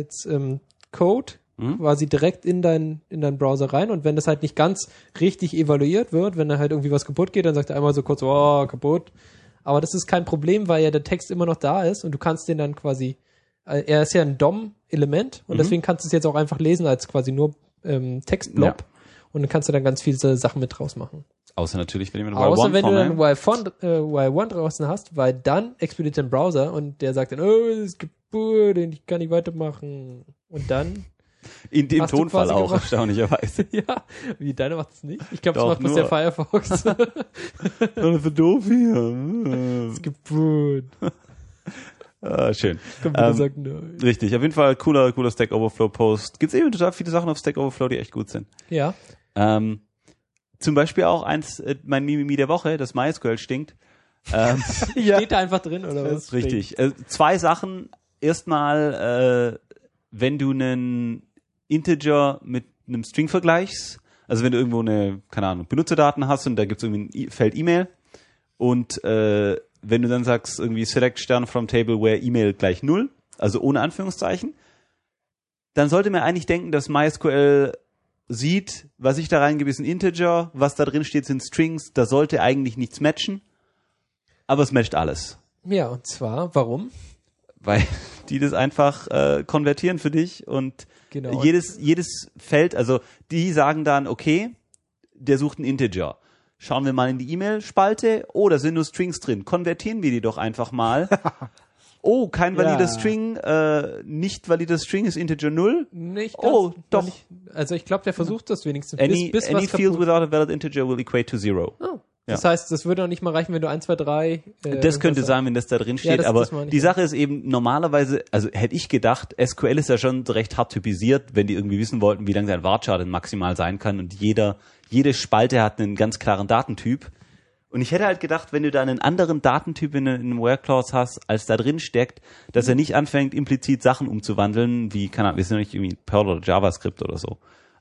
Code quasi direkt in deinen Browser rein, und wenn das halt nicht ganz richtig evaluiert wird, wenn da halt irgendwie was kaputt geht, dann sagt er einmal so kurz, oh, kaputt. Aber das ist kein Problem, weil ja der Text immer noch da ist und du kannst den dann quasi, er ist ja ein DOM-Element und deswegen kannst du es jetzt auch einfach lesen als quasi nur Textblob, und dann kannst du dann ganz viele Sachen mit draus machen. Außer natürlich, wenn du dann While One draußen hast, weil dann explodiert dein Browser und der sagt dann, oh, es ist kaputt, ich kann nicht weitermachen. Und dann in dem Tonfall auch, erstaunlicherweise. Ja, wie deine macht es nicht. Ich glaube, das macht bloß der Firefox. Das ist doof hier. Es ist kaputt. Schön. Sagt, nein. Richtig, auf jeden Fall cooler Stack Overflow Post. Gibt's eben total viele Sachen auf Stack Overflow, die echt gut sind. Ja. zum Beispiel auch mein Mimimi der Woche, das MySQL stinkt. Steht da einfach drin, oder was? Richtig. 2 Sachen. Erstmal, wenn du einen Integer mit einem String vergleichst, also wenn du irgendwo keine Ahnung, Benutzerdaten hast und da gibt's irgendwie ein Feld E-Mail und wenn du dann sagst, irgendwie select Stern from table where E-Mail gleich 0, also ohne Anführungszeichen, dann sollte man eigentlich denken, dass MySQL sieht, was ich da reingebe, ist ein Integer, was da drin steht, sind Strings, da sollte eigentlich nichts matchen, aber es matcht alles. Ja, und zwar, warum? Weil die das einfach konvertieren für dich und genau. jedes Feld, also die sagen dann, okay, der sucht einen Integer. Schauen wir mal in die E-Mail-Spalte, da sind nur Strings drin, konvertieren wir die doch einfach mal. Kein valider String, nicht valider String ist Integer 0. Nicht ganz, doch. Also ich glaube, der versucht das wenigstens. Any was field without a valid integer will equate to 0. Oh. Das heißt, das würde auch nicht mal reichen, wenn du 1, 2, 3... das könnte sein, wenn das da drin steht, aber die Sache ist eben normalerweise, also hätte ich gedacht, SQL ist ja schon recht hart typisiert, wenn die irgendwie wissen wollten, wie lang dein Varchar denn maximal sein kann und jede Spalte hat einen ganz klaren Datentyp. Und ich hätte halt gedacht, wenn du da einen anderen Datentyp in einem Where Clause hast, als da drin steckt, dass er nicht anfängt, implizit Sachen umzuwandeln, wie, keine Ahnung, wir sind nicht irgendwie Perl oder JavaScript oder so.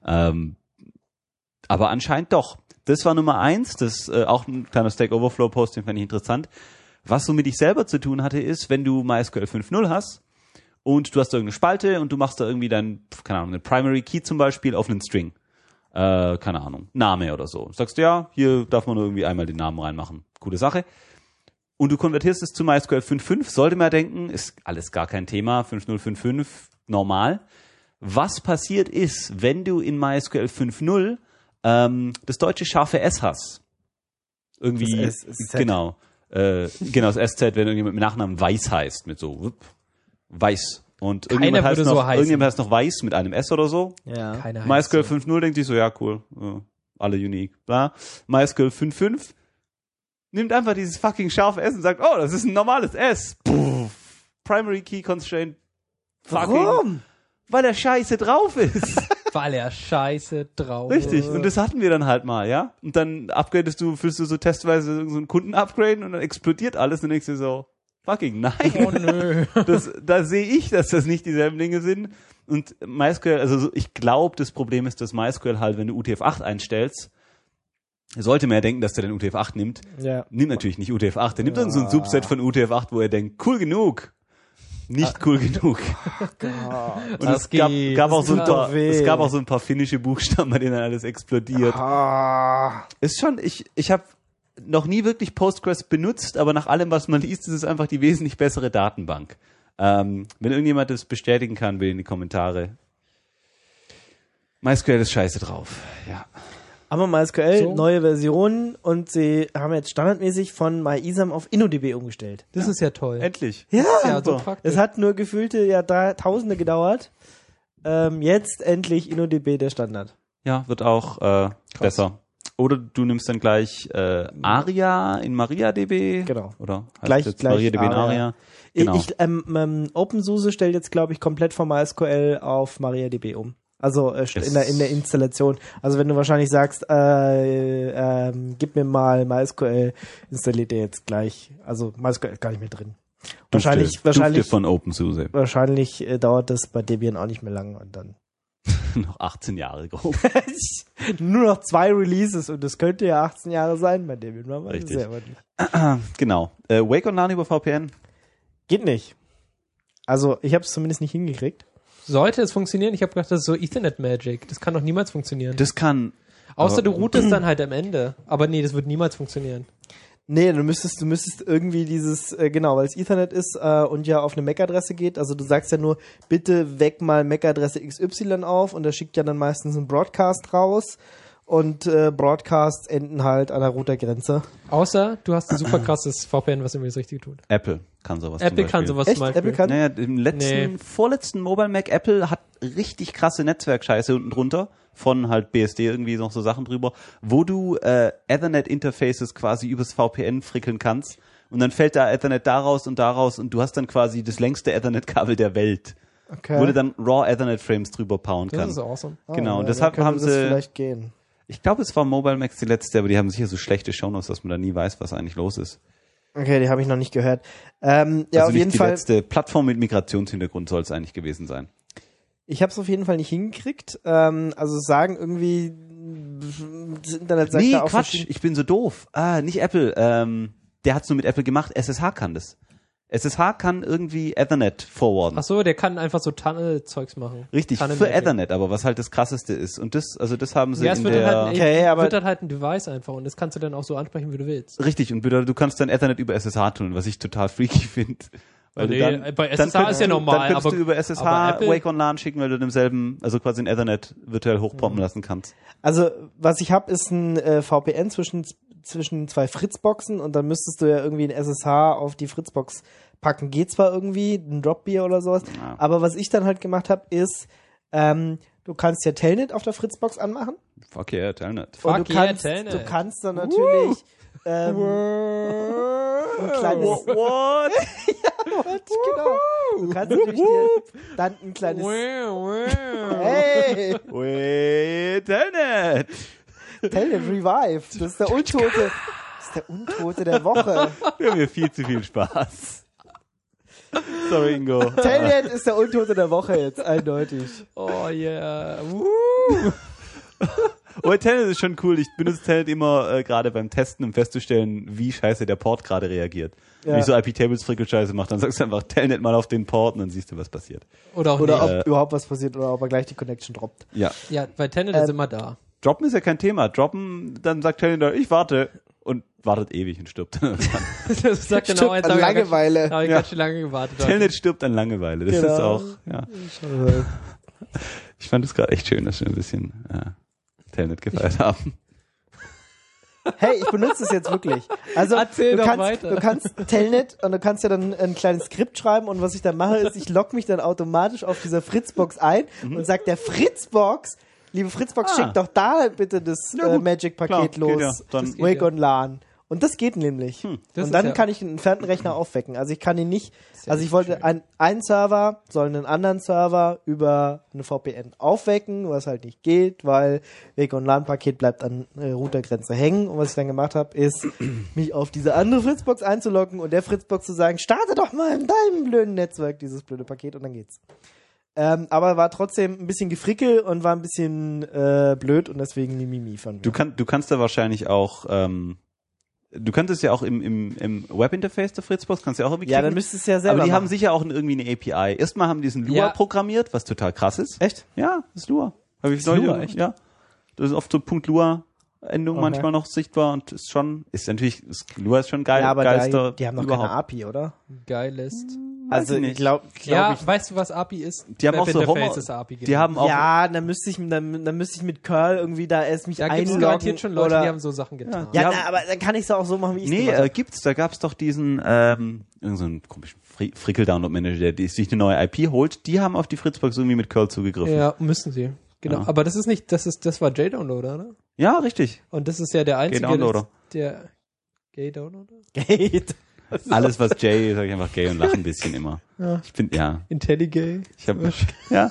Aber anscheinend doch. Das war Nummer 1, das auch ein kleiner Stack Overflow Post, den fand ich interessant. Was so mit dich selber zu tun hatte, ist, wenn du MySQL 5.0 hast und du hast da irgendeine Spalte und du machst da irgendwie einen Primary Key zum Beispiel auf einen String. Keine Ahnung, Name oder so. Sagst du, ja, hier darf man nur irgendwie einmal den Namen reinmachen. Coole Sache. Und du konvertierst es zu MySQL 5.5, sollte man denken, ist alles gar kein Thema, 5.0, 5.5, normal. Was passiert ist, wenn du in MySQL 5.0 das deutsche scharfe S hast. Irgendwie, das SZ. Genau, das SZ, wenn irgendjemand mit Nachnamen Weiß heißt, mit so, Weiß. Und irgendjemand heißt noch Weiß mit einem S oder so. Ja. MySQL 5.0 denkt sich so, ja, cool, alle unique, bla. MySQL 5.5 nimmt einfach dieses fucking scharfe S und sagt, oh, das ist ein normales S. Puh. Primary Key Constraint. Warum? Weil der Scheiße drauf ist. Weil er Scheiße drauf ist. Richtig, und das hatten wir dann halt mal, ja. Und dann füllst du so testweise so einen Kunden upgraden und dann explodiert alles und dann denkst du so, fucking nein. Oh nö. Da sehe ich, dass das nicht dieselben Dinge sind. Und MySQL, also ich glaube, das Problem ist, dass MySQL halt, wenn du UTF-8 einstellst, sollte man ja denken, dass der den UTF-8 nimmt. Ja. Nimmt natürlich nicht UTF-8, der nimmt dann so ein Subset von UTF-8, wo er denkt, cool genug. Nicht cool genug. Und es gab auch so ein paar finnische Buchstaben, bei denen alles explodiert. Ist schon, ich habe noch nie wirklich Postgres benutzt, aber nach allem, was man liest, ist es einfach die wesentlich bessere Datenbank. Wenn irgendjemand das bestätigen kann, bitte in die Kommentare. MySQL ist scheiße drauf. Ja. Aber MySQL, neue Versionen und sie haben jetzt standardmäßig von MyISAM auf InnoDB umgestellt. Das ist ja toll. Endlich. Ja, so praktisch. Es hat nur gefühlte Tausende gedauert. Jetzt endlich InnoDB der Standard. Ja, wird auch besser. Oder du nimmst dann gleich Aria in MariaDB. Genau. Oder gleich MariaDB in Aria. Genau. OpenSUSE stellt jetzt, glaube ich, komplett von MySQL auf MariaDB um. Also in der Installation. Also wenn du wahrscheinlich sagst, gib mir mal MySQL, installiert er jetzt gleich. Also MySQL ist gar nicht mehr drin. Wahrscheinlich von OpenSUSE. Wahrscheinlich dauert das bei Debian auch nicht mehr lang und dann noch 18 Jahre grob. Nur noch 2 Releases und das könnte ja 18 Jahre sein bei Debian. Man weiß es selber nicht. Genau. Wake und LAN über VPN? Geht nicht. Also ich habe es zumindest nicht hingekriegt. Sollte es funktionieren? Ich habe gedacht, das ist so Ethernet Magic. Das kann doch niemals funktionieren. Das kann. Außer du routest dann halt am Ende. Aber nee, das wird niemals funktionieren. Nee, du müsstest irgendwie dieses, genau, weil es Ethernet ist und ja auf eine MAC-Adresse geht. Also du sagst ja nur, bitte weck mal MAC-Adresse XY auf und der schickt ja dann meistens einen Broadcast raus. Und Broadcasts enden halt an der Routergrenze. Außer du hast ein super krasses VPN, was irgendwie das Richtige tut. Apple kann sowas. Apple kann sowas zum Beispiel. Apple kann? Naja, im vorletzten Mobile Mac Apple hat richtig krasse Netzwerkscheiße unten drunter von halt BSD irgendwie noch so Sachen drüber, wo du Ethernet Interfaces quasi übers VPN frickeln kannst und dann fällt da Ethernet daraus und du hast dann quasi das längste Ethernet Kabel der Welt. Okay. Wo du dann Raw Ethernet Frames drüber powern kannst. Das ist awesome. Genau, und deshalb haben sie das vielleicht gehen. Ich glaube, es war Mobile Max die letzte, aber die haben sicher so schlechte Shownotes, dass man da nie weiß, was eigentlich los ist. Okay, die habe ich noch nicht gehört. Ja, also auf jeden die Fall. letzte Plattform mit Migrationshintergrund soll es eigentlich gewesen sein. Ich habe es auf jeden Fall nicht hingekriegt. Also sagen irgendwie das Internet sagt Nee, da auch Quatsch, ich bin so doof. Nicht Apple. Der hat's nur mit Apple gemacht. SSH kann das. SSH kann irgendwie Ethernet forwarden. Ach so, der kann einfach so Tunnel-Zeugs machen. Richtig, für Tunnel-Magic. Ethernet, aber was halt das Krasseste ist. Und das haben sie Ja, es in wird der... dann halt Okay, aber- wird dann halt ein Device einfach und das kannst du dann auch so ansprechen, wie du willst. Richtig, und du kannst dann Ethernet über SSH tun, was ich total freaky finde. Weil Nee, du dann, bei dann SSH ist ja normal, Dann könntest aber- du über SSH aber Apple- Wake on LAN schicken, weil du demselben, also quasi ein Ethernet virtuell hochpompen lassen kannst. Also, was ich habe, ist ein VPN zwischen zwei Fritzboxen und dann müsstest du ja irgendwie ein SSH auf die Fritzbox packen. Geht zwar irgendwie, ein Dropbeer oder sowas, Ja. aber was ich dann halt gemacht habe, ist, du kannst ja Telnet auf der Fritzbox anmachen. Fuck yeah, Telnet. Und Fuck du yeah, kannst, Telnet. du kannst dann natürlich ein kleines What? genau. Du kannst natürlich dir dann ein kleines Hey, Wait, Telnet! Telnet Revive. Das ist der Untote der Woche. Wir haben hier viel zu viel Spaß. Sorry, Ingo. Telnet ist der Untote der Woche jetzt, eindeutig. Oh yeah. Aber Telnet ist schon cool. Ich benutze Telnet immer gerade beim Testen, um festzustellen, wie scheiße der Port gerade reagiert. Ja. Wenn ich so IP-Tables-Frickel-Scheiße mache, dann sagst du einfach Telnet mal auf den Port und dann siehst du, was passiert. Oder auch Oder nicht. ob überhaupt was passiert oder ob er gleich die Connection droppt. Ja. Ja, bei Tenet ist immer da. Droppen ist ja kein Thema. Droppen, dann sagt Telnet, ich warte. Und wartet ewig und stirbt. Das sagt genau, Stimmt, jetzt an habe ich Langeweile. Habe ich ganz schön lange gewartet. Telnet stirbt an Langeweile. Das Genau. ist auch, ja. Ich fand es gerade echt schön, dass wir ein bisschen Telnet gefeiert haben. Hey, ich benutze es jetzt wirklich. Also Erzähl du doch kannst, weiter. du kannst Telnet und du kannst ja dann ein kleines Skript schreiben und was ich dann mache ist, ich logge mich dann automatisch auf dieser Fritzbox ein und sag der Fritzbox, liebe Fritzbox, schick doch da bitte das Ja, gut. Magic-Paket Klar, geht los. ja. Dann- Das geht Wake ja. on LAN. Und das geht nämlich. das Und ist dann ja- kann ich einen entfernten Rechner aufwecken. Also ich kann ihn nicht, Sehr also ich wollte einen Server soll einen anderen Server über eine VPN aufwecken, was halt nicht geht, weil Wake on LAN-Paket bleibt an Routergrenze hängen. Und was ich dann gemacht habe, ist, mich auf diese andere Fritzbox einzuloggen und der Fritzbox zu sagen, starte doch mal in deinem blöden Netzwerk dieses blöde Paket und dann geht's. Aber war trotzdem ein bisschen gefrickel und war ein bisschen blöd und deswegen die Mimi von mir. Du kannst da wahrscheinlich auch, du könntest ja auch im Webinterface der Fritzbox, kannst ja auch irgendwie Ja, dann klicken. müsstest du ja selber Aber die haben machen. sicher auch irgendwie eine API. Erstmal haben die diesen Lua Ja. programmiert, was total krass ist. Echt? Ja, das ist Lua. Habe ich Ist Lua, neulich, echt? ja. Das ist oft so Punkt-Lua-Endung Okay. manchmal noch sichtbar und Lua ist schon geil. Ja, aber geilster die haben noch überhaupt. keine API, oder? Geilest. Also ich ich nicht. glaube Ja, weißt du, was API ist? Die haben auch so Webinterface ist API. Die haben auch, ja, dann müsste ich mit Curl irgendwie da erst mich Da gibt es einloggen. garantiert schon Leute, oder, die haben so Sachen getan. die ja, haben- na, aber dann kann ich es auch so machen, wie ich es nee, gemacht habe. gibt's, da gab's doch diesen, irgend so einen komischen Frickel-Download-Manager, der sich eine neue IP holt, die haben auf die Fritzbox irgendwie mit Curl zugegriffen. Ja, müssen sie. Genau. Ja. Aber das ist nicht, das war JDownloader, oder? Ja, richtig. Und das ist ja der einzige, Gay-Downloader. der Gay-Downloader? Geht. Alles, was Jay ist, sag ich einfach gay und lache ein bisschen immer. Ja. Ich bin, ja. IntelliGay. Ich habe, ja.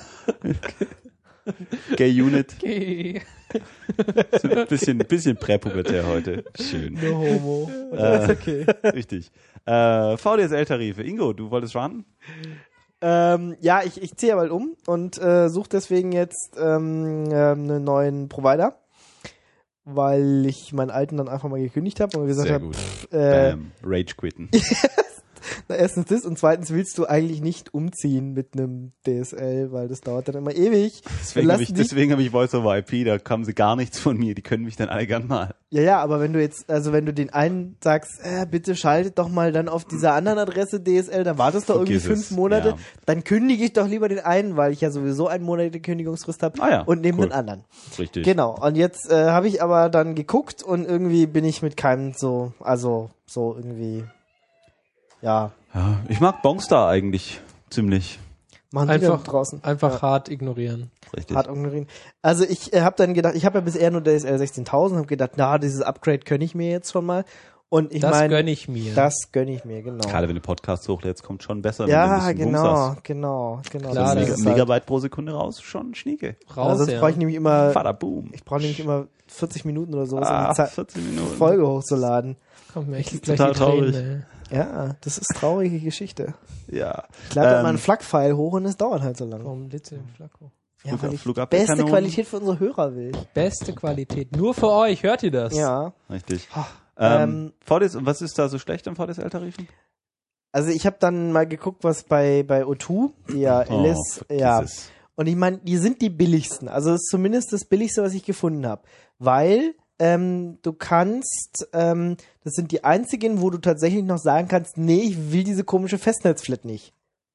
Gay Unit. Gay. So ein bisschen präpubertär heute. Schön. No homo. Äh, Okay. Richtig. VDSL-Tarife. Ingo, du wolltest raten? Ja, ich ziehe bald um und suche deswegen jetzt einen neuen Provider, weil ich meinen alten dann einfach mal gekündigt habe und gesagt Sehr habe, gut. Rage quitten. na, erstens das und zweitens willst du eigentlich nicht umziehen mit einem DSL, weil das dauert dann immer ewig. Deswegen Dann habe ich, lassen die- Voice over IP, da kamen sie gar nichts von mir, die können mich dann alle gern mal. Ja, aber wenn du den einen sagst, bitte schaltet doch mal dann auf dieser anderen Adresse DSL, dann wartest du irgendwie Vergiss 5 es, Monate, ja. dann kündige ich doch lieber den einen, weil ich ja sowieso einen Monat Kündigungsfrist habe Ah ja, und nehme cool. den anderen. Richtig. Genau, und jetzt habe ich aber dann geguckt und irgendwie bin ich mit keinem so irgendwie, ja, Ja, ich mag Bongstar eigentlich ziemlich. machen die Einfach da draußen. Einfach hart ignorieren. Richtig. Hart ignorieren. Also ich habe dann gedacht, ich habe ja bisher nur DSL 16.000, habe gedacht, na, dieses Upgrade könnte ich mir jetzt schon mal. Und ich Das meine, gönne ich mir. das gönne ich mir, genau. Gerade wenn du Podcasts hochlädst, kommt schon besser. Ja, wenn du ein bisschen Wumms hast. genau. Klar, das das ist Megabyte pro Sekunde raus, schon schnieke. Raus, sonst brauche ich nämlich immer, Fadaboom. ich brauche nämlich immer 40 Minuten oder so, um die 40 Minuten. Folge hochzuladen. Kommt mir echt Total gleich die Tränen, traurig. ey. Ja, das ist traurige Geschichte. Ja. Ich lade mal einen FLAC-File hoch und es dauert halt so lange. Warum lädst du den Flacco? Ja, weil ich Flugabwehrkanonen. beste Qualität für unsere Hörer will. Beste Qualität. Nur für euch, hört ihr das? Ja. Richtig. Ähm, VDS, und was ist da so schlecht am VDSL-Tarifen? Also ich habe dann mal geguckt, was bei O2, die ja Alice, ja. Es. Und ich meine, die sind die billigsten. Also das ist zumindest das billigste, was ich gefunden habe. Weil du kannst, das sind die einzigen, wo du tatsächlich noch sagen kannst, nee, ich will diese komische Festnetzflat nicht.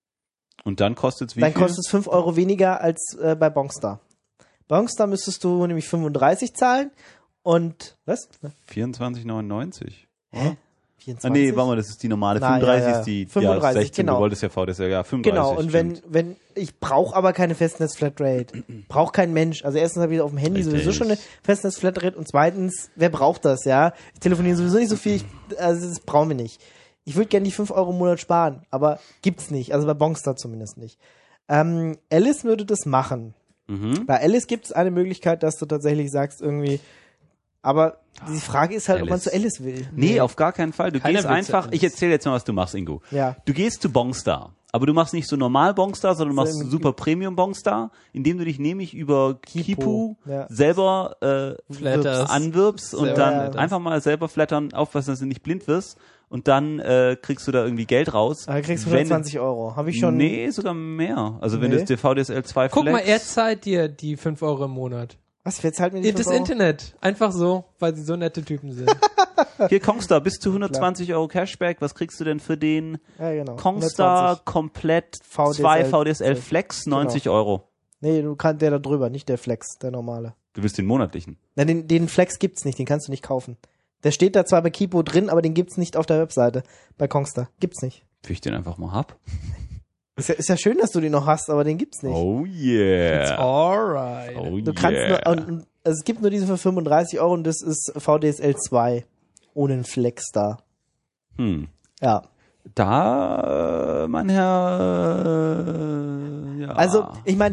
Und dann kostet es wie Dann viel? kostet es 5 Euro weniger als bei Bongstar. Bongstar müsstest du nämlich 35 zahlen und, was? 24,99. Hä? 24? Ah, nee, warte mal, das ist die normale. Na, 35 ja, ja. ist die 35, 16. genau. Du wolltest ja VDSL, ja, 35. Genau, und stimmt. wenn ich brauche aber keine Festnetz-Flatrate. Braucht kein Mensch. Also erstens habe ich auf dem Handy Richtig. sowieso schon eine Festnetz-Flatrate und zweitens, wer braucht das, ja? Ich telefoniere sowieso nicht so viel, also das brauchen wir nicht. Ich würde gerne die 5 Euro im Monat sparen, aber gibt's nicht, also bei Bongstar zumindest nicht. Alice würde das machen. Bei Alice gibt es eine Möglichkeit, dass du tatsächlich sagst irgendwie, aber die Frage ist halt, ob man Alice. zu Alice will. Nee, auf gar keinen Fall. Du Keiner gehst will einfach, zu ich erzähle jetzt mal, was du machst, Ingo. Ja. Du gehst zu Bongstar. Aber du machst nicht so normal Bongstar, sondern du machst So super Premium Bongstar, indem du dich nämlich über Kipu ja. selber Flatterst. anwirbst und Selber dann flatterst. einfach mal selber flattern, aufpassen, dass du nicht blind wirst und dann kriegst du da irgendwie Geld raus. Da kriegst du Wenn- 120 Euro. Habe ich schon. Nee, sogar mehr. Also wenn Nee. du das VDSL 2 Guck mal, Flex- er zahlt dir die 5 Euro im Monat. Was, wer zahlt mir die Das 5 Euro? Internet. Einfach so, weil sie so nette Typen sind. Hier Kongstar, bis zu 120 Euro Cashback. Was kriegst du denn für den Ja, genau. Kongstar 120. komplett VDSL 2 VDSL Flex? 90 Euro. Nee, du kannst der da drüber, nicht der Flex, der normale. Du willst den monatlichen. Na, den Flex gibt's nicht, den kannst du nicht kaufen. Der steht da zwar bei Kipo drin, aber den gibt's nicht auf der Webseite. Bei Kongstar. Gibt's nicht. Wie ich den einfach mal hab. Ist ja schön, dass du den noch hast, aber den gibt's nicht. Oh yeah. Alright. Oh Du kannst nur, und also es gibt nur diese für 35 Euro und das ist VDSL 2. Ohne einen Flex da. Ja. Da, mein Herr, ja. Also, ich meine,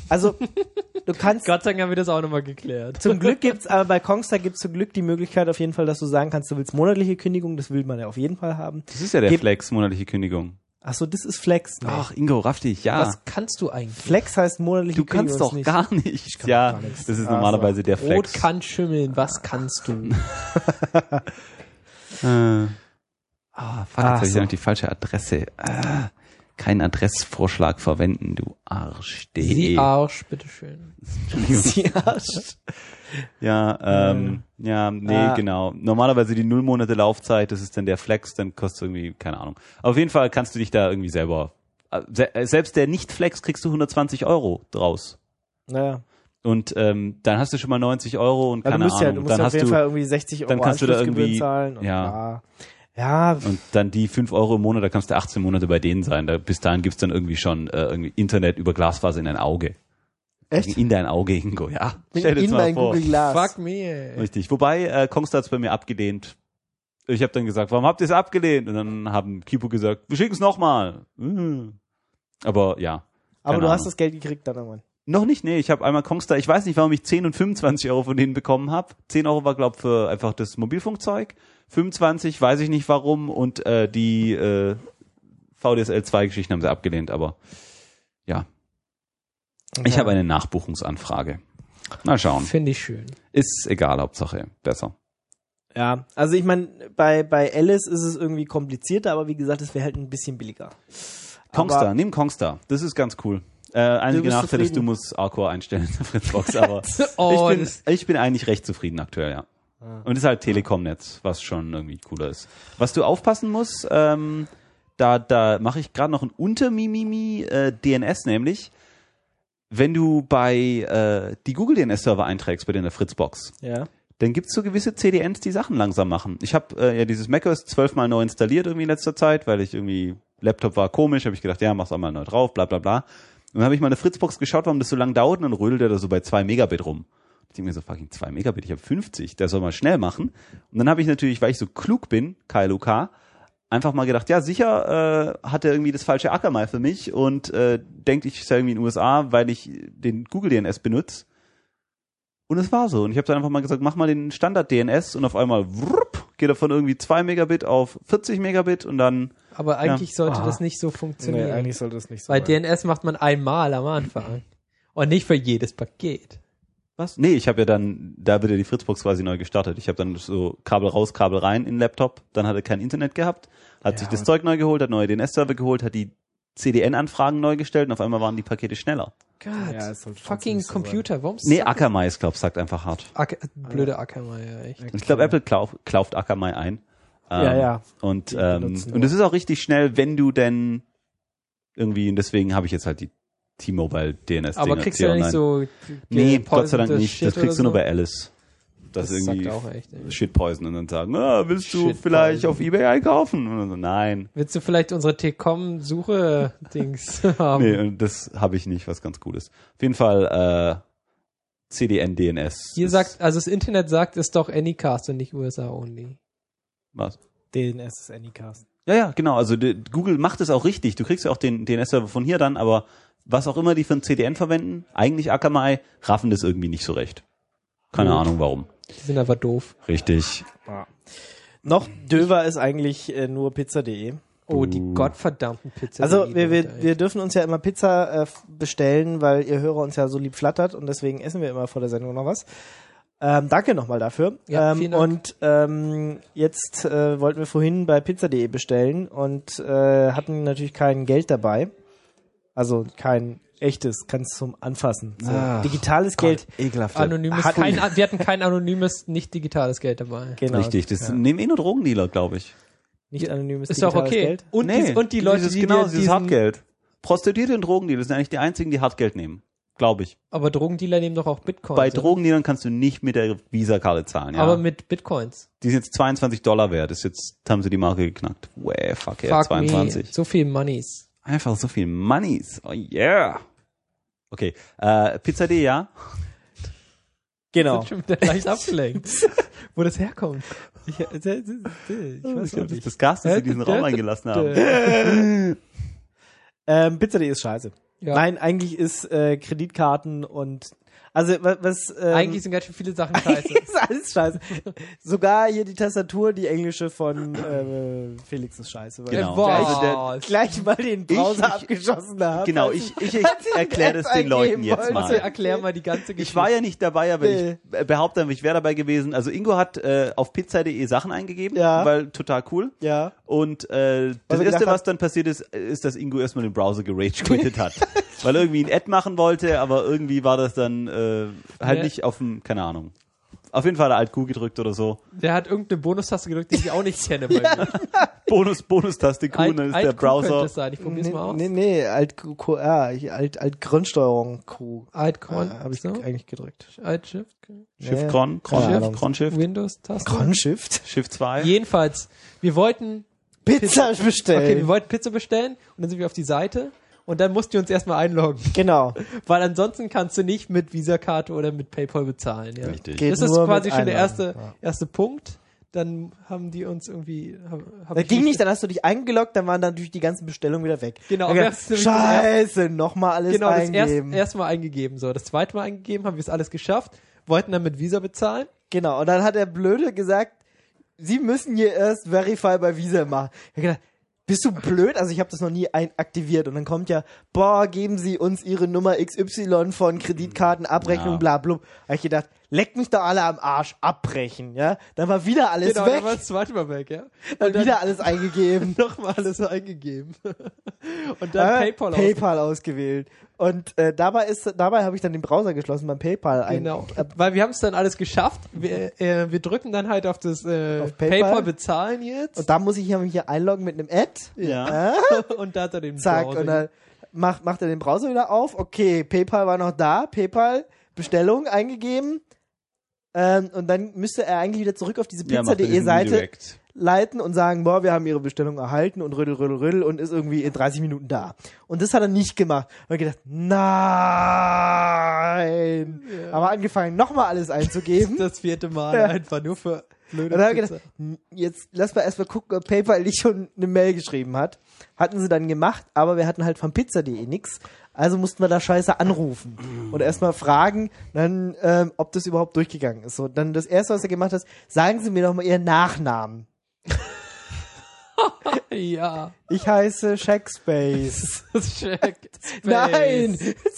du kannst, Gott sei Dank haben wir das auch nochmal geklärt. zum Glück gibt's, aber bei Kongstar gibt's zum Glück die Möglichkeit auf jeden Fall, dass du sagen kannst, du willst monatliche Kündigung, das will man ja auf jeden Fall haben. Das ist ja der Gib- Flex, monatliche Kündigung. Achso, das ist Flex. Nee. Ach, Ingo, raff dich, ja. Was kannst du eigentlich? Flex heißt monatliche Du kannst Kündigung. doch ist gar nichts. kann Ja, doch gar nichts. das ist Ach so. normalerweise der Rot Flex. kann schimmeln, was kannst du? Fuck, jetzt habe ich so. ja noch die falsche Adresse. Keinen Adressvorschlag verwenden, du Arsch.de. Sie Arsch, bitteschön. Ja. Genau. Normalerweise die 0 Monate Laufzeit, das ist dann der Flex, dann kostet irgendwie, keine Ahnung. Auf jeden Fall kannst du dich da irgendwie selber, selbst der Nicht-Flex kriegst du 120 Euro draus. Naja. Und dann hast du schon mal 90 Euro und Ja, keine du musst Ahnung. ja Dann auf hast jeden du Fall irgendwie 60 Euro dann kannst du da Anschlussgebühren irgendwie- zahlen. Und ja. Ja, und dann die 5 Euro im Monat, da kannst du 18 Monate bei denen sein. Bis dahin gibt's dann irgendwie schon irgendwie Internet über Glasfaser in dein Auge. echt? In dein Auge, Ingo, ja. Stell dir In das mal mein vor. Google Glass. Fuck me, ey. Richtig. Wobei, Kongstar hat's bei mir abgelehnt. Ich habe dann gesagt, warum habt ihr es abgelehnt? Und dann haben Kipu gesagt, wir schicken's nochmal. Aber ja. Aber keine du hast Ahnung. das Geld gekriegt dann irgendwann. Noch nicht, nee. Ich habe einmal Kongstar, ich weiß nicht, warum ich 10 und 25 Euro von denen bekommen habe. 10 Euro war, glaub für einfach das Mobilfunkzeug. 25, weiß ich nicht warum. Und die VDSL 2 Geschichten haben sie abgelehnt, aber ja. Ich habe eine Nachbuchungsanfrage. Mal schauen. Finde ich schön. Ist egal, Hauptsache besser. Ja, also ich meine, bei Alice ist es irgendwie komplizierter, aber wie gesagt, es wäre halt ein bisschen billiger. Kongstar, Aber- nimm Kongstar. Das ist ganz cool. Einzige bist Nachteil ist, du zufrieden? musst Arcore einstellen in der Fritzbox, aber Oh, ich bin eigentlich recht zufrieden aktuell, ja. Und es ist halt Telekom-Netz, was schon irgendwie cooler ist. Was du aufpassen musst, da mache ich gerade noch ein Untermimimi DNS, nämlich wenn du bei die Google DNS-Server einträgst bei dir in der Fritzbox, Ja. dann gibt's so gewisse CDNs, die Sachen langsam machen. Ich habe ja dieses macOS 12-mal neu installiert irgendwie in letzter Zeit, weil ich irgendwie, Laptop war komisch, habe ich gedacht, ja, mach's einmal neu drauf, bla bla bla. Und dann habe ich mal eine Fritzbox geschaut, warum das so lang dauert, und dann rödelt er da so bei 2 Megabit rum. Ich denke mir so, fucking 2 Megabit, ich habe 50, der soll mal schnell machen. Und dann habe ich natürlich, weil ich so klug bin, KLUK, einfach mal gedacht, ja sicher hat er irgendwie das falsche Akamai für mich und denkt, ich sei irgendwie in den USA, weil ich den Google DNS benutze. Und es war so. Und ich habe dann einfach mal gesagt, mach mal den Standard DNS und auf einmal geht er von irgendwie 2 Megabit auf 40 Megabit und dann... Aber eigentlich sollte das nicht so funktionieren. Nee, eigentlich sollte das nicht so Weil sein. DNS macht man einmal am Anfang. Und nicht für jedes Paket. Was? Nee, ich habe ja dann, da wird ja die Fritzbox quasi neu gestartet. Ich habe dann so Kabel raus, Kabel rein in den Laptop, dann hat er kein Internet gehabt, hat sich das Zeug neu geholt, hat neue DNS-Server geholt, hat die CDN-Anfragen neu gestellt und auf einmal waren die Pakete schneller. Gott, Ja, es sollte fucking so Computer, warum Nee, Akamai ist, glaub ich, sagt einfach hart. blöde Akamai, ja, echt. Und ich glaube, Apple kauft Akamai ein. Ja. Und benutzen es ist auch richtig schnell, wenn du denn irgendwie, und deswegen habe ich jetzt halt die T-Mobile DNS. Aber kriegst du ja nicht so... Nee, Gott sei Dank poisoned nicht. Shit Das kriegst du oder nur bei Alice. Das Das irgendwie sagt auch echt, ey. Shit Poison und dann sagen, willst du Shit vielleicht Poison. auf eBay einkaufen? Und dann so, nein. Willst du vielleicht unsere T-Com-Suche-Dings haben? Nee, und das habe ich nicht, was ganz cool ist. Auf jeden Fall CDN DNS. Hier ist- sagt, also das Internet sagt, ist doch Anycast und nicht USA only. was? DNS ist Anycast. Ja, genau. Also Google macht es auch richtig. Du kriegst ja auch den DNS-Server von hier dann, aber was auch immer die für ein CDN verwenden, eigentlich Akamai, raffen das irgendwie nicht so recht. Keine Ahnung warum. Die sind einfach doof. Richtig. Noch döver ist eigentlich nur pizza.de. Oh, die gottverdammten Pizza. Also wir dürfen uns ja immer Pizza bestellen, weil ihr Hörer uns ja so lieb flattert und deswegen essen wir immer vor der Sendung noch was. Danke nochmal dafür. Ja, vielen Dank. Und jetzt wollten wir vorhin bei pizza.de bestellen und hatten natürlich kein Geld dabei. Also kein echtes, kannst zum Anfassen. So. Digitales Geld. Ekelhaft. Anonymes, wir hatten kein anonymes, nicht digitales Geld dabei. Genau. Richtig. Das nehmen nur Drogendealer, glaube ich. Nicht anonymes Ist doch digitales okay. Geld. Und, und die Leute, die dieses diesen, Hartgeld. Prostituierte und Drogendealer sind eigentlich die einzigen, die Hartgeld nehmen. Glaube ich. aber Drogendealer nehmen doch auch Bitcoins. Bei oder? Drogendealern kannst du nicht mit der Visa-Karte zahlen, ja. Aber mit Bitcoins. Die sind jetzt $22 wert. Jetzt haben sie die Marke geknackt. Fuck yeah, Fuck 22. me. So viel Moneys. Einfach so viel Moneys. Oh yeah. Okay, Pizza.de, ja? Genau. Ich bin schon wieder leicht abgelenkt. Wo das herkommt. Ich weiß Ich glaube, auch nicht. das Gas, das sie in diesen Raum eingelassen haben. Pizza.de ist scheiße. Ja. Nein, eigentlich ist Kreditkarten und also was Eigentlich sind ganz schön viele Sachen scheiße. ist alles scheiße. Sogar hier die Tastatur, die englische von Felix ist scheiße. Weil Genau. Boah. Also gleich mal den Browser Ich- abgeschossen haben. Genau, ich erkläre das den Leuten jetzt wollte. Also mal. erklär mal die ganze Geschichte. Ich war ja nicht dabei, aber ich behaupte, ich wäre dabei gewesen. Also Ingo hat auf pizza.de Sachen eingegeben, Ja. weil total cool. Ja. Und das er Erste, gedacht was dann passiert ist, dass Ingo erstmal den Browser gerage-quittet hat. Weil er irgendwie ein Ad machen wollte, aber irgendwie war das dann halt Ja. nicht auf dem, keine Ahnung. Auf jeden Fall hat er Alt-Q gedrückt oder so. Der hat irgendeine Bonustaste gedrückt, die ich auch nicht kenne. Bei mir. Bonustaste Q, dann ist der Alt-Q könnte Browser. es sein. Ich probier's mal aus. Nee, Alt-Grundsteuerung Q. Alt-Cron. Habe ich so? eigentlich gedrückt. Alt-Shift. Shift-Cron, Keine Ahnung. Cron-Shift, Windows-Taste. Cron-Shift? Shift 2. Jedenfalls, wir wollten Pizza bestellen. Okay, wir wollten Pizza bestellen und dann sind wir auf die Seite und dann mussten wir uns erstmal einloggen. Genau. Weil ansonsten kannst du nicht mit Visa-Karte oder mit PayPal bezahlen. Ja. Richtig. Geht Das ist nur quasi mit schon der Einloggen. erste Punkt. Dann haben die uns irgendwie... Das ging nicht, dann hast du dich eingeloggt, dann waren dann natürlich die ganzen Bestellungen wieder weg. Genau, Dann aber gedacht, das ist nämlich das Scheiße, nochmal alles Genau, das eingeben. erste Mal eingegeben. So, das zweite Mal eingegeben, haben wir es alles geschafft, wollten dann mit Visa bezahlen. Genau, und dann hat der Blöde gesagt, Sie müssen hier erst Verify bei Visa machen. Ich hab gedacht, bist du blöd? Also ich habe das noch nie aktiviert. Und dann kommt ja, geben Sie uns Ihre Nummer XY von Kreditkarten, Abrechnung, Ja. bla bla. Hab ich gedacht, leckt mich doch alle am Arsch, abbrechen, ja? Dann war wieder alles Genau, weg, dann war das zweite Mal weg, ja. dann wieder alles eingegeben. nochmal alles eingegeben. Und dann PayPal ausgewählt. Und dabei habe ich dann den Browser geschlossen beim PayPal. Genau, weil wir haben es dann alles geschafft. Wir drücken dann halt auf das Auf PayPal. PayPal bezahlen jetzt. Und da muss ich mich hier einloggen mit einem Ad. Ja. Und da hat er den Zack, Browser. und dann macht er den Browser wieder auf. Okay, PayPal war noch da. PayPal, Bestellung eingegeben. Und dann müsste er eigentlich wieder zurück auf diese Ja, macht er pizza.de diesen Seite. Redirect. leiten und sagen, boah, wir haben ihre Bestellung erhalten und rödel und ist irgendwie in 30 Minuten da. Und das hat er nicht gemacht. Und ich gedacht, nein. Ja. Aber angefangen, nochmal alles einzugeben. Das 4. Mal einfach nur für blöde und dann habe ich Pizza. gedacht, jetzt lass mal erstmal gucken, ob PayPal nicht schon eine Mail geschrieben hat. Hatten sie dann gemacht, aber wir hatten halt von pizza.de nix. Also mussten wir da scheiße anrufen und erstmal fragen, dann, ob das überhaupt durchgegangen ist. So, dann das Erste, was er gemacht hat, sagen Sie mir doch mal Ihren Nachnamen. Ja. Ich heiße Shackspace. Shackspace. Nein!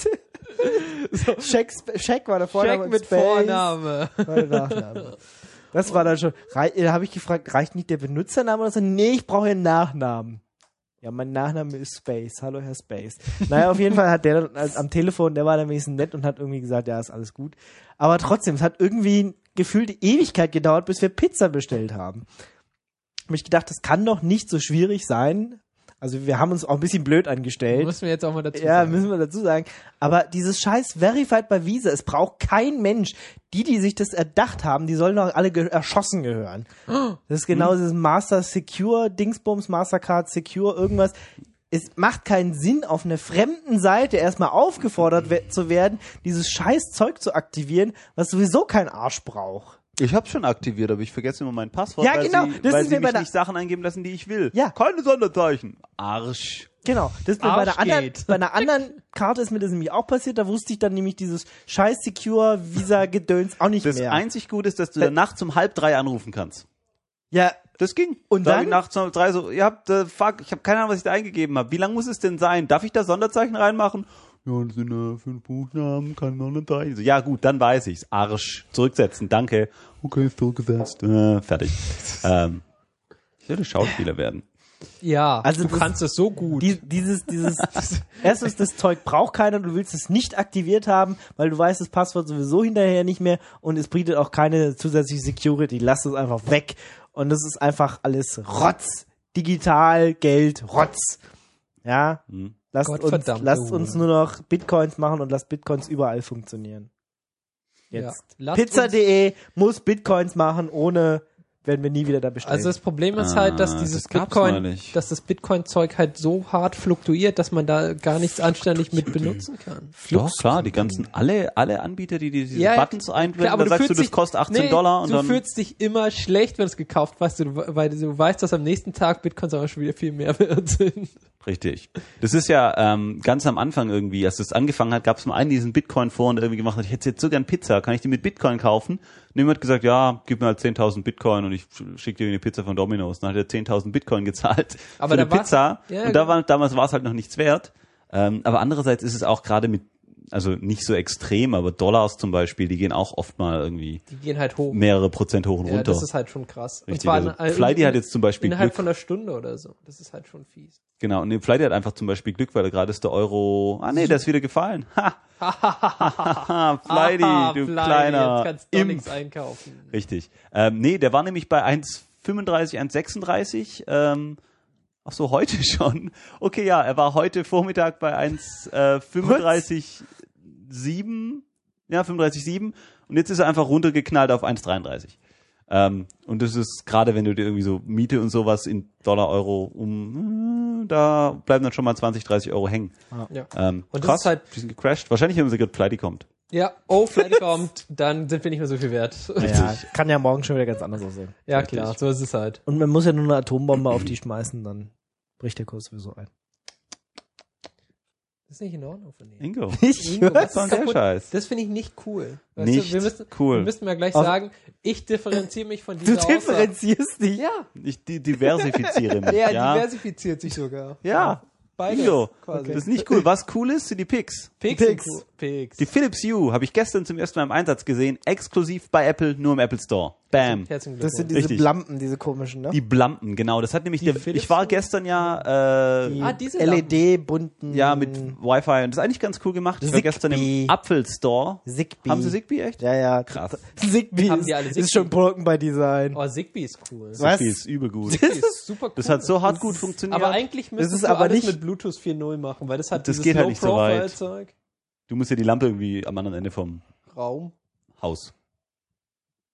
Shack war der Vorname. Shack mit Space Vorname. war der Nachname. Das war dann schon. Da habe ich gefragt, reicht nicht der Benutzername oder so? Nee, ich brauche einen Nachnamen. Ja, mein Nachname ist Space. Hallo, Herr Space. Naja, auf jeden Fall hat der dann am Telefon, der war dann wenigstens nett und hat irgendwie gesagt, ja, ist alles gut. Aber trotzdem, es hat irgendwie gefühlt die Ewigkeit gedauert, bis wir Pizza bestellt haben. Hab ich gedacht, das kann doch nicht so schwierig sein. Also wir haben uns auch ein bisschen blöd angestellt. Müssen wir jetzt auch mal dazu sagen. Ja, müssen wir dazu sagen. Aber dieses scheiß Verified by Visa, es braucht kein Mensch. Die sich das erdacht haben, die sollen doch alle erschossen gehören. Das ist genau dieses Master Secure, Dingsbums, Mastercard Secure, irgendwas. Es macht keinen Sinn, auf einer fremden Seite erstmal aufgefordert zu werden, dieses scheiß Zeug zu aktivieren, was sowieso kein Arsch braucht. Ich hab's schon aktiviert, aber ich vergesse immer mein Passwort, Ja, genau. weil sie mich nicht Sachen eingeben lassen, die ich will. Ja. Keine Sonderzeichen. Arsch. Genau, das ist mir bei einer anderen Karte ist mir das nämlich auch passiert, da wusste ich dann nämlich dieses scheiß Secure Visa Gedöns auch nicht Das mehr. einzig Gute ist, dass du dann nachts um 2:30 anrufen kannst. Ja, Das ging. Und Da hab dann? ich nachts um 3 so, fuck, ich habe keine Ahnung, was ich da eingegeben habe. Wie lang muss es denn sein? Darf ich da Sonderzeichen reinmachen? Ja, das sind 5 Buchstaben, kein Sonderzeichen. So, ja gut, dann weiß ich's. Arsch. Zurücksetzen, danke. Okay, ist zurückgesetzt. Fertig. Ich würde Schauspieler werden. Ja, Also du das- kannst es so gut. Erstens, das Zeug braucht keiner, du willst es nicht aktiviert haben, weil du weißt das Passwort sowieso hinterher nicht mehr und es bietet auch keine zusätzliche Security. Lass es einfach weg. Und das ist einfach alles Rotz. Digital, Geld, Rotz. Ja? Lasst Gottverdammt, uns nur noch Bitcoins machen und lasst Bitcoins überall funktionieren. Jetzt. Ja. Pizza.de muss Bitcoins machen, ohne werden wir nie wieder da bestellen. Also das Problem ist halt, dass dieses das gab's Bitcoin, neulich. dass das Bitcoin-Zeug halt so hart fluktuiert, dass man da gar nichts anständig mit benutzen kann. Doch, klar, die ganzen, alle Anbieter, die diese Ja, Buttons einblenden, klar, aber da sagst du, fühlst das dich- kostet $18 und du dann... fühlst dich immer schlecht, wenn du es gekauft hast, weil du weißt, dass am nächsten Tag Bitcoins aber schon wieder viel mehr wert sind. Richtig. Das ist ja ganz am Anfang irgendwie, als das angefangen hat, gab es mal einen, der diesen Bitcoin-Foren irgendwie gemacht hat, ich hätte jetzt so gern Pizza, kann ich die mit Bitcoin kaufen? Und jemand hat gesagt, ja, gib mir halt 10.000 Bitcoin und ich schicke dir eine Pizza von Domino's. Dann hat er 10.000 Bitcoin gezahlt Aber für da eine Pizza. ja, und damals war es halt noch nichts wert. Aber andererseits ist es auch gerade mit, also nicht so extrem, aber Dollars zum Beispiel, die gehen auch oft mal irgendwie Die gehen halt hoch. mehrere Prozent hoch und Ja, runter. das ist halt schon krass. Richtig, also Flighty hat jetzt zum Beispiel innerhalb Glück. von einer Stunde oder so. Das ist halt schon fies. Genau, und Flighty hat einfach zum Beispiel Glück, weil gerade ist der Euro, der ist wieder gefallen. Flighty, du kleiner Jetzt kannst du doch Imp. nichts einkaufen. Richtig. Der war nämlich bei 1,35, 1,36, ach so, heute schon. Okay, ja, er war heute Vormittag bei 1,35,7. Ja, 35,7. Und jetzt ist er einfach runtergeknallt auf 1,33. Und das ist gerade, wenn du dir irgendwie so Miete und sowas in Dollar, Euro da bleiben dann schon mal 20, 30 Euro hängen. Ja. Und das krass, ist halt- die sind gecrashed. Wahrscheinlich, wenn sie gerade Flighty kommt. Ja, Flighty kommt, dann sind wir nicht mehr so viel wert. ja, kann ja morgen schon wieder ganz anders aussehen. Ja, klar, so ist es halt. Und man muss ja nur eine Atombombe auf die schmeißen, dann bricht der Kurs sowieso ein. Das ist nicht in Ordnung von dir. Ingo. Ingo, was Das war ist der kaputt? Scheiß. Das finde ich nicht cool. Weißt Nicht wir cool. müssen ja gleich Auf- sagen, ich differenziere mich von Du dieser Aussage. differenzierst dich. Ja, Ich diversifiziere mich. der diversifiziert sich sogar. Ja. Beides Ingo. quasi. Das ist nicht cool. Was cool ist, sind die Picks. Pix. Pix. Die Philips Hue habe ich gestern zum ersten Mal im Einsatz gesehen. Exklusiv bei Apple, nur im Apple Store. Bam. Herzlichen Das sind Glückwunsch. diese Richtig. Blampen, diese komischen, ne? Die Blampen, genau. Das hat nämlich Die der, Philips ich war Hue? gestern ja, diese LED-bunten. ja, mit Wi-Fi und das ist eigentlich ganz cool gemacht. Ich war gestern Zigbee. im Apfel Store. Zigbee. Haben sie Zigbee echt? Ja, ja. Krass. Zigbee Haben ist, die alle ist Zigbee? schon Broken by Design. Oh, Zigbee ist cool. Was? Zigbee ist übel gut. Zigbee ist super cool. Das hat so hart gut funktioniert. aber eigentlich müsstest ist du aber alles nicht- mit Bluetooth 4.0 machen, weil das hat Das dieses geht halt nicht so weit. Low-Profile-Zeug. Du musst ja die Lampe irgendwie am anderen Ende vom Raum. Haus.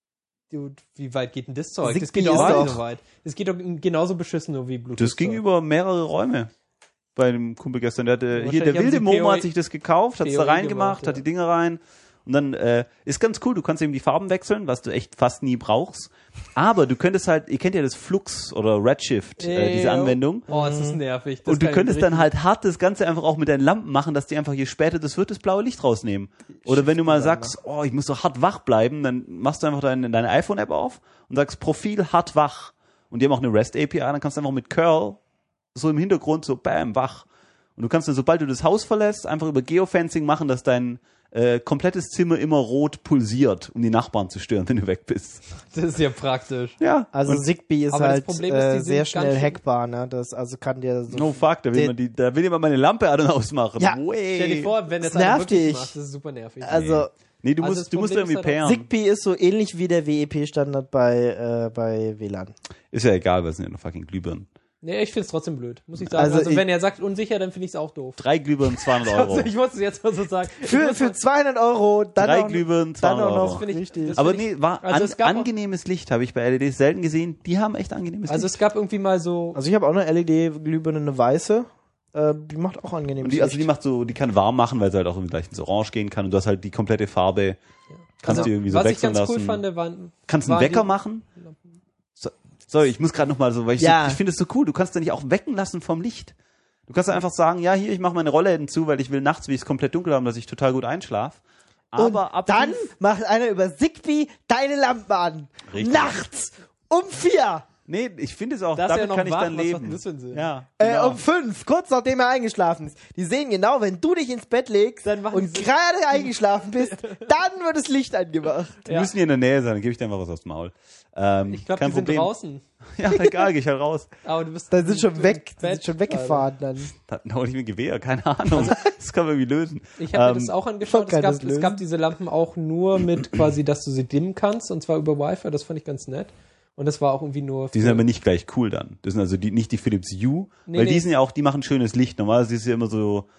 wie weit geht denn das Zeug? Zigbee Das geht doch ist auch doch- nicht so weit. Das geht doch genauso beschissen nur wie Bluetooth. Das ging über mehrere Räume. Bei dem Kumpel gestern. Der hatte, hier, der Wahrscheinlich haben wilde sie Momo PoE hat sich das gekauft, hat es da PoE reingemacht, gemacht, hat die Dinger rein. Und dann ist ganz cool, du kannst eben die Farben wechseln, was du echt fast nie brauchst. Aber du könntest halt, ihr kennt ja das Flux oder Redshift, diese Anwendung. Oh, es ist nervig. Das Und du kann ich könntest dann richtig- halt hart das Ganze einfach auch mit deinen Lampen machen, dass die einfach, je später das wird, das blaue Licht rausnehmen. Oder wenn du mal sagst, oh, ich muss so hart wach bleiben, dann machst du einfach deine iPhone-App auf und sagst Profil hart wach. Und die haben auch eine REST-API, dann kannst du einfach mit Curl so im Hintergrund so bam, wach. Und du kannst dann, sobald du das Haus verlässt, einfach über Geofencing machen, dass dein komplettes Zimmer immer rot pulsiert, um die Nachbarn zu stören, wenn du weg bist. Das ist ja praktisch. Ja. Also Zigbee ist aber das halt Problem ist, die sind sehr ganz schnell schön- hackbar, ne? Das also kann dir so No fuck, da will jemand meine Lampe an und ausmachen. Ja. Stell dir vor, wenn das Das einer nervt wirklich dich. macht, das ist super nervig. also Nee, du Also musst das irgendwie Problem ist halt pairen. Zigbee ist so ähnlich wie der WEP-Standard bei WLAN. Ist ja egal, was sind ja nur fucking Glühbirnen. Nee, ich find's trotzdem blöd, muss ich sagen. Also Also, ich- wenn er sagt unsicher, dann finde ich's auch doof. 3 Glühbirnen, 200 Also Euro. ich muss es jetzt mal so sagen. Für 200 Euro, dann 3 auch, Glühbirnen, dann 200 auch Euro. noch finde ich- richtig. das- Aber finde nee, war also es gab auch- angenehmes Licht, habe ich bei LEDs selten gesehen. Die haben echt angenehmes Also Licht. es gab irgendwie mal so, Also ich habe auch eine LED-Glühbirne, eine weiße. Die macht auch angenehm. Und die macht so, die kann warm machen, weil sie halt auch gleich ins Orange gehen kann und du hast halt die komplette Farbe. Kannst du irgendwie so was ich wechseln ganz lassen. cool fand, waren Kannst einen waren Wecker die- machen? Sorry, ich muss gerade noch mal so, weil ich, Ja. so, ich finde es so cool, du kannst da nicht auch wecken lassen vom Licht. Du kannst einfach sagen, ja, hier, ich mache meine Rollläden zu, weil ich will nachts, wie es komplett dunkel haben, dass ich total gut einschlafe. Aber ab dann 5 macht einer über Zigbee deine Lampe an. Richtig. Nachts um 4. Nee, ich finde es auch, Das ist ja damit noch kann ich wach, dann was leben. macht denn das für einen Sinn? Ja, genau. Um 5, kurz nachdem er eingeschlafen ist. Die sehen genau, wenn du dich ins Bett legst Dann machen und die so- gerade eingeschlafen bist, dann wird das Licht angemacht. Die müssen hier in der Nähe sein, dann gebe ich dir einfach was aufs Maul. Ich glaube, kein die sind Problem. draußen. Ja, egal, geh ich halt raus. Aber du bist Dann sind schon weg, die Bett sind schon weggefahren dann. Da hol ich mir ein Gewehr, keine Ahnung. Das kann man irgendwie lösen. Ich habe mir das auch angeschaut. kann das Es lösen. gab diese Lampen auch nur mit quasi, dass du sie dimmen kannst, und zwar über Wi-Fi. Das fand ich ganz nett. Und das war auch irgendwie nur Die sind aber nicht gleich cool dann. Das sind also nicht die Philips Hue, Nee, weil nee. die sind ja auch, die machen schönes Licht. Normalerweise ist es ja immer so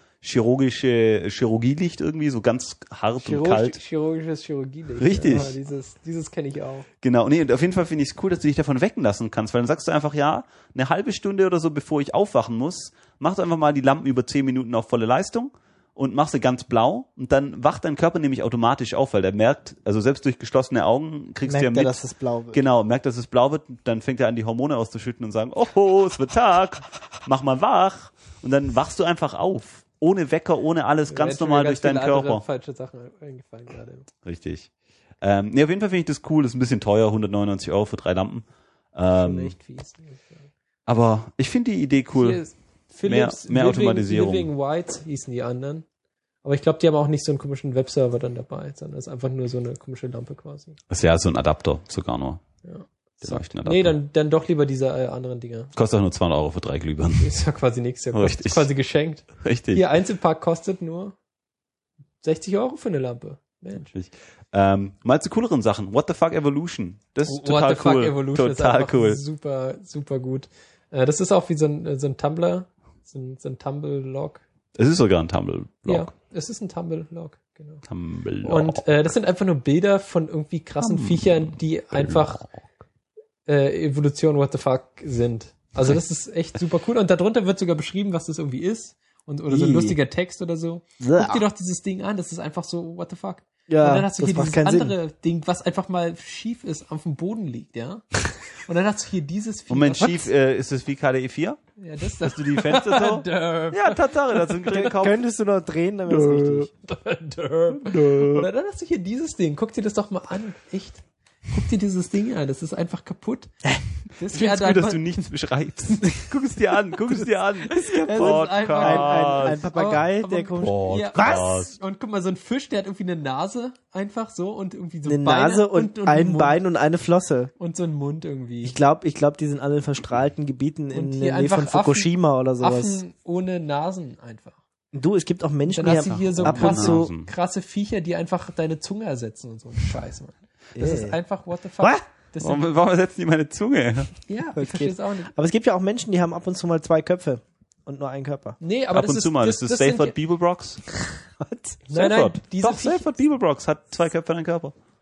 Chirurgielicht irgendwie, so ganz hart und kalt. chirurgisches Chirurgielicht. Richtig. Ja, dieses kenne ich auch. Genau, nee, und auf jeden Fall finde ich es cool, dass du dich davon wecken lassen kannst, weil dann sagst du einfach, ja, eine halbe Stunde oder so, bevor ich aufwachen muss, machst du einfach mal die Lampen über 10 Minuten auf volle Leistung und machst sie ganz blau und dann wacht dein Körper nämlich automatisch auf, weil der merkt, also selbst durch geschlossene Augen kriegst du ja Merkt mit. er, dass es blau wird. Genau, merkt, dass es blau wird, dann fängt er an, die Hormone auszuschütten und sagen, oh, es wird Tag, mach mal wach. Und dann wachst du einfach auf. Ohne Wecker, ohne alles, ganz Mir normal ganz durch deinen viele andere Körper. falsche Sachen eingefallen gerade. Richtig. Nee, auf jeden Fall finde ich das cool, das ist ein bisschen teuer, 199 Euro für 3 Lampen. Schon echt fies. Aber ich finde die Idee cool. Hier ist Philips Mehr Automatisierung. Living White hießen die anderen. Aber ich glaube, die haben auch nicht so einen komischen Webserver dann dabei, sondern es ist einfach nur so eine komische Lampe quasi. Das ist ja so ein Adapter, sogar nur. Ja. Der Leuchtenadapter. Nee, dann doch lieber diese anderen Dinger. Kostet auch nur 200 Euro für 3 Glühbirnen. Ist ja quasi nichts. Ja, Richtig. ist quasi geschenkt. Richtig. Hier, Einzelpack kostet nur 60 Euro für eine Lampe. Mensch. Richtig. Mal zu cooleren Sachen. What the fuck Evolution? Das ist What total the fuck cool. Evolution Total ist cool. einfach super, super gut. Das ist auch wie so ein Tumblr, so ein Tumble-Log. Es ist sogar ein Tumblr-Blog. Ja, es ist ein Tumble-Log, genau. Tumblr-Log. Und das sind einfach nur Bilder von irgendwie krassen Viechern, die einfach Evolution what the fuck sind. Also das ist echt super cool. Und darunter wird sogar beschrieben, was das irgendwie ist. Oder so ein Ih. lustiger Text oder so. Guck dir doch dieses Ding an, das ist einfach so what the fuck. Ja, und dann hast du das hier macht dieses keinen andere Ding, was einfach mal schief ist, auf dem Boden liegt, ja. Und dann hast du hier dieses Viech. Moment, was- schief, ist es wie KDE 4? Ja, das Dass du die Fenster so? Derp. Ja, Tatsache, das sind gekauft. Könntest du noch drehen, dann wäre es richtig. Derp. Oder dann hast du hier dieses Ding. Guck dir das doch mal an. Echt. Guck dir dieses Ding an. Das ist einfach kaputt. Das Ich finde es gut, dass du nichts beschreibst. Guck es dir an, guck es dir an. Ein Papagei, Aber- der komisch. Ja, Was? Und guck mal, so ein Fisch, der hat irgendwie eine Nase einfach so und irgendwie so Eine Beine Nase und einen ein Mund. Bein und eine Flosse. Und so ein Mund irgendwie. Ich glaube, die sind alle in verstrahlten Gebieten in Und hier der Nähe von einfach Fukushima oder sowas. Affen ohne Nasen einfach. Du, es gibt auch Menschen, Dann die hast du haben hier so ab und zu... Nasen. krasse Viecher, die einfach deine Zunge ersetzen und so ein Scheiß, Mann. Das ist einfach what the fuck. Was? Das sind, Warum setzen die meine Zunge? ja, ich verstehe es auch nicht. Aber es gibt ja auch Menschen, die haben ab und zu mal 2 Köpfe und nur einen Körper. Nee, aber Ab das und ist, zu mal. das, Das ist das sind Stafford ja- Beeblebrox. Nein, Stafford. diese Doch, Viecher- Stafford Beeblebrox hat 2 Köpfe in einem Körper.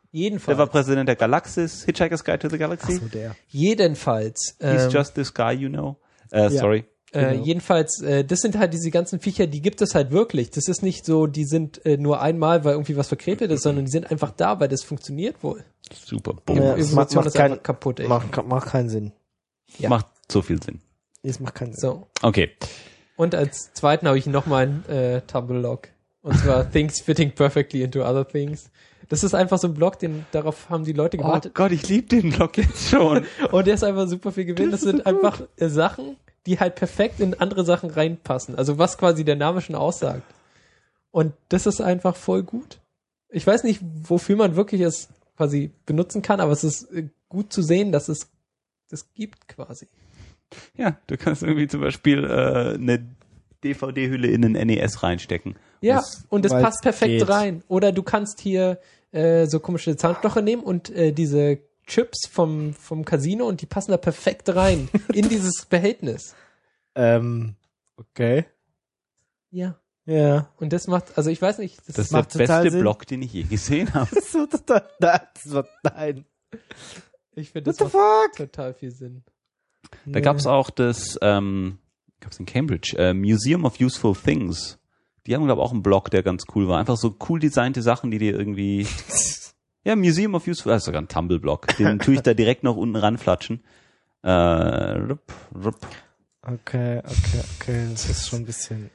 Jedenfalls. Der war Präsident der Galaxis, Hitchhiker's Guide to the Galaxy. Ach so, der. Jedenfalls. He's just this guy, you know. Sorry. Genau. Jedenfalls, das sind halt diese ganzen Viecher, die gibt es halt wirklich. Das ist nicht so, die sind nur einmal, weil irgendwie was verkretet ist, sondern die sind einfach da, weil das funktioniert wohl. Super. Ja, Die es macht Evolution ist einfach kein- kaputt, ey. Macht keinen Sinn. Ja. Macht so viel Sinn. Es macht keinen Sinn. So. Okay. Und als zweiten habe ich nochmal ein Tumblr-Log. Und zwar Things Fitting Perfectly into Other Things. Das ist einfach so ein Blog, darauf haben die Leute Oh gewartet. Gott, ich liebe den Blog jetzt schon. Und der ist einfach super viel gewinnt. Das sind einfach Sachen, die halt perfekt in andere Sachen reinpassen. Also was quasi der Name schon aussagt. Und das ist einfach voll gut. Ich weiß nicht, wofür man wirklich es quasi benutzen kann, aber es ist gut zu sehen, dass es das gibt quasi. Ja, du kannst irgendwie zum Beispiel eine DVD-Hülle in einen NES reinstecken. Ja, und es weil's passt perfekt geht. rein. Oder du kannst hier so komische Zahnstocher nehmen und diese Chips vom Casino und die passen da perfekt rein in dieses Behältnis. Okay. Ja. Ja. Und das macht, also ich weiß nicht, Das ist macht der total beste Sinn. Blog, den ich je gesehen habe. Das wird total, nein. ich finde, das What the macht fuck? total viel Sinn. Da gab's auch das, gab's in Cambridge, Museum of Useful Things. Die haben, glaube ich, auch einen Blog, der ganz cool war. Einfach so cool designte Sachen, die dir irgendwie... Ja, Museum of Useful... Das ist sogar ein Tumblr-Blog. Den tue ich da direkt noch unten ranflatschen. Okay. Das ist schon ein bisschen...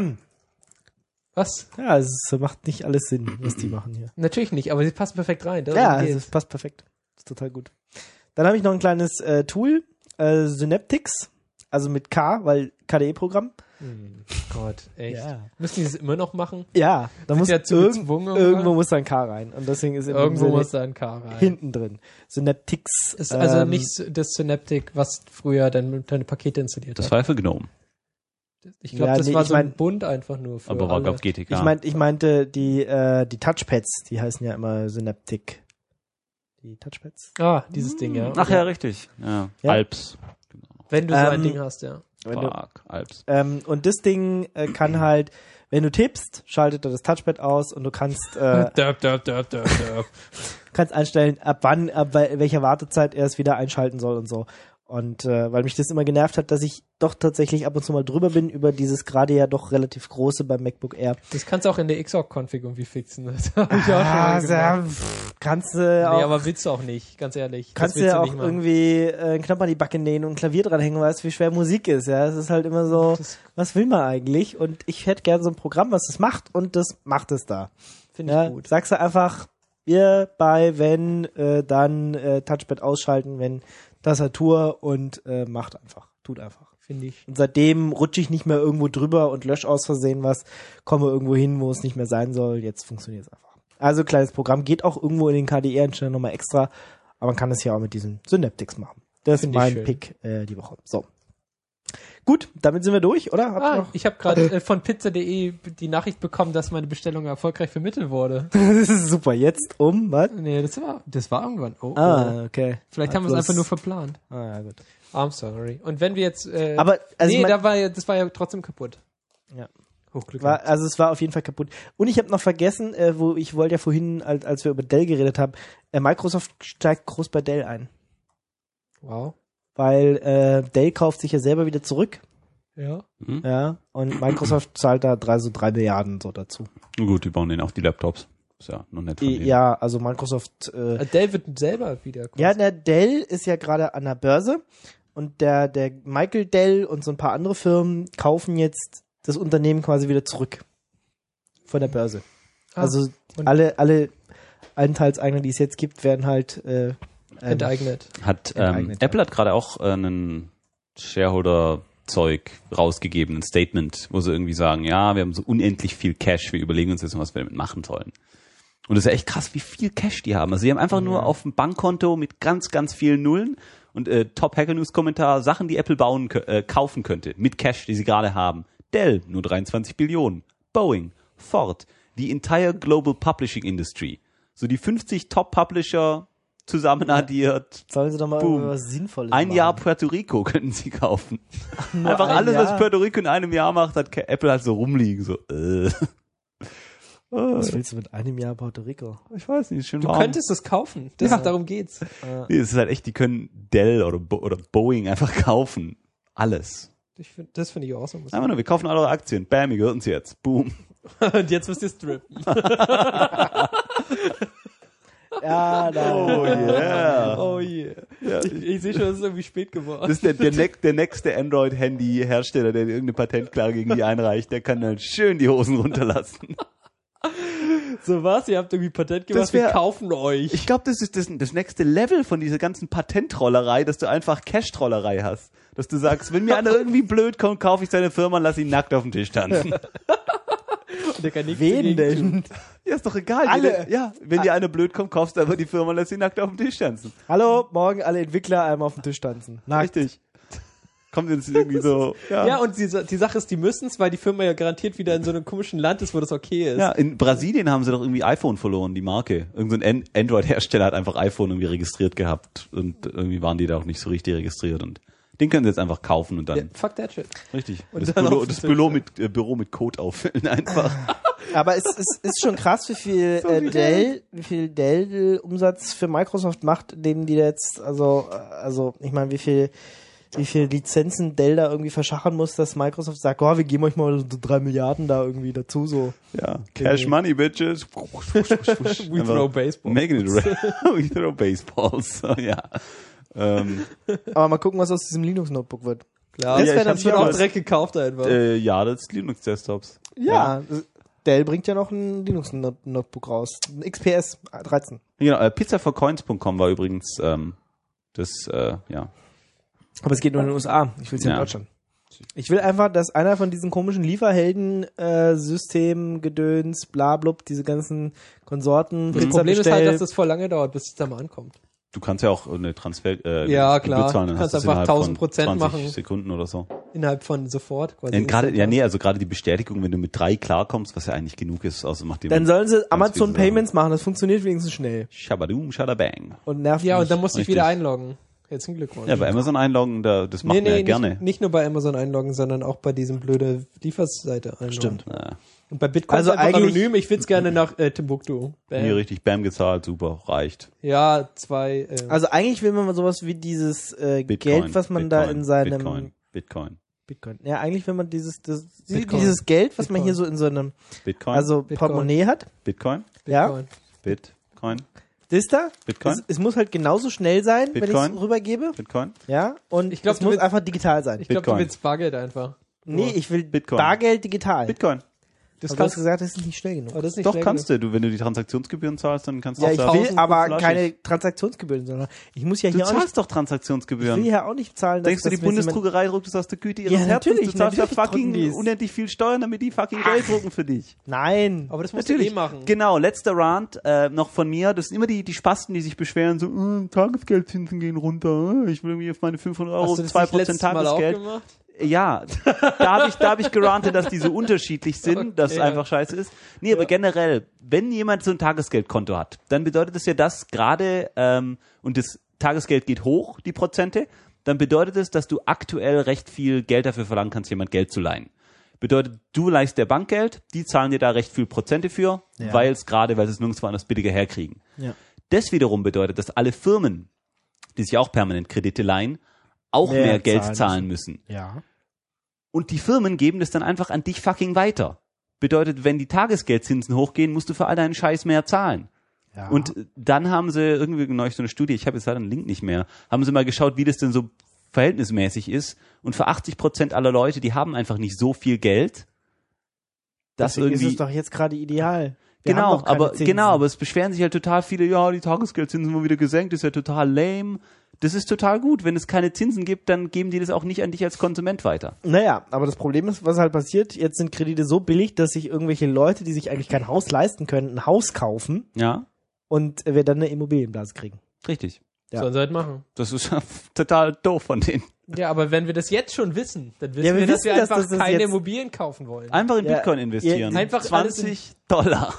Was? Ja, es macht nicht alles Sinn, was die machen hier. Natürlich nicht, aber sie passen perfekt rein. Darum Ja, geht's. also es passt perfekt. Das ist total gut. Dann habe ich noch ein kleines Tool, Synaptics, also mit K, weil KDE-Programm. Gott, echt. Ja. Müssen die das immer noch machen? Ja, da muss ja zu gezwungen, irgendwo muss da ein K rein. Und deswegen ist Irgendwo muss da ein K rein. hinten drin. Synaptics. Ist also nicht das Synaptic, was früher deine Pakete installiert Das hat. war ja für GNOME. Ich glaube, Ja, das nee, war ich so ein mein- Bund einfach nur für Aber war, alle. glaube ich, GTK. Ich meinte die Touchpads, die heißen ja immer Synaptic. Die Touchpads. Dieses Ding, ja. Ach ja, richtig. Ja. Ja. Alps. Wenn du so ein Ähm, Ding hast, ja. Wenn du, Fuck, Alps. und das Ding kann halt, wenn du tippst, schaltet er das Touchpad aus und du kannst kannst einstellen, ab welcher Wartezeit er es wieder einschalten soll und so. Und weil mich das immer genervt hat, dass ich doch tatsächlich ab und zu mal drüber bin über dieses gerade ja doch relativ große beim MacBook Air. Das kannst du auch in der Xorg-Config irgendwie fixen. Das habe ich auch schon mal gemacht. Kannst du Nee, auch, aber willst du auch nicht, ganz ehrlich. kannst Das du willst ja auch nicht machen. irgendwie einen Knopf an die Backe nähen und ein Klavier dranhängen, weißt wie schwer Musik ist. Ja, es ist halt immer so, Das was will man eigentlich? Und ich hätte gern so ein Programm, was das macht und das macht es da. finde ich Ja, gut. sagst du einfach, wir bei wenn, dann Touchpad ausschalten, wenn Tastatur und macht einfach. Tut einfach. Finde ich. Und seitdem rutsche ich nicht mehr irgendwo drüber und lösche aus Versehen was, komme irgendwo hin, wo es nicht mehr sein soll. Jetzt funktioniert es einfach. Also kleines Programm, geht auch irgendwo in den KDE-Einstellungen nochmal extra, aber man kann es ja auch mit diesen Synaptics machen. Das ist Find ich mein schön. Pick die Woche. So. Gut, damit sind wir durch, oder? Habt ihr noch? Ich habe gerade von pizza.de die Nachricht bekommen, dass meine Bestellung erfolgreich vermittelt wurde. Das ist super. Jetzt was? Nee, das war irgendwann. Oh. Okay. Vielleicht haben wir es einfach nur verplant. Ja, gut. I'm sorry. Und wenn wir jetzt Aber, also nee, ich mein- das war ja trotzdem kaputt. Ja. Hochglück. Also es war auf jeden Fall kaputt. Und ich habe noch vergessen, ich wollte ja vorhin, als wir über Dell geredet haben, Microsoft steigt groß bei Dell ein. Wow. Weil Dell kauft sich ja selber wieder zurück. Ja. Ja. Und Microsoft zahlt da 3 Milliarden so dazu. Gut, die bauen denen auch die Laptops. Ist ja noch nett von denen. Ja, also Microsoft. Dell wird selber wieder. Ja, der Dell ist ja gerade an der Börse. Und der Michael Dell und so ein paar andere Firmen kaufen jetzt das Unternehmen quasi wieder zurück. Von der Börse. Also und- alle Anteilseigner, die es jetzt gibt, werden halt enteignet. Enteignet, Apple hat gerade auch einen Shareholder-Zeug rausgegeben, ein Statement, wo sie irgendwie sagen, ja, wir haben so unendlich viel Cash, wir überlegen uns jetzt, was wir damit machen sollen. Und das ist ja echt krass, wie viel Cash die haben. Also sie haben einfach nur auf dem Bankkonto mit ganz, ganz vielen Nullen und Top Hacker News Kommentar, Sachen, die Apple kaufen könnte, mit Cash, die sie gerade haben. Dell, nur 23 Billionen. Boeing, Ford, die entire Global Publishing Industry. So die 50 Top-Publisher zusammen addiert. sollen sie doch mal Boom. was Sinnvolles Ein machen. Jahr Puerto Rico können sie kaufen. Nur Einfach ein alles, Jahr? was Puerto Rico in einem Jahr macht, hat Apple halt so rumliegen. So, Was willst du mit einem Jahr Puerto Rico? Ich weiß nicht, ist schön Du warm. könntest es kaufen. Darum geht's. Nee, es ist halt echt, die können Dell oder Boeing einfach kaufen. Alles. Das finde ich awesome. Einfach nur, wir kaufen alle eure Aktien. Bam, ihr gehört uns jetzt. Boom. Und jetzt müsst ihr strippen. Ja, Oh yeah. Oh yeah. Ja. Ich sehe schon, es ist irgendwie spät geworden. Das ist der nächste Android-Handy-Hersteller, der irgendeine Patentklage gegen die einreicht, der kann dann schön die Hosen runterlassen. So was? Ihr habt irgendwie Patent gemacht, wir kaufen euch. Ich glaube, das ist das nächste Level von dieser ganzen Patentrollerei, dass du einfach Cash-Trollerei hast. Dass du sagst, wenn mir einer irgendwie blöd kommt, kaufe ich seine Firma und lass ihn nackt auf dem Tisch tanzen. Und der kann nichts Wen dagegen tun. denn? Ja, ist doch egal. Alle. Wenn dir einer blöd kommt, kaufst du einfach die Firma und lässt ihn nackt auf dem Tisch tanzen. Hallo, morgen alle Entwickler einmal auf den Tisch tanzen. Richtig. Kommt jetzt irgendwie so. Ja, und die Sache ist, die müssen es, weil die Firma ja garantiert wieder in so einem komischen Land ist, wo das okay ist. Ja, in Brasilien haben sie doch irgendwie iPhone verloren, die Marke. Irgend so ein Android-Hersteller hat einfach iPhone irgendwie registriert gehabt und irgendwie waren die da auch nicht so richtig registriert und den können sie jetzt einfach kaufen und dann. Ja, fuck that shit. Richtig. Und Das, dann Büro, auf das den Tisch, Büro mit Code auffüllen einfach. Aber es ist schon krass, wie viel Dell Umsatz für Microsoft macht, den die jetzt, also ich meine, wie viel Lizenzen Dell da irgendwie verschachern muss, dass Microsoft sagt, wir geben euch mal so 3 Milliarden da irgendwie dazu, so. Ja. Cash Money, bitches. We throw baseball. Making it we throw baseballs. So, ja. Aber mal gucken, was aus diesem Linux-Notebook wird. Klar, Das das wär wird natürlich auch auch- direkt gekauft einfach. Ja, das ist Linux-Desktops. Ja, Dell bringt ja noch ein Linux-Notebook raus. Ein XPS 13. Genau, pizzaforcoins.com war übrigens ja. Aber es geht nur in den USA. Ich will es ja in Ja. Deutschland. Ich will einfach, dass einer von diesen komischen Lieferhelden, Gedöns, blablub, diese ganzen Konsorten, Das Problem ist halt, dass das voll lange dauert, bis es da mal ankommt. Du kannst ja auch eine Transfer Ja, klar. bezahlen, dann Du kannst hast du es einfach innerhalb von 1000% 20 machen. Sekunden oder so. Innerhalb von sofort quasi. Gerade die Bestätigung, wenn du mit 3 klarkommst, was ja eigentlich genug ist, außer macht Dann sollen sie Amazon viele Sachen. Payments machen, das funktioniert wenigstens schnell. Shabadum, shadabang. Und nervt Ja, mich. und dann musst du dich Richtig. wieder einloggen. Herzlichen Glückwunsch. Ja, bei Amazon einloggen, das macht man ja gerne. Nicht nur bei Amazon einloggen, sondern auch bei diesem blöde Lieferseite einloggen. Stimmt. Ja, Und bei Bitcoin Also ist einfach eigentlich- anonym. Ich will's gerne nach Timbuktu. Bam. hier richtig Bam gezahlt, super, reicht. Ja, 2. Also eigentlich will man mal sowas wie dieses Bitcoin, Geld, was man da in seinem Bitcoin. Ja, eigentlich will man dieses Bitcoin. dieses Geld, was man Bitcoin. hier so in so einem Bitcoin. Portemonnaie hat, Bitcoin. ja, Bitcoin. das da, Bitcoin. es muss halt genauso schnell sein, wenn ich Bitcoin. es rübergebe, Bitcoin. ja, und Ich glaub, es du muss willst- einfach digital sein. Ich glaube, du Bitcoin. willst Bargeld einfach. Nee, ich will Bitcoin. Bargeld digital. Bitcoin. Das Aber du hast kannst gesagt, das ist nicht schnell genug. aber das ist nicht Doch, schnell kannst du. Wenn du die Transaktionsgebühren zahlst, dann kannst du Ja, auch ich sagen, will 1000 aber flashig. keine Transaktionsgebühren, sondern ich muss ja Du hier auch nicht, zahlst doch ich will Transaktionsgebühren. hier auch nicht zahlen, dass Denkst du, die dass mir jemand- Bundesdruckerei druckt das aus der Güte ihres Ja, Herzens? natürlich, Du zahlst ja natürlich drucken die fucking es. unendlich viel Steuern, damit die fucking Geld drucken für dich. Nein. Aber das musst Natürlich. du machen. Genau, letzter Rant noch von mir. Das sind immer die Spasten, die sich beschweren, so, Tagesgeldzinsen gehen runter. Ich will irgendwie auf meine 500 Euro Hast du das nicht 2% letztes Mal auch Tagesgeld. gemacht? Ja, da hab ich gerantet, dass die so unterschiedlich sind, Okay. dass es einfach scheiße ist. Nee, aber generell, wenn jemand so ein Tagesgeldkonto hat, dann bedeutet das ja, dass gerade, und das Tagesgeld geht hoch, die Prozente, dann bedeutet es, dass du aktuell recht viel Geld dafür verlangen kannst, jemand Geld zu leihen. Bedeutet, du leihst der Bank Geld, die zahlen dir da recht viel Prozente für, Ja. weil sie es nirgendwo anders billiger herkriegen. Ja. Das wiederum bedeutet, dass alle Firmen, die sich auch permanent Kredite leihen, auch mehr Geld zahlen müssen. Ja. Und die Firmen geben das dann einfach an dich fucking weiter. Bedeutet, wenn die Tagesgeldzinsen hochgehen, musst du für all deinen Scheiß mehr zahlen. Ja. Und dann haben sie irgendwie neulich so eine Studie, ich habe jetzt leider einen Link nicht mehr, haben sie mal geschaut, wie das denn so verhältnismäßig ist. Und für 80% aller Leute, die haben einfach nicht so viel Geld, dass Deswegen irgendwie... ist es doch jetzt gerade ideal. Wir haben doch keine Zinsen. aber es beschweren sich halt total viele, ja, die Tagesgeldzinsen wurden wieder gesenkt, ist ja total lame. Das ist total gut. Wenn es keine Zinsen gibt, dann geben die das auch nicht an dich als Konsument weiter. Naja, aber das Problem ist, was halt passiert, jetzt sind Kredite so billig, dass sich irgendwelche Leute, die sich eigentlich kein Haus leisten können, ein Haus kaufen Ja, und wir dann eine Immobilienblase kriegen. richtig. Ja. Sollen sie halt machen. Das ist total doof von denen. Ja, aber wenn wir das jetzt schon wissen, dann wissen Ja, wir wir, dass wissen, wir dass einfach das keine jetzt- Immobilien kaufen wollen. Einfach in Ja, Bitcoin investieren. ja, einfach alles in- $20.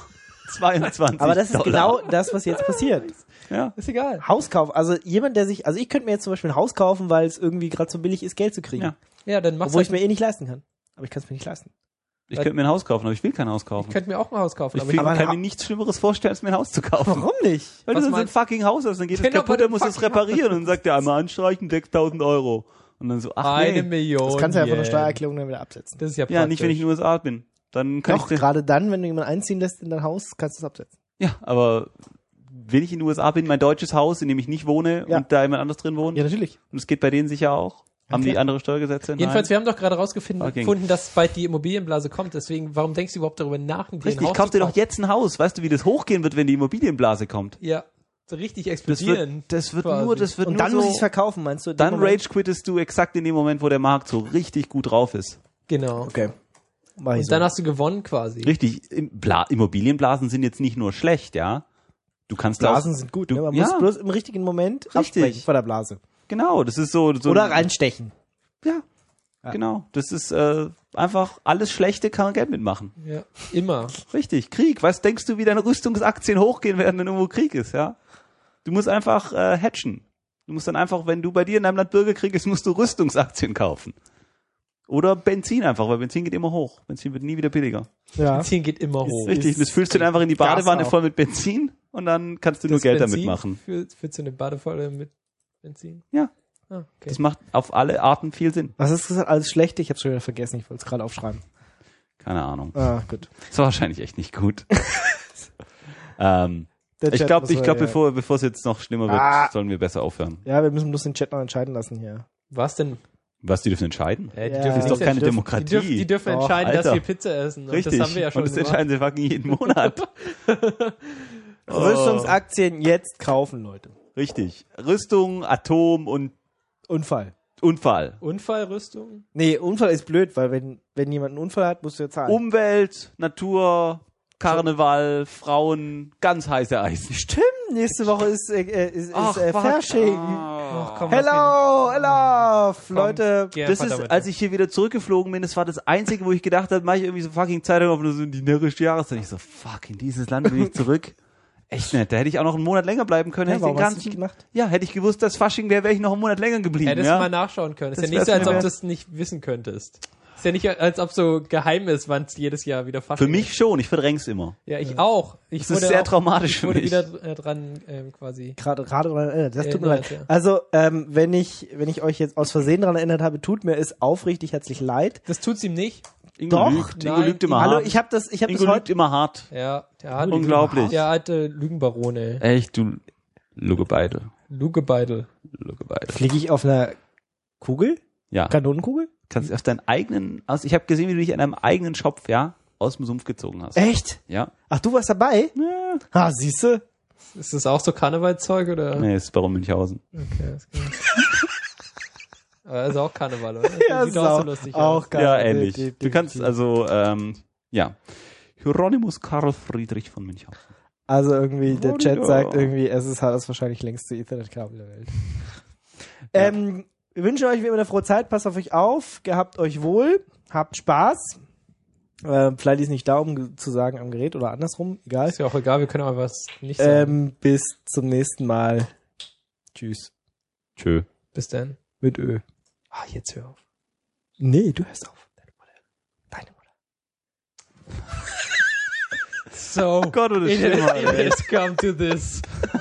22 Aber das ist $. genau das, was jetzt passiert. Ja. Ist egal. Hauskauf, also jemand, der sich, also ich könnte mir jetzt zum Beispiel ein Haus kaufen, weil es irgendwie gerade so billig ist, Geld zu kriegen. Ja. Ja, dann machst Obwohl ich du mir eh nicht leisten kann. Aber ich kann es mir nicht leisten. Ich könnte mir ein Haus kaufen, aber ich will kein Haus kaufen. Ich könnte mir auch ein Haus kaufen. Ich Aber kann mir nichts Schlimmeres vorstellen, als mir ein Haus zu kaufen. Warum nicht? Weil Was du so ein meinst- fucking Haus hast, dann geht es Genau, kaputt, bei dann musst du es fucking reparieren. Und dann sagt der einmal anstreichen, 6.000 €. Und dann so, ach 1 nee. Million. Das kannst du ja von der Yen. Steuererklärung dann wieder absetzen. Das ist ja Ja, nicht, wenn ich in praktisch. den USA bin. Dann kann Doch, ich... gerade dann, wenn du jemanden einziehen lässt in dein Haus, kannst du es absetzen. Ja, aber wenn ich in den USA bin, mein deutsches Haus, in dem ich nicht wohne Ja. und da jemand anderes drin wohnt, Ja, natürlich. und es geht bei denen sicher auch. Haben die klar. andere Steuergesetze? Jedenfalls, Nein. wir haben doch gerade rausgefunden, Fucking. dass bald die Immobilienblase kommt. Deswegen, warum denkst du überhaupt darüber nach, dir ein Richtig, Haus kauf zu dir doch kaufen? jetzt ein Haus. Weißt du, wie das hochgehen wird, wenn die Immobilienblase kommt? Ja, so richtig Das explodieren. wird, das wird quasi. nur, das wird Und nur dann so, muss ich es verkaufen, meinst du? in dem dann Moment? rage-quittest du exakt in dem Moment, wo der Markt so richtig gut drauf ist. Genau. Okay. Mach ich Und so. dann hast du gewonnen quasi. Richtig, Immobilienblasen sind jetzt nicht nur schlecht, ja. Du kannst Blasen auch, sind gut, du- ne? Man ja. muss bloß im richtigen Moment Richtig. absprechen vor der Blase. genau, das ist so Oder reinstechen. Ja, genau. Das ist einfach alles Schlechte kann man Geld mitmachen. Ja, immer. Richtig, Krieg. Was denkst du, wie deine Rüstungsaktien hochgehen werden, wenn irgendwo Krieg ist, ja? Du musst einfach hatchen. Du musst dann einfach, wenn du bei dir in deinem Land Bürgerkrieg ist, musst du Rüstungsaktien kaufen. Oder Benzin einfach, weil Benzin geht immer hoch. Benzin wird nie wieder billiger. Ja. Benzin geht immer hoch. Richtig, das füllst du dann einfach in die Gas Badewanne auch. voll mit Benzin und dann kannst du nur Das Geld Benzin damit machen. Für so eine Badevolle mit Benzin? Ja. Ah, okay. Das macht auf alle Arten viel Sinn. Was hast du gesagt? Alles Schlechte? Ich hab's schon wieder vergessen. Ich wollte es gerade aufschreiben. Keine Ahnung. Ah, gut. Das war wahrscheinlich echt nicht gut. Der Ich Chat glaube, muss ja- bevor es jetzt noch schlimmer wird, sollen wir besser aufhören. Ja, wir müssen bloß den Chat noch entscheiden lassen hier. Was denn? Was, die dürfen entscheiden? Die Ja. dürfen Das ist nicht doch keine entscheiden. Demokratie. Die dürfen Doch, entscheiden, dass Alter. wir Pizza essen. Und Richtig. das haben wir ja schon und das gemacht. entscheiden sie fucking jeden Monat. Rüstungsaktien jetzt kaufen, Leute. Richtig. Rüstung, Atom und Unfall. Unfall. Unfallrüstung? Nee, Unfall ist blöd, weil wenn jemand einen Unfall hat, musst du ja zahlen. Umwelt, Natur, Frauen, ganz heiße Eisen. Stimmt, nächste Woche ist fuck. Fasching. Ach, komm, Hello, Leute. Das ist, als ich hier wieder zurückgeflogen bin, das war das Einzige, wo ich gedacht habe, mache ich irgendwie so fucking Zeitung auf und so die närrische Jahreszeit. Ich so, fuck, in dieses Land will ich zurück. Echt nicht. Da hätte ich auch noch einen Monat länger bleiben können. Ja, Hätte ich den warum hast du ganzen, nicht gemacht? Ja, hätte ich gewusst, dass Fasching wäre, wäre ich noch einen Monat länger geblieben. Hättest ja? du mal nachschauen können. Ist Das ja nicht so, wär's als mir ob wert. du es nicht wissen könntest. Ist ja nicht, als ob so geheim ist, wann es jedes Jahr wieder Fasching Für mich schon, ich verdräng's immer. Ja, ich auch. Ich Das ist sehr traumatisch ich für wurde mich. wieder dran quasi. Gerade daran erinnert. Das tut mir Erinnert, leid. ja. Also, wenn ich euch jetzt aus Versehen daran erinnert habe, tut mir es aufrichtig herzlich leid. Das tut's ihm nicht. Ingo Doch, lügt, Ingo nein, lügt immer Hallo, hart. ich habe das Ingo heute. lügt immer hart. Ja, der hat Unglaublich. Der alte Lügenbarone. Echt, du Lugebeidel. Lugebeidel. Lugebeidel. Fliege ich auf einer Kugel? Ja. Kanonenkugel? Kannst auf deinen eigenen, ich habe gesehen, wie du dich an deinem eigenen Schopf, ja, aus dem Sumpf gezogen hast. Echt? Ja. Ach, du warst dabei? Ja. Ah, siehste. Ist das auch so Karnevalzeug oder? Nee, ist Baron Münchhausen. Okay, ist klar. Aber ist auch Karneval, oder? Ja, Sieht auch so lustig aus. auch geil. Ja, ähnlich. Die- Du kannst die- also, ja. Hieronymus Karl Friedrich von Münchhausen. Also irgendwie, der Oh, Chat ja. sagt irgendwie, SSH ist wahrscheinlich längste Ethernet-Kabel der Welt. Ja. Wir wünschen euch wie immer eine frohe Zeit, passt auf euch auf, gehabt euch wohl, habt Spaß. Vielleicht ist nicht da, um zu sagen am Gerät oder andersrum, egal. Ist ja auch egal, wir können auch was nicht sagen. Bis zum nächsten Mal. Tschüss. Tschö. Bis dann. Mit Ö. Ah, jetzt hör auf. Nee, du hörst auf. Deine Mutter. So, Gott, und das it Schlimme, ey. has come to this.